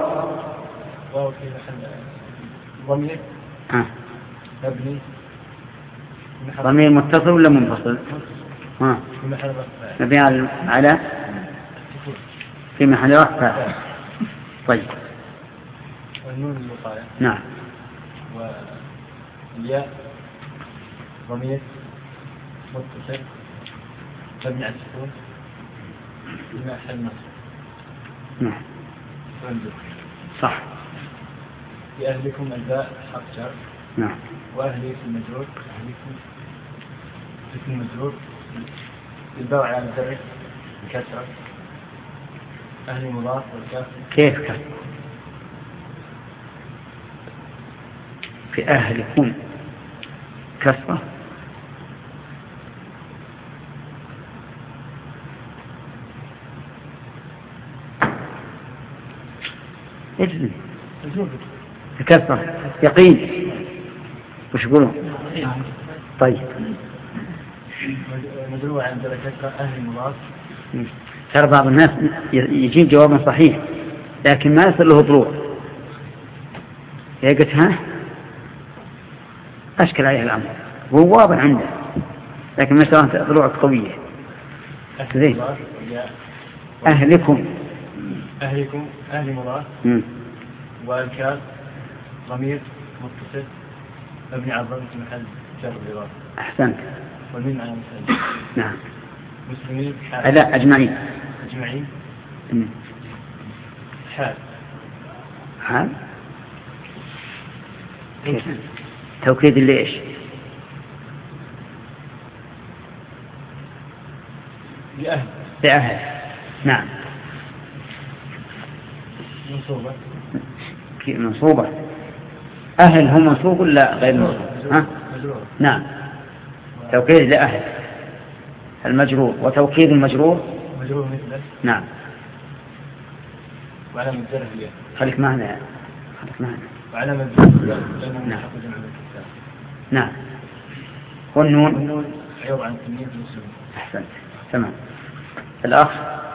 ضمير آه. مبني ضمير متصل ولا منفصل؟ ها مبني على على في محل رفع. طيب. والنون الوقاية. نعم. والياء ضمير متصل مبني على السكون في محل نصب. نعم وانزل. صح. في أهلكم الباء حرف جر. نعم. وأهلي في المجرور أهلكم في المجرور الباء على الجر الكسرة. أهلي مضاف والكاف. كيف كسر؟ في أهلكم كسرة. اجل كسرة يقين. وش يقولون؟ طيب. مدروع عند الكسرة أهل مضاف. ترى بعض الناس يجيب جوابا صحيح لكن ما يصل له ضلوع. هي قلت ها أشكل عليه الأمر هو واضح عنده لكن ما شاء الله ضلوع قوية. زين. أهلكم أهلكم أهل مضاف والكاف ضمير متصل مبني على الضم في محل جر بالإضافة. أحسنت. والميم على مسلم. نعم. مسلمين حال. لا أجمعين. أجمعين. مم. حال. حال. كيف؟ توكيد اللي إيش؟ لأهل. لأهل. نعم. منصوبة. منصوبة. أهل هم منصوب ولا غير منصوب؟ ها؟ نعم، توكيد لأهل المجرور وتوكيد المجرور مجرور مثله. نعم. وعلامة جره الياء. خليك معنا خليك معنا. وعلامة جره نعم. نعم. والنون والنون عوض عن تمييز المسلم. أحسنت، تمام. الأخ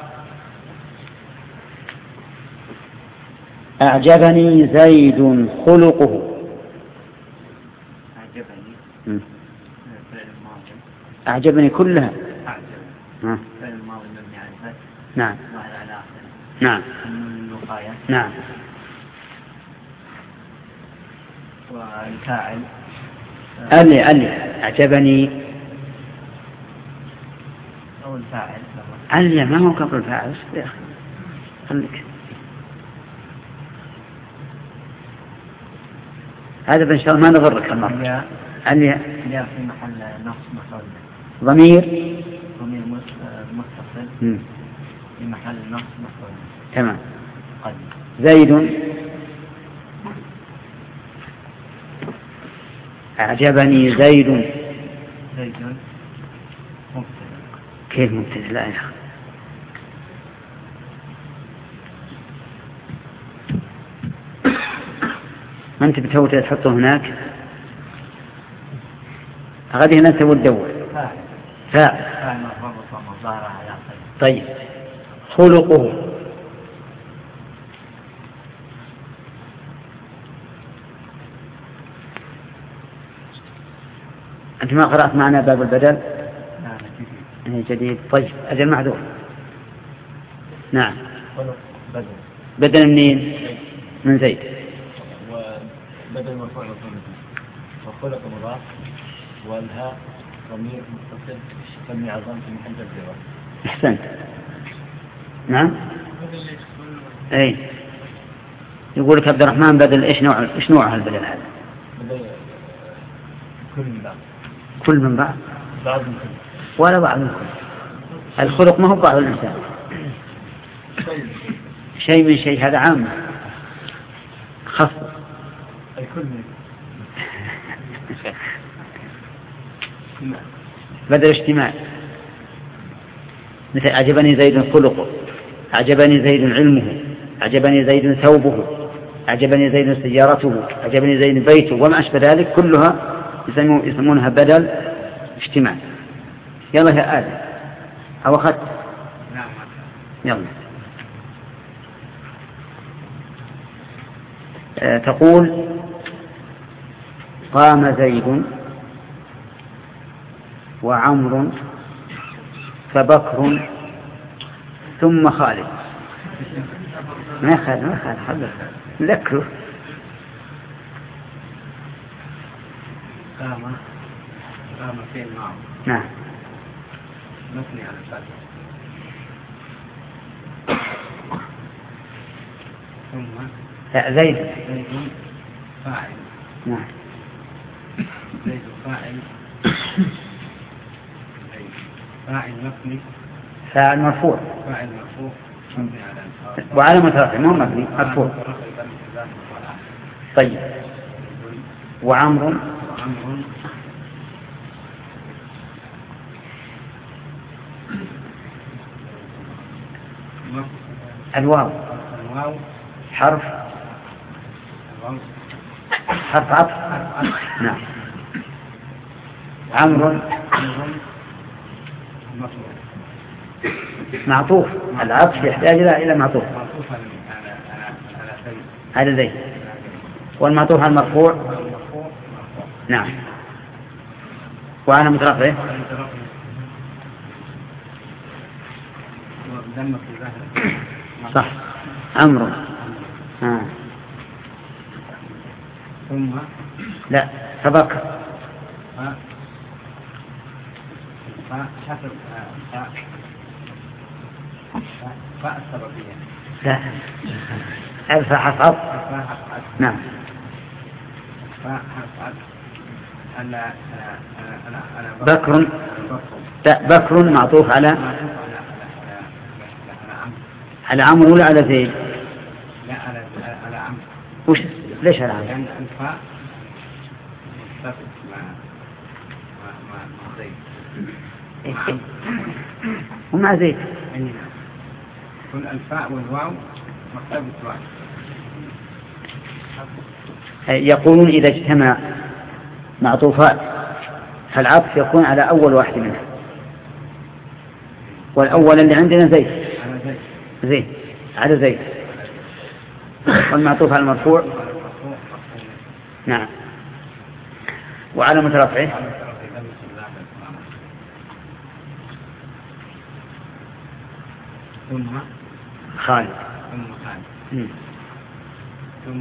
أعجبني زيد خلقه. أعجبني فعل الماضي. أعجبني كلها. أعجبني فعل الماضي مبني على الفتح. نعم. ظاهر على آخره. نعم. الوقاية. نعم. والفاعل ألي ألي أعجبني أو الفاعل. ألي ما هو قبل الفاعل يا أخي خليك. هذا بإن شاء الله ما نغرك المرة. ألي لا في محل نصب مفعول. ضمير ضمير متصل في محل نصب مفعول. تمام. قد زيد أعجبني زيد. زيد مبتدأ. كيف مبتدأ؟ لا يا أخي ما أنت بتوت تحطه هناك غادي هنا تبغى تدور. فاعل. فاعل. فاعل مرفوع ظاهر على آخره. طيب خلقه. أنت ما قرأت معنا باب البدل؟ نعم جديد. جديد. طيب أجل معذور. نعم. بدل. بدل منين؟ من زيد. وبدل مرفوع مفعول به. وخلق مضاف والهاء ضمير متصل مبني على الضم في محل جر. أحسنت. نعم. أي يقول لك عبد الرحمن بدل إيش نوع إيش نوع هالبدل هذا؟ بدل كل من بعض. كل من بعض. بعض من كل. ولا بعض من كل. الخلق ما هو بعض الإنسان. شيء من شيء هذا عام. خاص. أي كل من. بدل اجتماع. مثل أعجبني زيد خلقه، أعجبني زيد علمه، أعجبني زيد ثوبه، أعجبني زيد سيارته، أعجبني زيد بيته وما أشبه ذلك كلها يسمونها بدل اجتماع. يلا يا آدم أو أخذت؟ نعم. يلا. أه تقول قام زيد وعمر فبكر ثم خالد. ما خالد ما خالد حضر نذكره. قام قام في الماضي. نعم. مبني على الفتح. ثم لا زيد. زيد فاعل. نعم. زيد فاعل. فاعل مبني. فاعل مرفوع. فاعل مرفوع مبني على وعلامة رفعه مو مبني مرفوع. طيب وعمر. وعمر الواو. الواو حرف. الواو حرف عطف. نعم. عمر معطوف. العطف يحتاج إلى معطوف. هذا زي والمعطوف على المرفوع. نعم. وعلى مترفعه صح. عمرو. آه. ثم لا فبكر. فحسب فاء السببية. لا ألف حرف عطف. نعم. فاء حرف عطف. أنا أنا أنا بكر. بكر معطوف على على عمرو ولا على زيد؟ لا على على عمرو. وش ليش العام؟ لأن الفاء مع مع مع زيد ومع زيد كل الفاء والواو مرتبط واحد. يقولون إذا اجتمع معطوفات فالعطف يكون على أول واحد منها، والأول اللي عندنا زيد زيد على زيد، والمعطوف على المرفوع نعم، وعلى مترفعه ثم خالد ثم خالد مم. ثم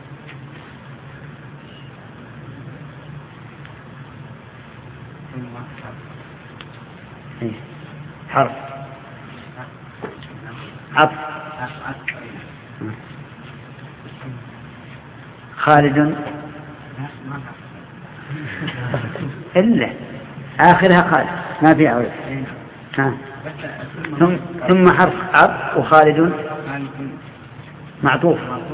ثم حرف عطف خالد إلا آخرها خالد ما في عوض. ثم ثم حرف عطف وخالد معطوف.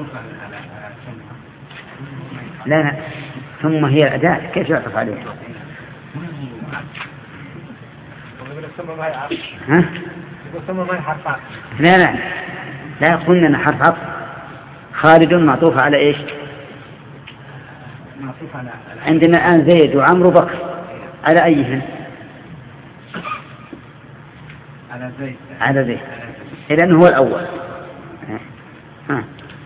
لا لا ثم هي الأداة كيف يعطف عليها؟ ها؟ لا لا لا قلنا أن حرف عطف. خالد معطوف على إيش؟ عندنا الآن زيد وعمرو بكر على أيهن؟ على زيد على زيد إذن هو الأول. ها.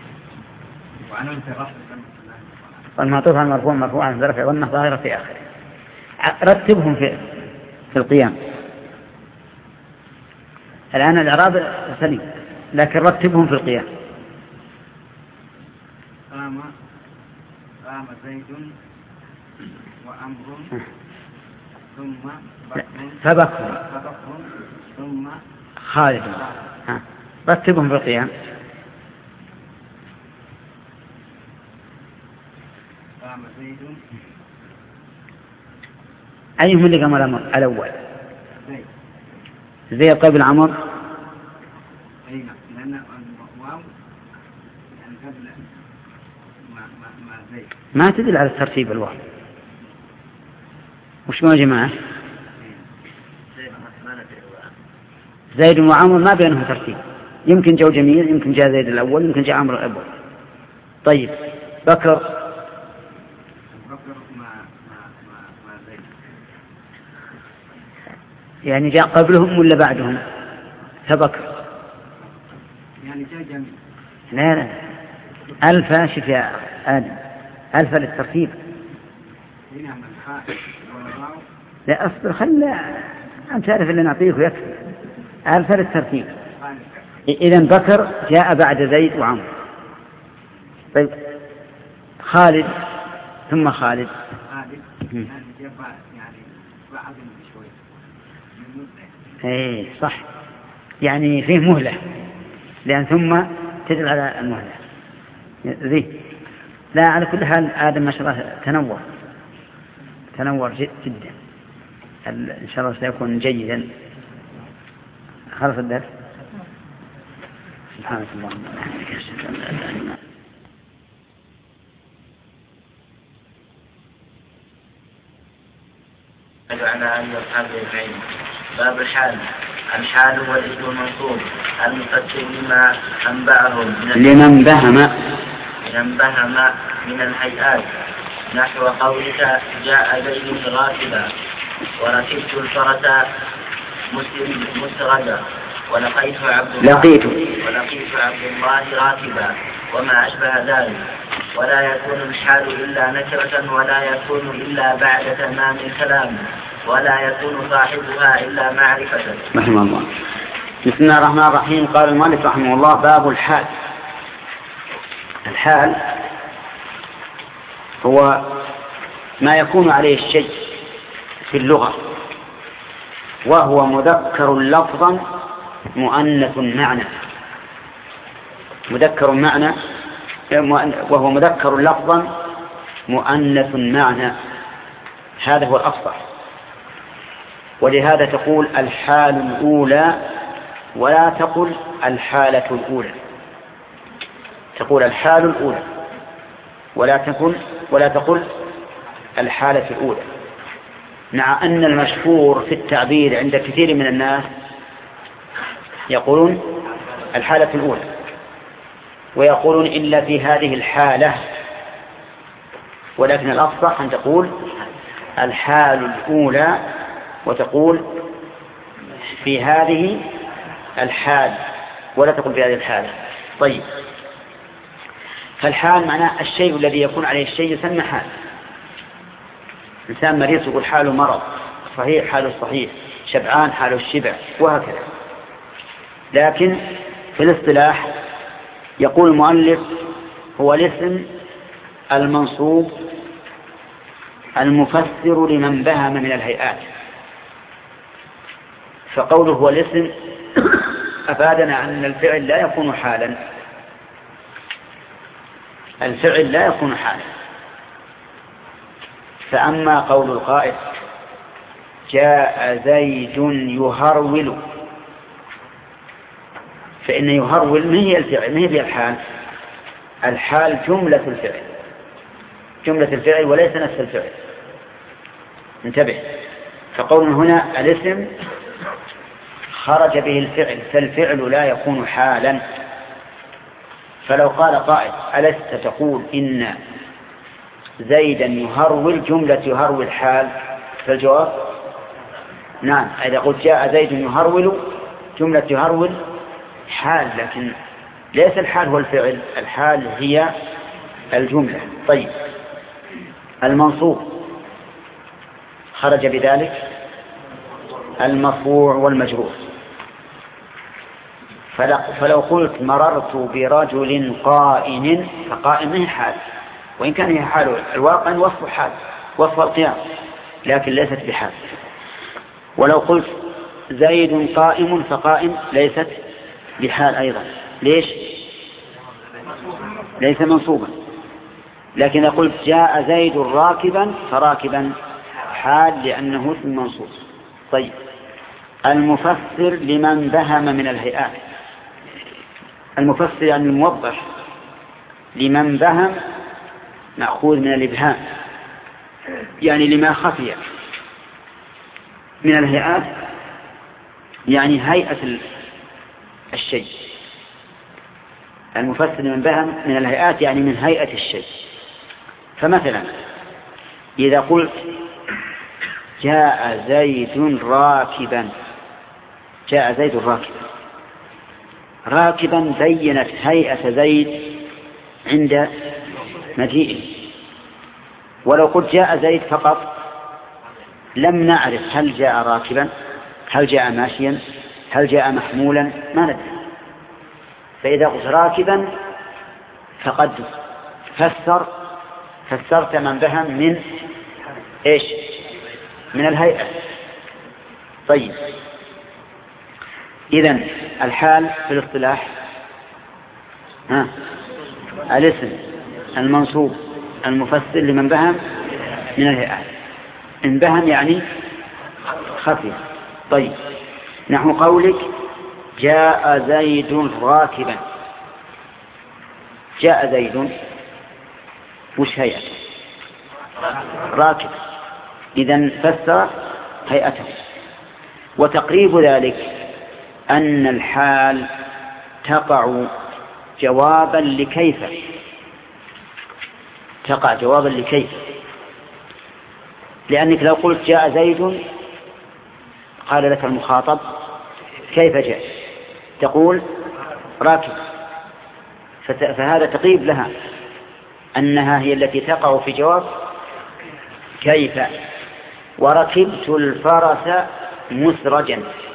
والمعطوف على المرفوع مرفوع عن ذرف ظنه ظاهرة في آخره. رتبهم في في القيام. الآن الإعراب سليم لكن رتبهم في القيام. قام قام زيد وعمر ثم بكر فبكر ثم خالد. ها. رتبهم في القيام. قام زيد أيهم اللي قام الأول؟ زيد زيد قبل عمر. أي نعم لأن الواو يعني قبل ما ما ما زيد ما تدل على الترتيب الواو. وش ما جماعة؟ زيد وعمر ما بينهم ترتيب، يمكن جو جميل يمكن جاء زيد الأول يمكن جاء عمرو الأول. طيب بكر بكر ما ما ما ما زيد يعني جاء قبلهم ولا بعدهم؟ فبكر يعني جاء جميل. لا لا ألف شوف يا آدم ألف للترتيب. هنا من الحاء والواو. لا أصبر خلنا أنت تعرف اللي نعطيه ويكفي. ألف للترتيب. إذن بكر جاء بعد زيد وعمر. طيب خالد ثم خالد خالد يعني جاء يعني بعد شوي. ايه صح يعني فيه مهلة لأن ثم تدل على المهلة ذي. لا على كل حال آدم ما شاء الله تنور تنور جدا إن شاء الله سيكون جيدا. خلص الدرس. سبحانك اللهم وبحمدك أشهد أن لا إله إلا أنت على آله وأصحابه أجمعين. باب الحال. الحال هو الاسم المنصوب المفسر لما أنبأه لمن بهم لمن بهم من الهيئات نحو قولك جاء زيد راكبا وركبت الفرس مسردا ولقيت عبد الله لقيت ولقيت عبد الله راكبا وما أشبه ذلك. ولا يكون الحال إلا نكرة ولا يكون إلا بعد تمام الكلام ولا يكون صاحبها إلا معرفة. رحمه الله. بسم الله الرحمن الرحيم. قال المؤلف رحمه الله باب الحال. الحال هو ما يكون عليه الشيء في اللغة وهو مذكر لفظا مؤنث معنى. مذكر معنى وهو مذكر لفظا مؤنث معنى. هذا هو الأفضل. ولهذا تقول الحال الأولى ولا تقل الحالة الأولى. تقول الحال الأولى ولا تكن ولا تقل الحالة الأولى، مع أن المشهور في التعبير عند كثير من الناس يقولون الحالة الأولى، ويقولون إلا في هذه الحالة، ولكن الأفصح أن تقول الحال الأولى وتقول في هذه الحال ولا تقول في هذه الحالة. طيب، فالحال معناه الشيء الذي يكون عليه الشيء يسمى حال. إنسان مريض يقول حاله مرض، صحيح حاله صحيح، شبعان حاله الشبع، وهكذا. لكن في الاصطلاح يقول المؤلف هو الاسم المنصوب المفسر لمن بهم من الهيئات. فقوله هو الاسم أفادنا أن الفعل لا يكون حالا، الفعل لا يكون حالا. فأما قول القائل جاء زيد يهرول، فإن يهرول ما هي الفعل، ما هي الحال. الحال جملة الفعل، جملة الفعل وليس نفس الفعل. انتبه، فقول هنا الاسم خرج به الفعل، فالفعل لا يكون حالا. فلو قال قائل ألست تقول إن زيدا يهرول جملة يهرول حال، فالجواب نعم. إذا قلت جاء زيد يهرول جملة يهرول حال، لكن ليس الحال هو الفعل، الحال هي الجملة. طيب، المنصوب خرج بذلك المرفوع والمجرور. فلو قلت مررت برجل قائم، فقائم هي حال، وإن كان هي حال الواقع وصف حال، وصف القيام، لكن ليست بحال. ولو قلت زيد قائم، فقائم ليست بحال أيضا. ليش؟ ليس منصوبا. لكن قلت جاء زيد راكبا، فراكبا حال لأنه اسم منصوب. طيب، المفسر لمن بهم من الهيئات. المفسر يعني الموضح، لمن بهم مأخوذ من الإبهام، يعني لما خفي من الهيئات، يعني هيئة الشيء. المفسر لمن بهم من الهيئات يعني من هيئة الشيء. فمثلا إذا قلت جاء زيد راكبا، جاء زيد راكبا، راكبا بينت هيئة زيد عند مجيئه. ولو قلت جاء زيد فقط لم نعرف هل جاء راكبا، هل جاء ماشيا، هل جاء محمولا، ما ندري. فإذا قلت راكبا فقد فسر فسرت من بهم من إيش؟ من الهيئة. طيب، إذن الحال في الاصطلاح ها الاسم المنصوب المفسر لمن بهم من الهيئات. إن بهم يعني خفي. طيب، نحو قولك جاء زيد راكبا، جاء زيد وش هيئته؟ راكب، إذن فسر هيئته. وتقريب ذلك أن الحال تقع جوابا لكيف، تقع جوابا لكيف، لأنك لو قلت جاء زيد قال لك المخاطب كيف جاء، تقول راكب، فهذا تقريب لها أنها هي التي تقع في جواب كيف. وركبت الفرس مسرجا،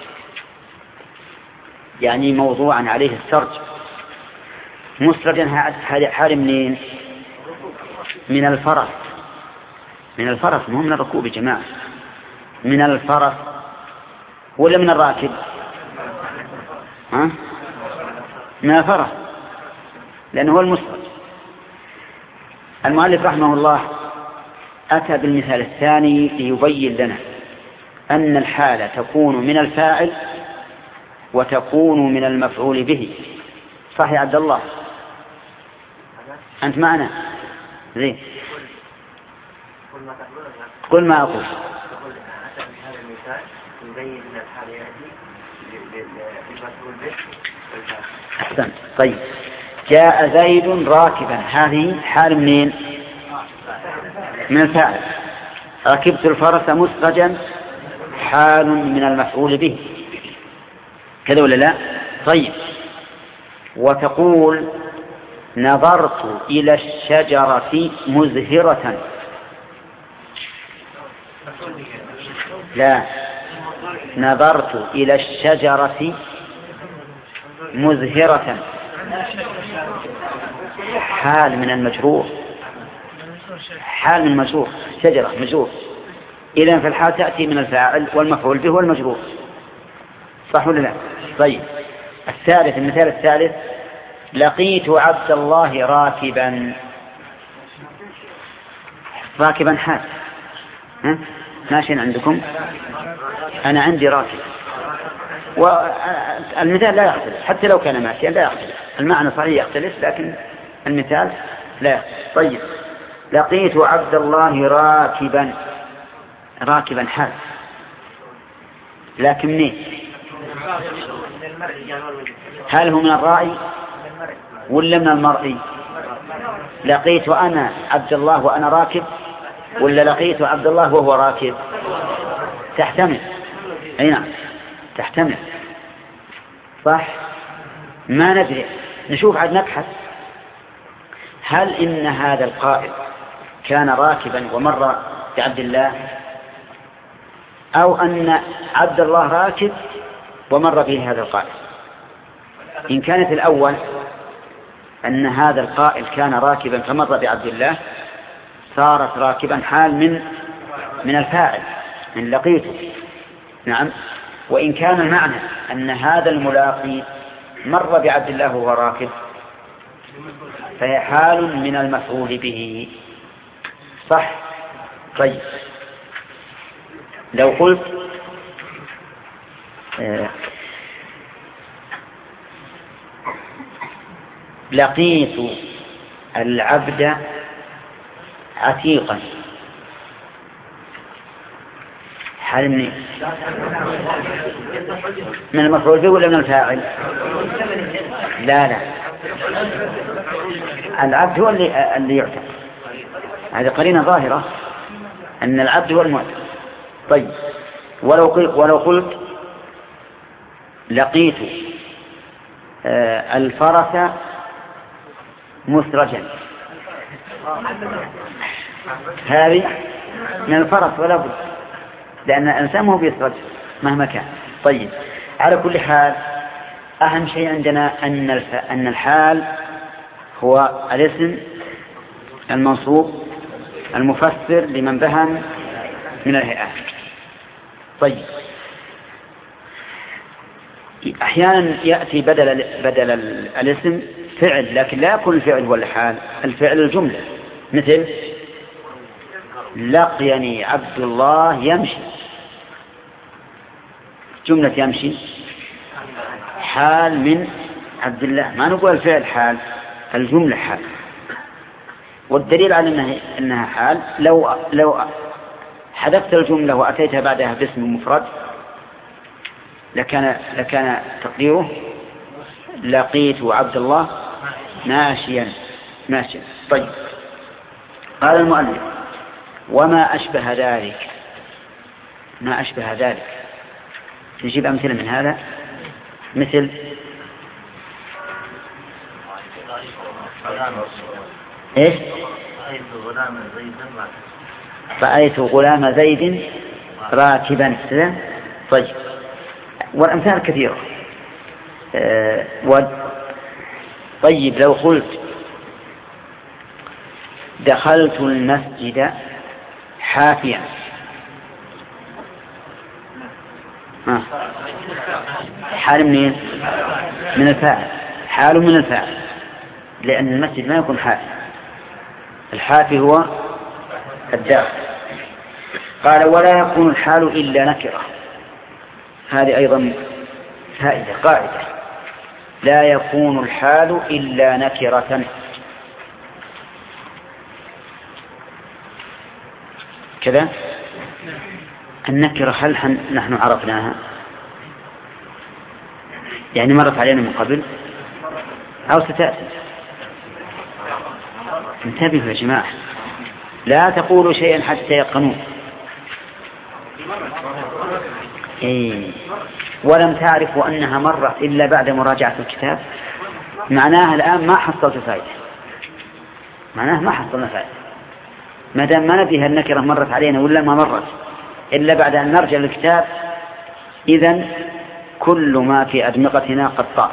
يعني موضوعا عليه السرج. مسرجا هذا حال منين؟ من الفرس، من الفرس، مو من الركوب يا جماعة، من الفرس. ولا من الراكب؟ ها؟ من الفرس، لأنه هو المسرج. المؤلف رحمه الله أتى بالمثال الثاني ليبين لنا أن الحالة تكون من الفاعل وتكون من المفعول به. صح يا عبد الله؟ أنت معنا؟ زين قل ما أقول. أحسن. طيب جاء زيد راكبا، هذه حال منين؟ من الفاعل. ركبت الفرس مسرجا حال من المفعول به، كذا ولا لا؟ طيب وتقول نظرت إلى الشجرة مزهرة. لا، نظرت إلى الشجرة مزهرة حال من المجرور، حال من المجرور، شجرة مجرور، إذن في الحال تأتي من الفاعل والمفعول به والمجرور، صح ولا لا؟ طيب الثالث، المثال الثالث لقيت عبد الله راكبا. راكبا حال، ها؟ ماشي عندكم؟ أنا عندي راكب، والمثال لا يختلف حتى لو كان ماشيا، لا يختلف، المعنى صحيح يختلف لكن المثال لا يختلف. طيب لقيت عبد الله راكبا، راكبا حال، لكن منين؟ هل هو من الرائي ولا من المرئي؟ لقيت أنا عبد الله وأنا راكب، ولا لقيت عبد الله وهو راكب؟ تحتمل، أي نعم تحتمل، صح. ما ندري، نشوف عاد نبحث، هل إن هذا القائد كان راكبا ومر بعبد الله، أو أن عبد الله راكب ومر به هذا القائد؟ إن كانت الأول أن هذا القائد كان راكبا فمر بعبد الله صارت راكبا حال من من الفاعل من لقيته، نعم. وإن كان المعنى أن هذا الملاقي مر بعبد الله وهو راكب فهي حال من المفعول به، صح. طيب لو قلت آه لقيت العبد عتيقا، حال من من المفعول به ولا من الفاعل؟ لا لا، العبد هو اللي اللي يعتق، هذه قرينة ظاهرة أن العبد هو المعتق. طيب ولو قلت ولو قلت لقيت آه الفرس مسرجا، هذه من الفرس ولا بد، لأن الإنسان مو بيسرج مهما كان. طيب على كل حال أهم شيء عندنا أن الف... أن الحال هو الاسم المنصوب المفسر لمن بهم من الهيئات. طيب أحيانا يأتي بدل بدل الاسم فعل، لكن لا يكون الفعل هو الحال، الفعل الجملة، مثل لقيني عبد الله يمشي، جملة يمشي حال من عبد الله، ما نقول الفعل حال، الجملة حال. والدليل على أنها, إنها حال لو, لو حذفت الجملة وأتيتها بعدها باسم مفرد لكان, لكان تقديره لقيت عبد الله ماشيا ماشيا. طيب قال المؤلف وما أشبه ذلك، ما أشبه ذلك نجيب أمثلة من هذا، مثل إيش؟ رأيت غلام زيد راكبا. طيب والأمثال كثيرة. أه و... طيب لو قلت دخلت المسجد حافيا، آه. حال منين؟ من الفاعل، حال من الفاعل، لأن المسجد ما يكون حافي، الحافي هو الداخل. قال ولا يكون الحال إلا نكرة، هذه أيضا فائدة قاعدة، لا يكون الحال إلا نكرة. كذا. النكرة هل نحن عرفناها؟ يعني مرت علينا من قبل أو ستأتي؟ انتبهوا يا جماعة، لا تقولوا شيئا حتى يقنوا. إيه. ولم تعرفوا أنها مرت إلا بعد مراجعة الكتاب، معناها الآن ما حصلت فائدة، معناها ما حصلنا فائدة ما دام ما ندري هل النكرة مرت علينا ولا ما مرت إلا بعد أن نرجع للكتاب. إذن كل ما في أدمغتنا قد طار.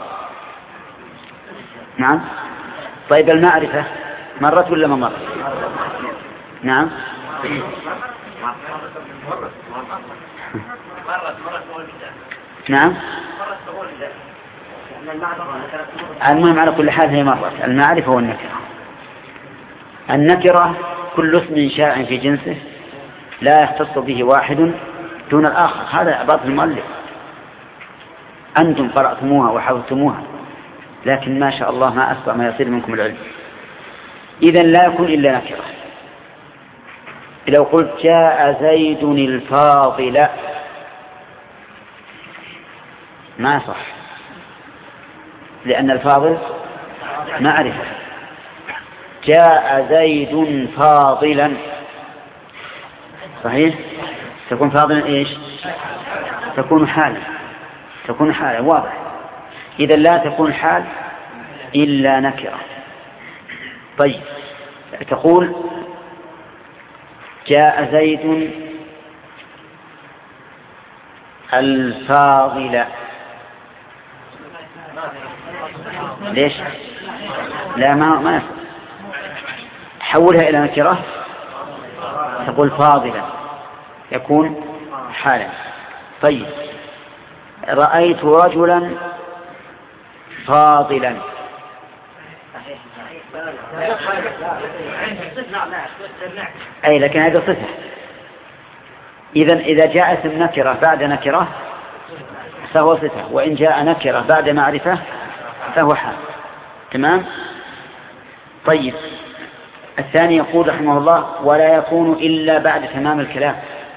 نعم. طيب المعرفة مرت ولا ما مرت؟ نعم. نعم. المهم على كل حال هي مرت. المعرفة والنكرة. النكرة كل اسم شائع في جنسه لا يختص به واحد دون الآخر. هذا عبارة المؤلف، أنتم قرأتموها وحفظتموها، لكن ما شاء الله ما أسرع ما يصير منكم العلم. إذن لا يكون إلا نكرة. لو قلت جاء زيد الفاضل ما صح، لأن الفاضل معرفة. جاء زيد فاضلا صحيح، تكون فاضلا إيش؟ تكون حالا، تكون حالا واضح. إذا لا تكون حال إلا نكرة. طيب تقول جاء زيد الفاضل، ليش؟ لا ما ما حولها إلى نكرة، تقول فاضلا يكون حالا. طيب رأيت رجلا فاضلا، أي لكن هذا صفة. إذن إذا جاء اسم نكرة بعد نكرة فهو صفة، وإن جاء نكرة بعد معرفة فهو حال. تمام. طيب الثاني يقول رحمه الله ولا يكون إلا بعد تمام الكلام،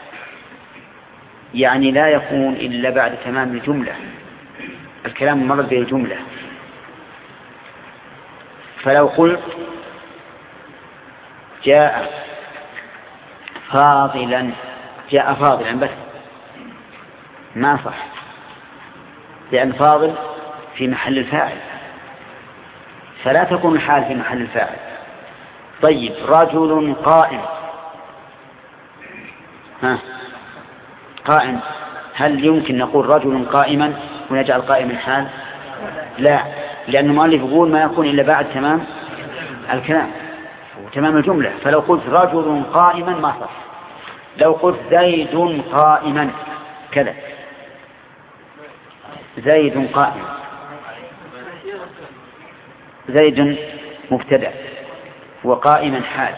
يعني لا يكون إلا بعد تمام الجملة، الكلام مرد به الجملة. فلو قلت جاء فاضلا، جاء فاضلا بس ما صح، لأن فاضل في محل الفاعل، فلا تكون الحال في محل الفاعل. طيب رجل قائم، ها قائم، هل يمكن نقول رجل قائما ونجعل قائما حال؟ لا، لأن المؤلف يقول ما يكون إلا بعد تمام الكلام وتمام الجملة. فلو قلت رجل قائما ما صح. لو قلت زيد قائما كذا، زيد قائم، زيد مبتدأ وقائما حال،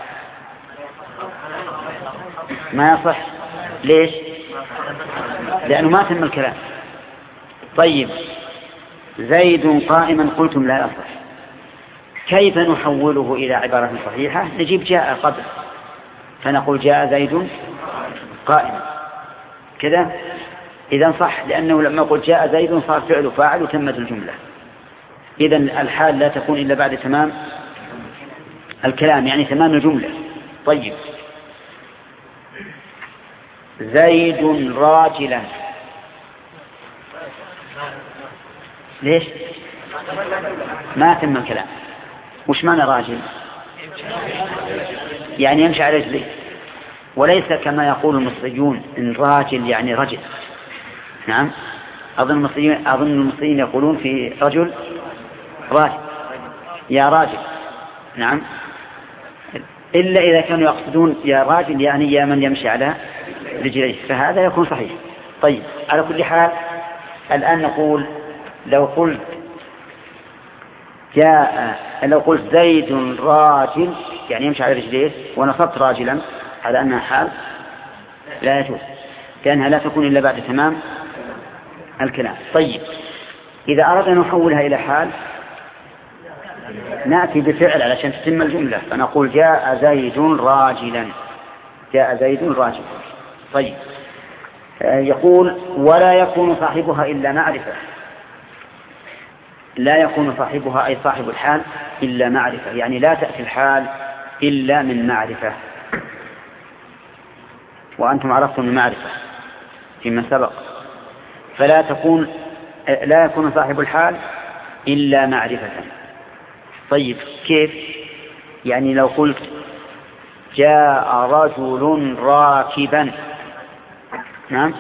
ما يصح. ليش؟ لأنه ما تم الكلام. طيب زيد قائما قلتم لا يصح، كيف نحوله إلى عبارة صحيحة؟ نجيب جاء قبل فنقول جاء زيد قائما كذا، إذن صح، لأنه لما قلت جاء زيد صار فعل فاعل وتمت الجملة. إذن الحال لا تكون إلا بعد تمام الكلام، يعني تمام الجملة. طيب زيد راجلا، ليش؟ ما تم الكلام. وش معنى راجل؟ يعني يمشي على رجليه، وليس كما يقول المصريون إن راجل يعني رجل. نعم، أظن المصريين أظن المصريين يقولون في رجل راجل، يا راجل. نعم، إلا إذا كانوا يقصدون يا راجل يعني يا من يمشي على رجليه، فهذا يكون صحيح. طيب على كل حال الآن نقول لو قلت جاء، لو قلت زيد راجل يعني يمشي على رجليه ونصبت راجلا على أنها حال لا يجوز، لأنها لا تكون إلا بعد تمام الكلام. طيب إذا أردنا أن نحولها إلى حال نأتي بفعل علشان تتم الجملة، فنقول جاء زيد راجلا، جاء زيد راكبا. طيب يقول ولا يكون صاحبها إلا معرفة. لا يكون صاحبها أي صاحب الحال إلا معرفة، يعني لا تأتي الحال إلا من معرفة، وأنتم عرفتم المعرفة فيما سبق. فلا تكون لا يكون صاحب الحال إلا معرفة. طيب كيف؟ يعني لو قلت جاء رجل راكبا، نعم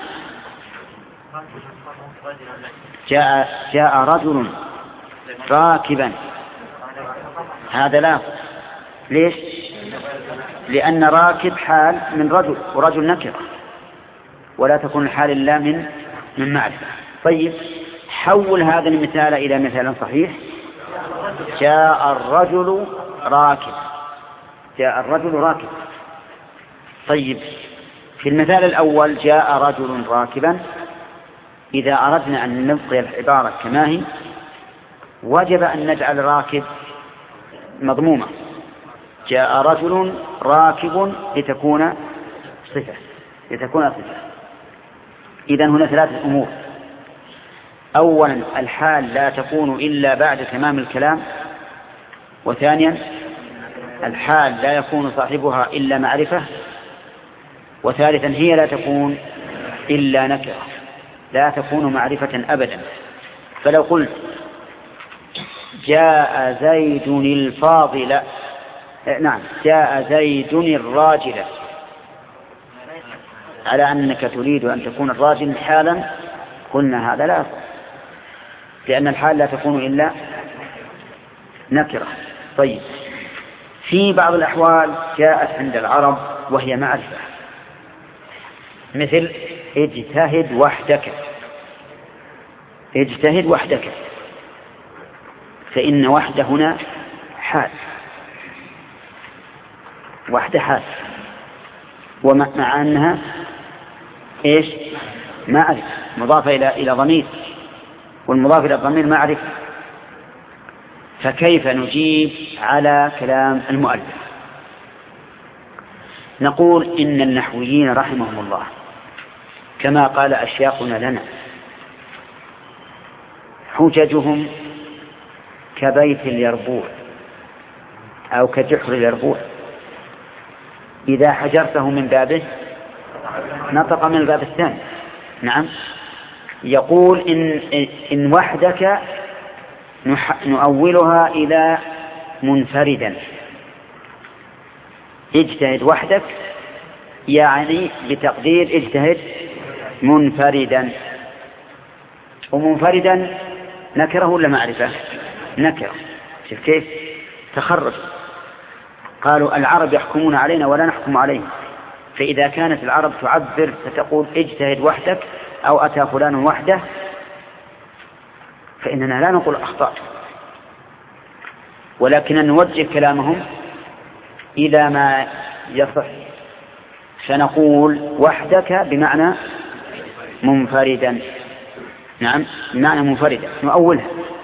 جاء جاء رجل راكبا، هذا لا. ليش؟ لأن راكب حال من رجل، ورجل نكرة، ولا تكون الحال إلا من من معرفة. طيب حول هذا المثال إلى مثال صحيح. جاء الرجل راكب، جاء الرجل راكب. طيب في المثال الأول جاء رجل راكبا، إذا أردنا أن نبقي العبارة كما هي وجب أن نجعل راكب مضمومة. جاء رجل راكب لتكون صفة، لتكون صفة. إذن هنا ثلاثة أمور. أولا الحال لا تكون إلا بعد تمام الكلام، وثانيا الحال لا يكون صاحبها إلا معرفة، وثالثا هي لا تكون إلا نكرة، لا تكون معرفة أبدا. فلو قلت جاء زيد الفاضل، نعم جاء زيد الراجل، على أنك تريد أن تكون الراجل حالا، قلنا هذا لا، لأن الحال لا تكون إلا نكرة. طيب في بعض الأحوال جاءت عند العرب وهي معرفة، مثل اجتهد وحدك، اجتهد وحدك، فإن وحده هنا حال، وحده حال، ومع أنها إيش؟ معرفة مضافة إلى إلى ضمير، والمضاف إلى الضمير معرفة. فكيف نجيب على كلام المؤلف؟ نقول إن النحويين رحمهم الله كما قال أشياخنا لنا حججهم كبيت اليربوع أو كجحر اليربوع، إذا حجرته من بابه نطق من الباب الثاني. نعم يقول إن, إن وحدك نؤولها إلى منفردا، اجتهد وحدك يعني بتقدير اجتهد منفردا. ومنفردا نكره ولا معرفة؟ نكره. شوف كيف تخرج. قالوا العرب يحكمون علينا ولا نحكم عليهم، فإذا كانت العرب تعبر فتقول اجتهد وحدك أو أتى فلان وحده، فإننا لا نقول أخطأ، ولكن نوجه كلامهم إلى ما يصح، فنقول وحدك بمعنى منفردا. نعم بمعنى منفردا نؤولها،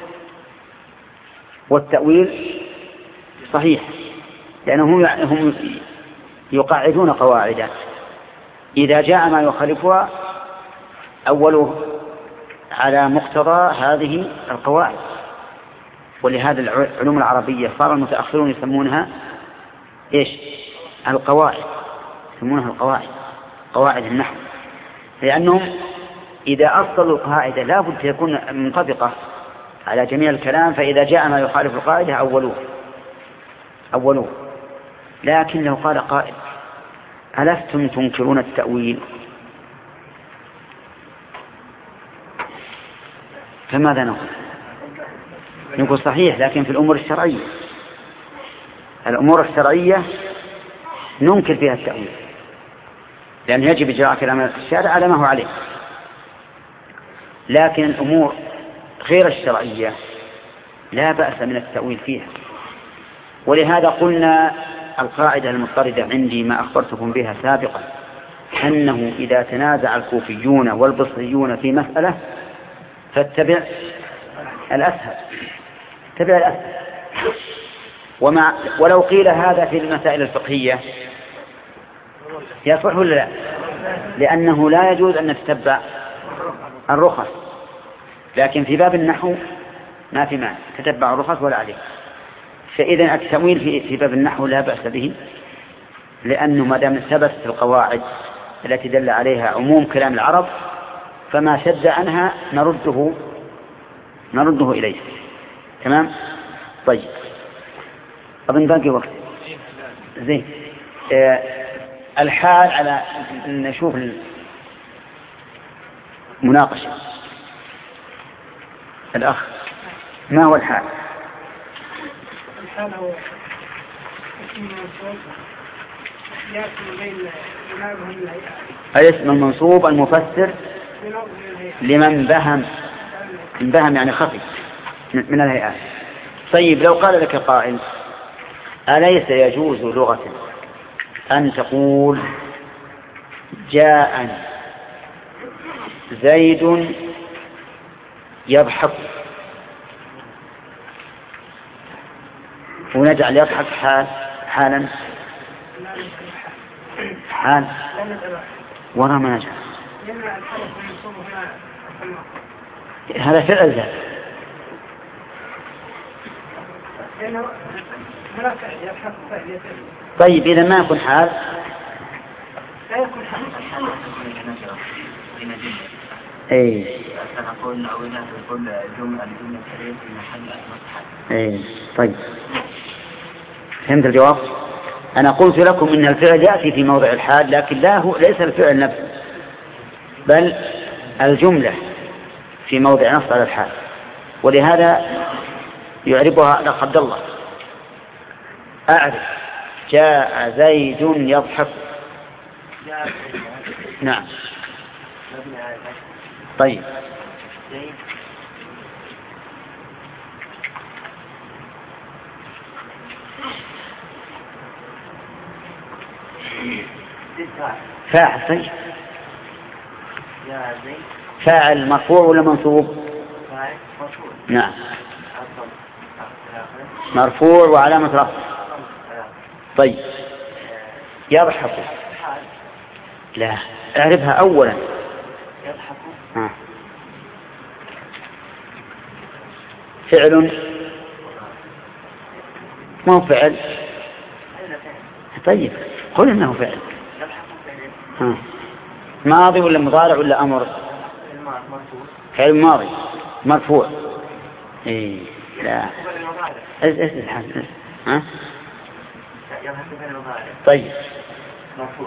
والتأويل صحيح لأنهم هم يقاعدون قواعدا، إذا جاء ما يخالفها أوله على مقتضى هذه القواعد. ولهذا العلوم العربية صار المتأخرون يسمونها إيش؟ القواعد، يسمونها القواعد، قواعد النحو، لأنهم إذا أصلوا القاعدة لا بد تكون منطبقة على جميع الكلام، فإذا جاء ما يخالف القاعدة أولوه أولوه. لكن لو قال قائل ألستم تنكرون التأويل؟ فماذا نقول؟ نقول صحيح، لكن في الأمور الشرعية، الأمور الشرعية ننكر فيها التأويل، لأن يجب إجراء كلام الشارع على ما هو عليه. لكن الأمور غير الشرعية لا بأس من التأويل فيها. ولهذا قلنا القاعدة المضطردة عندي ما أخبرتكم بها سابقا، أنه إذا تنازع الكوفيون والبصريون في مسألة فاتبع الأسهل، اتبع الأسهل. ومع ولو قيل هذا في المسائل الفقهية يصح ولا لا؟ لأنه لا يجوز أن نتتبع الرخص، لكن في باب النحو ما في معنى تتبع الرخص ولا عليه. فإذا التأويل في في باب النحو لا بأس به، لأنه ما دام ثبتت القواعد التي دل عليها عموم كلام العرب فما شد عنها نرده نرده إليه. تمام؟ طيب أظن باقي وقت زين. آه الحال على نشوف المناقشة. الأخ ما هو الحال؟ الحال هو اسم منصوب يأتي بين منابه الهيئات. الاسم المنصوب المفسر لمن بهم، من بهم يعني خفي من الهيئات. طيب لو قال لك قائل أليس يجوز لغة أن تقول جاء زيد يضحك ونجعل يضحك حال حالا حال وراء ما نجعل هذا فعل ذات. طيب إذا ما يكون حال لا يكون حال اي سنقول او لا تقول جمله جمله كريمه في محل مصحف. اي طيب فهمت الجواب. انا قلت لكم ان الفعل ياتي في موضع الحال، لكن لا هو ليس الفعل نفسه بل الجمله في موضع نص على الحال، ولهذا يعربها الاخ عبد الله. اعرف جاء زيد يضحك. نعم طيب فاعل. طيب فاعل مرفوع ولا منصوب؟ نعم مرفوع وعلامة رفعه. طيب يضحك لا اعرفها اولا. آه. فعل ما هو فعل. طيب قل انه فعل. آه. ماضي ولا مضارع ولا امر؟ فعل ماضي مرفوع. ايه لا اس اس الحال. ها طيب مرفوع.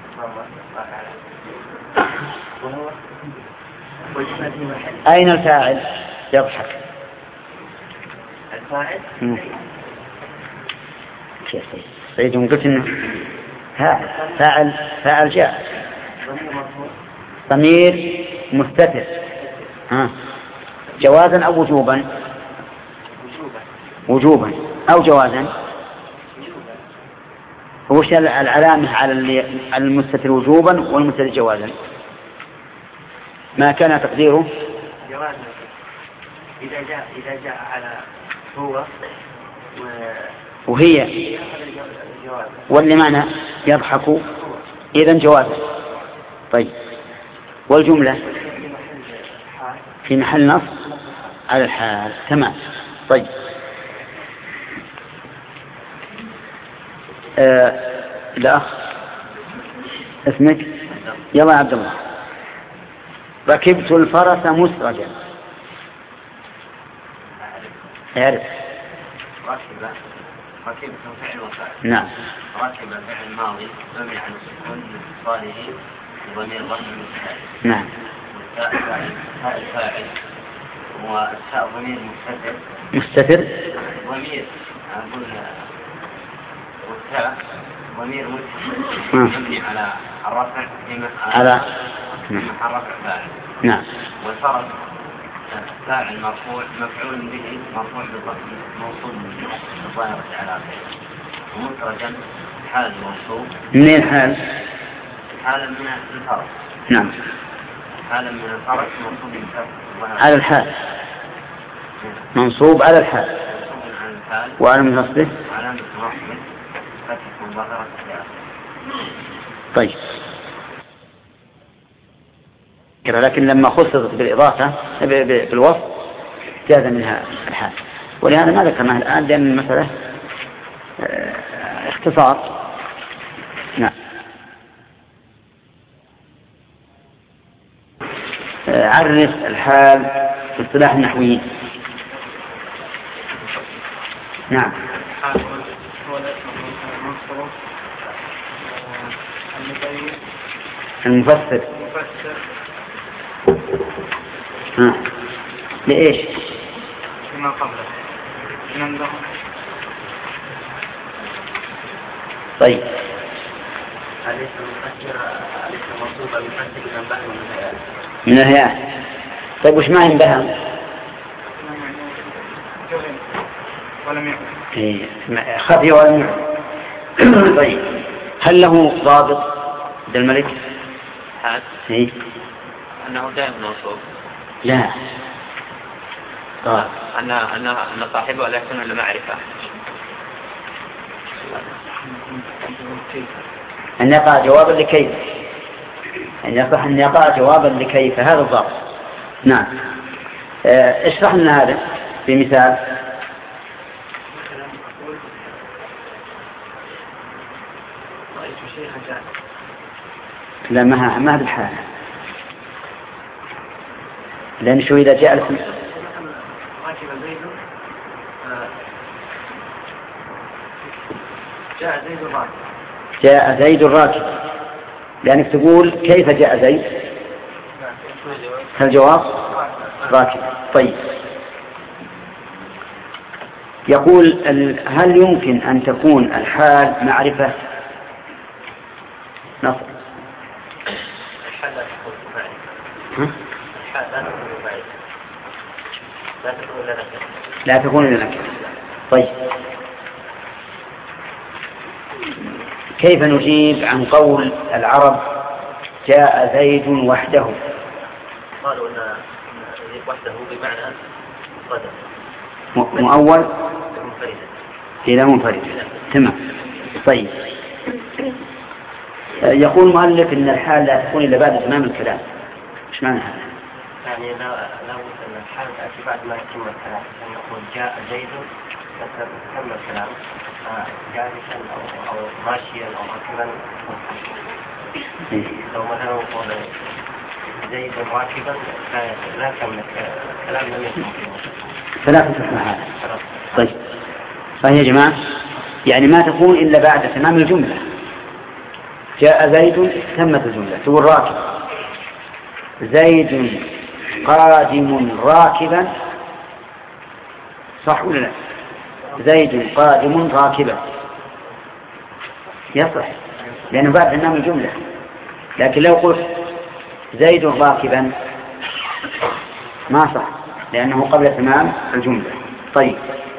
أين الفاعل؟ يضحك. الفاعل كيف سيد قلت إنه فاعل فاعل فاعل جاء ضمير مستتر. ها جوازا أو وجوبا؟ وجوبا أو جوازا. وش العلامة على المستتر وجوبا والمستتر جوازا؟ ما كان تقديره جوازا إذا جاء إذا جاء على هو و... وهي واللي معنى يضحك إذن جوازا. طيب والجملة في محل نصب على الحال. تمام. طيب آه الأخ اسمك؟ يلا عبد الله. ركبت الفرس مسرجا. اعرف. ركب ركب فعل وفاعل. نعم. ركب فعل ماضي مبني على السكون لاتصاله بضمير رفع المتحرك. نعم. والتاء فاعل تاء فاعل والتاء ضمير مستتر. مستتر. ضمير أقول والتاء ضمير مستتر مبني على الرفع على محرك فاعل. نعم. والفرس فاعل مرفوع مفعول به مرفوع بالضبط موصول بالظاهرة على آخره. ومسرجا حال موصول. منين حال؟ حالا من الفرس. نعم. حالا من الفرس موصول بالظاهرة على الحال. منصوب على الحال. منصوب على الحال. وعلامة نصبه؟ وعلامة نصبه فتح الظاهرة على آخره. طيب، لكن لما خصصت بالإضافة بالوصف جاز منها الحال، ولهذا ما ذكرناها الآن لأن المسألة اختصار. نعم. عرف الحال في اصطلاح النحويين. نعم. المفسر. ها. لإيش؟ لما قبله. طيب. أليس المفسر أليس الموصوف المفسر من بهم من الهيئات؟ من الهيئات. طيب وش معنى بهم؟ ولم يعلم. إيه خفي ولم يعلم. طيب هل له ضابط عند الملك؟ حال. إيه. أنه دائما موصوف. لا. آه. أن أن أن صاحبه لا يكون إلا معرفة. أن يقع جوابا لكيف، أن يصح أن يقع جوابا لكيف، هذا الضابط. نعم. اه اشرح لنا هذا بمثال. لا ما ما بالحال، لأن شو إذا جاء الاسم جاء زيد الراكب. جاء زيد الراكب، لأنك تقول كيف جاء زيد؟ الجواب راكب. طيب يقول هل يمكن أن تكون الحال معرفة؟ نصر. الحال لا تكون معرفة. الحال لا تكون معرفة. لا تكون إلا نكرة. لا تكون إلا نكرة. طيب كيف نجيب عن قول العرب جاء زيد وحده؟ قالوا أن وحده بمعنى قدم مؤول إلى منفرد. تمام. طيب يقول المؤلف إن الحال لا تكون إلا بعد تمام الكلام. إيش معنى هذا؟ يعني لا لا أن الحال تأتي بعد ما يتم الكلام، يعني يقول جاء زيد تم الكلام جالسا أو أو ماشيا أو راكبا. لو مثلا يقول زيد راكبا لا تم الكلام لم يتم. ثلاثة تسمع هذا. طيب صحيح يا جماعة، يعني ما تكون إلا بعد تمام الجملة. جاء زيد تمت الجملة، تقول راكب زيد قادم راكبا، صح ولا لا؟ زيد قادم راكبا يصح لأنه بعد تمام الجملة. لكن لو قلت زيد راكبا ما صح لأنه قبل تمام الجملة. طيب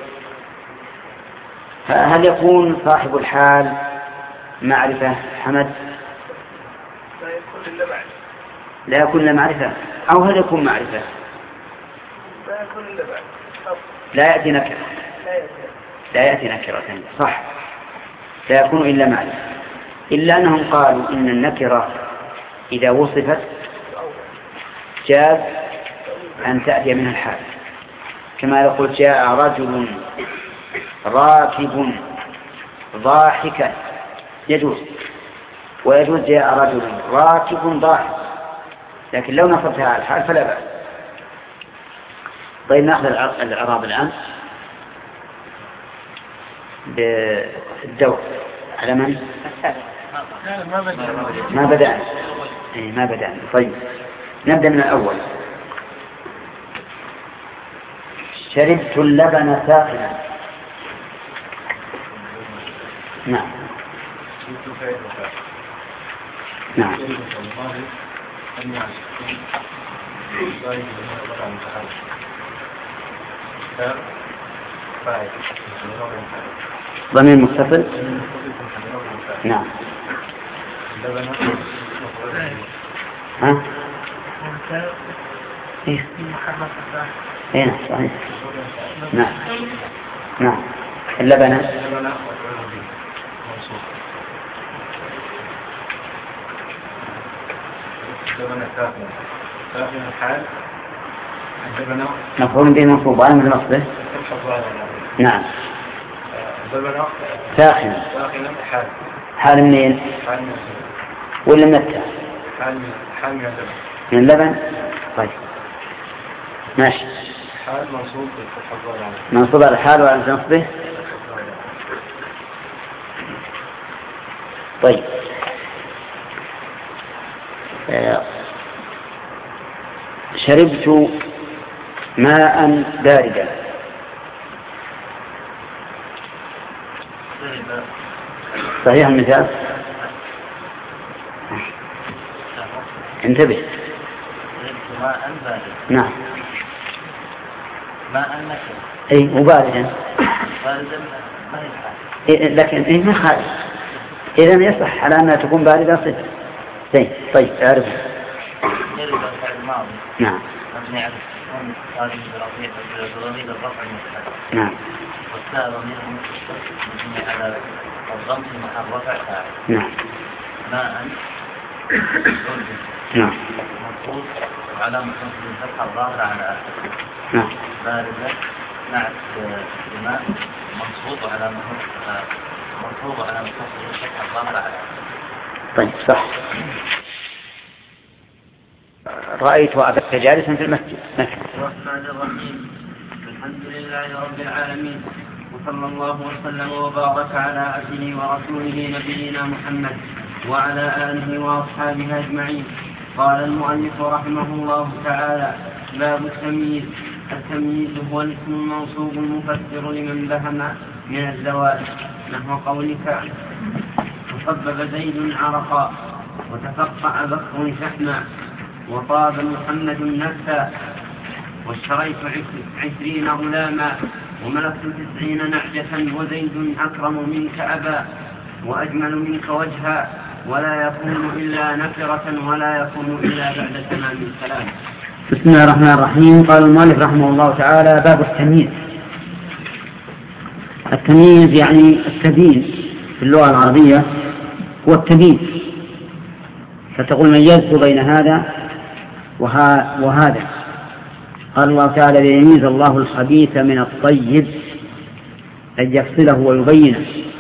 هل يكون صاحب الحال معرفة حمد؟ لا يكون إلا بعد. لا يكون إلا معرفة، أو هل يكون معرفة؟ لا يكون إلا بعد. لا يأتي نكرة. لا يأتي نكرة. صح، لا يكون إلا معرفة، إلا أنهم قالوا إن النكرة إذا وصفت جاز أن تأتي منها الحال، كما يقول جاء رجل راكب ضاحكا يجوز، ويجوز جاء رجل راكب ضاحك، لكن لو نصبتها على الحال فلا بأس. طيب نأخذ الإعراب الآن بالدور على من؟ ما بدأنا. إيه ما بدأنا. طيب نبدأ من الأول. شربت اللبن ساخنا. نعم نعم ضمير متصل. نعم ها ايه ايه صحيح. نعم نعم اللبن زمن ساخنا ساخنا الحال زمن مفعول به منصوب على مثل نصبه. نعم. زمن ساخنا ساخنا حال حال منين؟ حال من ولا من التاء؟ حال من حال من اللبن. من اللبن. طيب ماشي. حال منصوب بالفتح الظاهرة منصوب على الحال وعلى نصبه. طيب آه. شربت ماء باردا. صحيح المثال. انتبه. ماء باردا. نعم. ماء نكر. اي وباردا. باردا ما هي حال. إيه لكن إيه ما خالف. إذا يصح على أنها تكون باردة صفة. طيب طيب أعرف. شرب فعل ماضي. نعم. مبني على السكون هذه الرفيع الضمير الرفع المستقر. نعم. والتاء ضمير مبني على الضم في محل رفع فاعل. نعم. ماء نعم. منصوب وعلامة نصبه الفتحة الظاهرة على آخره. نعم. باردة نعت الماء منصوب على منصوب على نصبه الفتحة الظاهرة على آخره. طيب صح. رأيت أباك جالسا في المسجد. الرحمن الرحيم. الحمد لله رب العالمين، وصلى الله وسلم وبارك على عبده ورسوله نبينا محمد وعلى آله وأصحابه أجمعين. قال المؤلف رحمه الله تعالى: باب التمييز. التمييز هو الاسم المنصوب المفسر لمن بهم من الزوائد، نحو قولك: تصبب زيد عرقا، وتفقع بكر شحما، وطاب محمد نفسا، واشتريت عشرين غلاما، وملكت تسعين نعجة، وزيد أكرم منك أبا، وأجمل منك وجها، ولا يكون إلا نكرة، ولا يكون إلا بعد تمام الكلام. بسم الله الرحمن الرحيم. قال المؤلف رحمه الله تعالى: باب التمييز. التمييز يعني التبيين في اللغة العربية هو التمييز، فتقول ميزت بين هذا وهذا. قال الله تعالى: ليميز الله الخبيث من الطيب، أن يفصله ويبينه.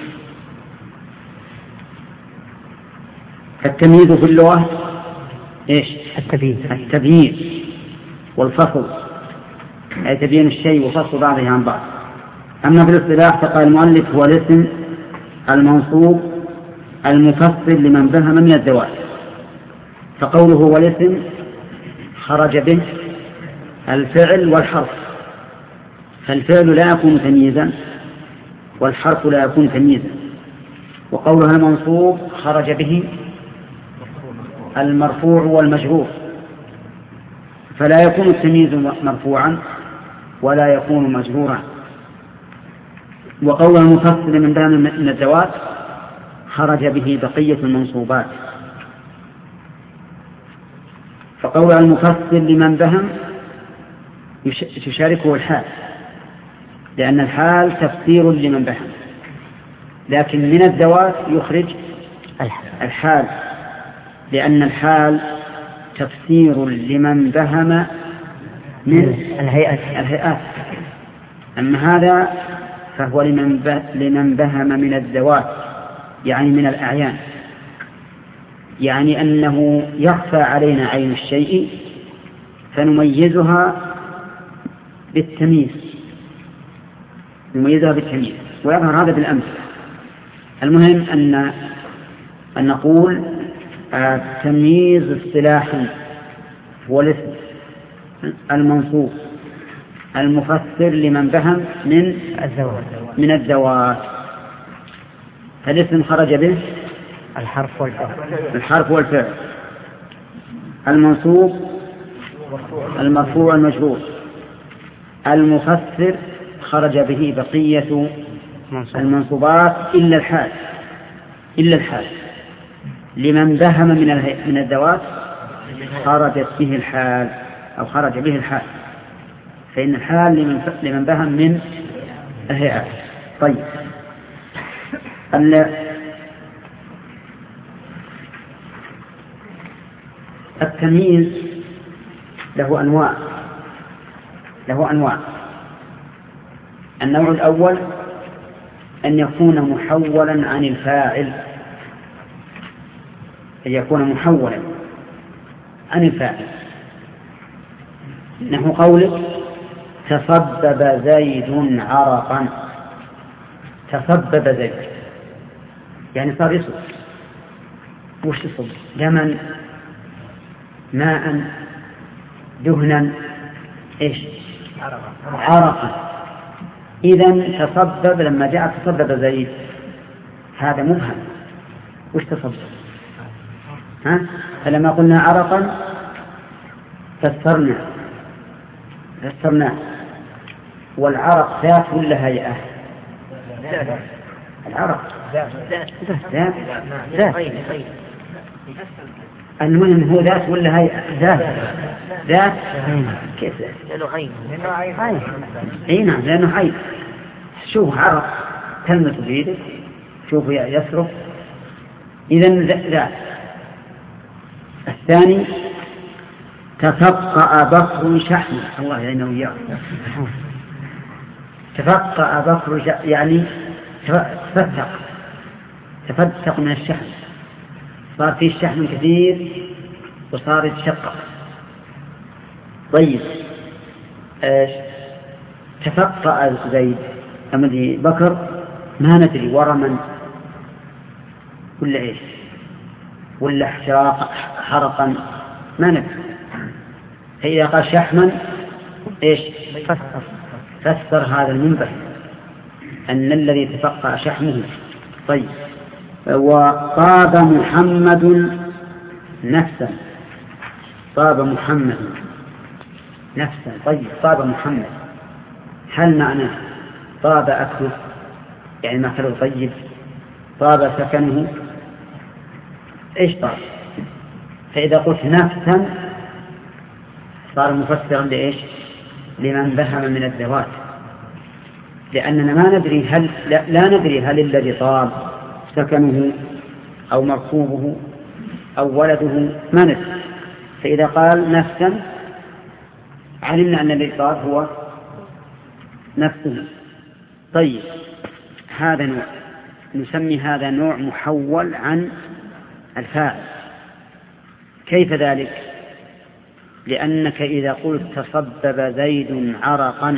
فالتمييز في اللغة إيش؟ التبيين التبيين والفصل، أي تبيين الشيء وفصل بعضه عن بعض. أما في الاصطلاح فقال المؤلف: هو الاسم المنصوب المفسر لمن بهم من الزوائد. فقوله هو الاسم خرج به الفعل والحرف، فالفعل لا يكون تمييزا والحرف لا يكون تمييزا. وقولها المنصوب خرج به المرفوع والمجرور، فلا يكون التمييز مرفوعا ولا يكون مجرورا. وقولها المفسر من بهم من الزوائد خرج به بقية المنصوبات. فقولها المفسر لمن بهم تشاركه الحال، لأن الحال تفسير لمن بهم، لكن من الذوات يخرج الحال، لأن الحال تفسير لمن بهم من الهيئات. أما هذا فهو لمن بهم من الذوات، يعني من الأعيان، يعني أنه يخفى علينا عين الشيء فنميزها بالتمييز نميزها بالتمييز ويظهر هذا بالأمثلة. المهم أن أن نقول التمييز اصطلاحا هو الاسم المنصوب المفسر لمن بهم من الذوات من الذوات فالاسم خرج به الحرف والفعل الحرف والفعل المنصوب المرفوع المجرور. المفسر خرج به بقية المنصوبات إلا الحال إلا الحال لمن بهم من من الذوات خرجت به الحال أو خرج به الحال، فإن الحال لمن لمن بهم من الهيئات. طيب التمييز له أنواع له أنواع النوع الأول أن يكون محولا عن الفاعل، أن يكون محولا عن الفاعل، نحو قولك تصبب زيد عرقا. تصبب زيد يعني صار يصب. وش يصب؟ دما، ماء، دهنا، إيش؟ عرقا. إذن تصبب لما جاء تصبب زيد هذا مبهم. وش تصبب؟ ها؟ فلما قلنا عرقا فسرنا فسرنا والعرق ذات ولا هيئة؟ العرق ذات ذات ذات المهم هو ذات ولا هيئة؟ ذات ذات كيف ذات؟ لأنه عين عين. اي نعم لأنه عين. شوف عرق تلمس بيدك، شوف يسرق. إذن ذات. الثاني تفقأ بكر شحم. الله يعينه وياه. تفقأ بكر شحم يعني تفتق تفتق من الشحم، صار فيه شحم كثير وصار يتشقق. طيب ايش تفقأ زيد أمدي بكر ما ندري ورما ولا ايش ولا احتراق حرقا ما ندري. فإذا قال شحما ايش فسر هذا المنبه أن الذي تفقأ شحمه. طيب وطاب محمد نفسا. طاب محمد نفسا. طيب طاب محمد هل معنى طاب أكله يعني ما كله طيب؟ طاب سكنه إيش طاب؟ فإذا قلت نفسا صار مفسرا لإيش؟ لمن بهم من الذوات، لأننا ما ندري هل لا, لا ندري هل الذي طاب سكنه أو مركوبه أو ولده ما ندري. فإذا قال نفسا علمنا أن الذي طاب هو نفسه. طيب هذا نوع نسمي هذا نوع محول عن الفاعل. كيف ذلك؟ لأنك إذا قلت تصبب زيد عرقا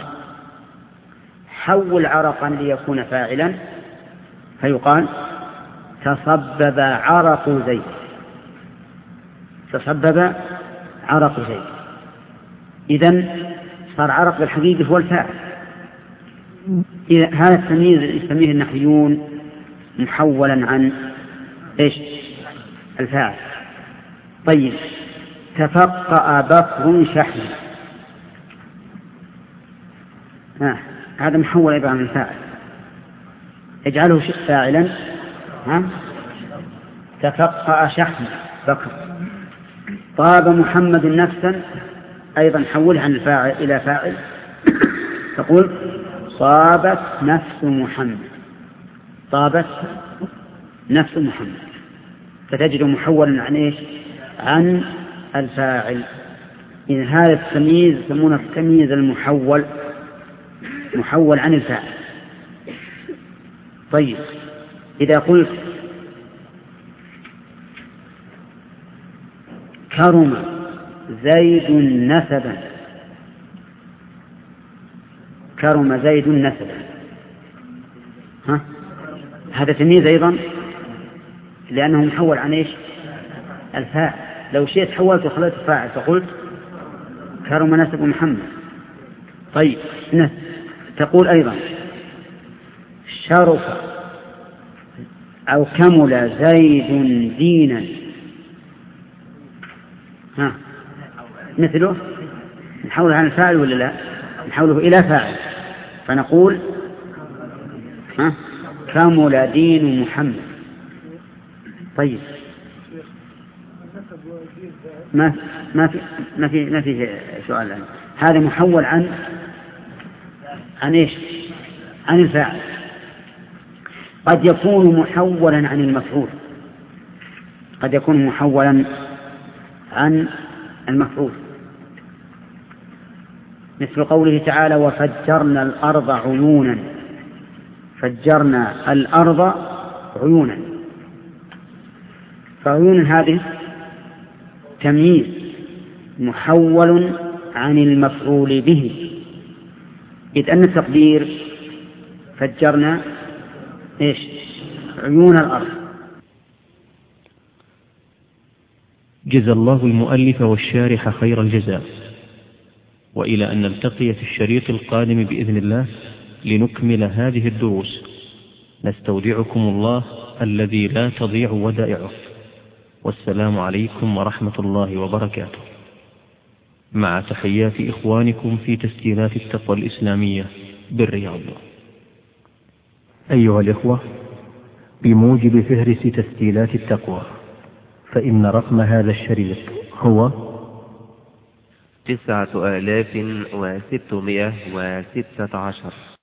حول عرقا ليكون فاعلا فيقال تصبب عرق زيد. تصبب عرق زيد. إذن صار عرق بالحقيقة هو الفاعل. إذا هذا التمييز يسميه النحويون محولا عن إيش؟ الفاعل. طيب تفقأ بكر شحم آه. هذا محول أيضا عن الفاعل، اجعله فاعلا. ها؟ تفقأ شحم بكر. طاب محمد نفسا أيضا حول عن الفاعل إلى فاعل تقول طابت نفس محمد. طابت نفس محمد فتجد محولا عن إيش؟ عن الفاعل. إن هذا التمييز يسمونه التمييز المحول، محول عن الفاعل. طيب إذا قلت كرم زيد نسبا. كرم زيد نسبا ها؟ هذا تمييز أيضا لأنه محول عن إيش؟ الفاعل. لو شئت حولت وخليت الفاعل فقلت كرم نسب محمد. طيب تقول أيضا شرف أو كمل زيد دينا. ها مثله نحوله عن الفاعل ولا لا؟ نحوله إلى فاعل فنقول ها كمل دين محمد. طيب ما ما في ما في ما في سؤال عنه. هذا محول عن عن ايش؟ عن الفاعل. قد يكون محولا عن المفعول، قد يكون محولا عن المفعول، مثل قوله تعالى وفجرنا الأرض عيونا، فجرنا الأرض عيونا، فعيون هذه تمييز محول عن المفعول به، إذ أن التقدير فجرنا إيش؟ عيون الأرض. جزى الله المؤلف والشارح خير الجزاء، وإلى أن نلتقي في الشريط القادم بإذن الله لنكمل هذه الدروس، نستودعكم الله الذي لا تضيع ودائعه، والسلام عليكم ورحمة الله وبركاته، مع تحيات إخوانكم في تسجيلات التقوى الإسلامية بالرياض. أيها الإخوة، بموجب فهرس تسجيلات التقوى، فإن رقم هذا الشريط هو تسعة آلاف وستمائة وستة عشر.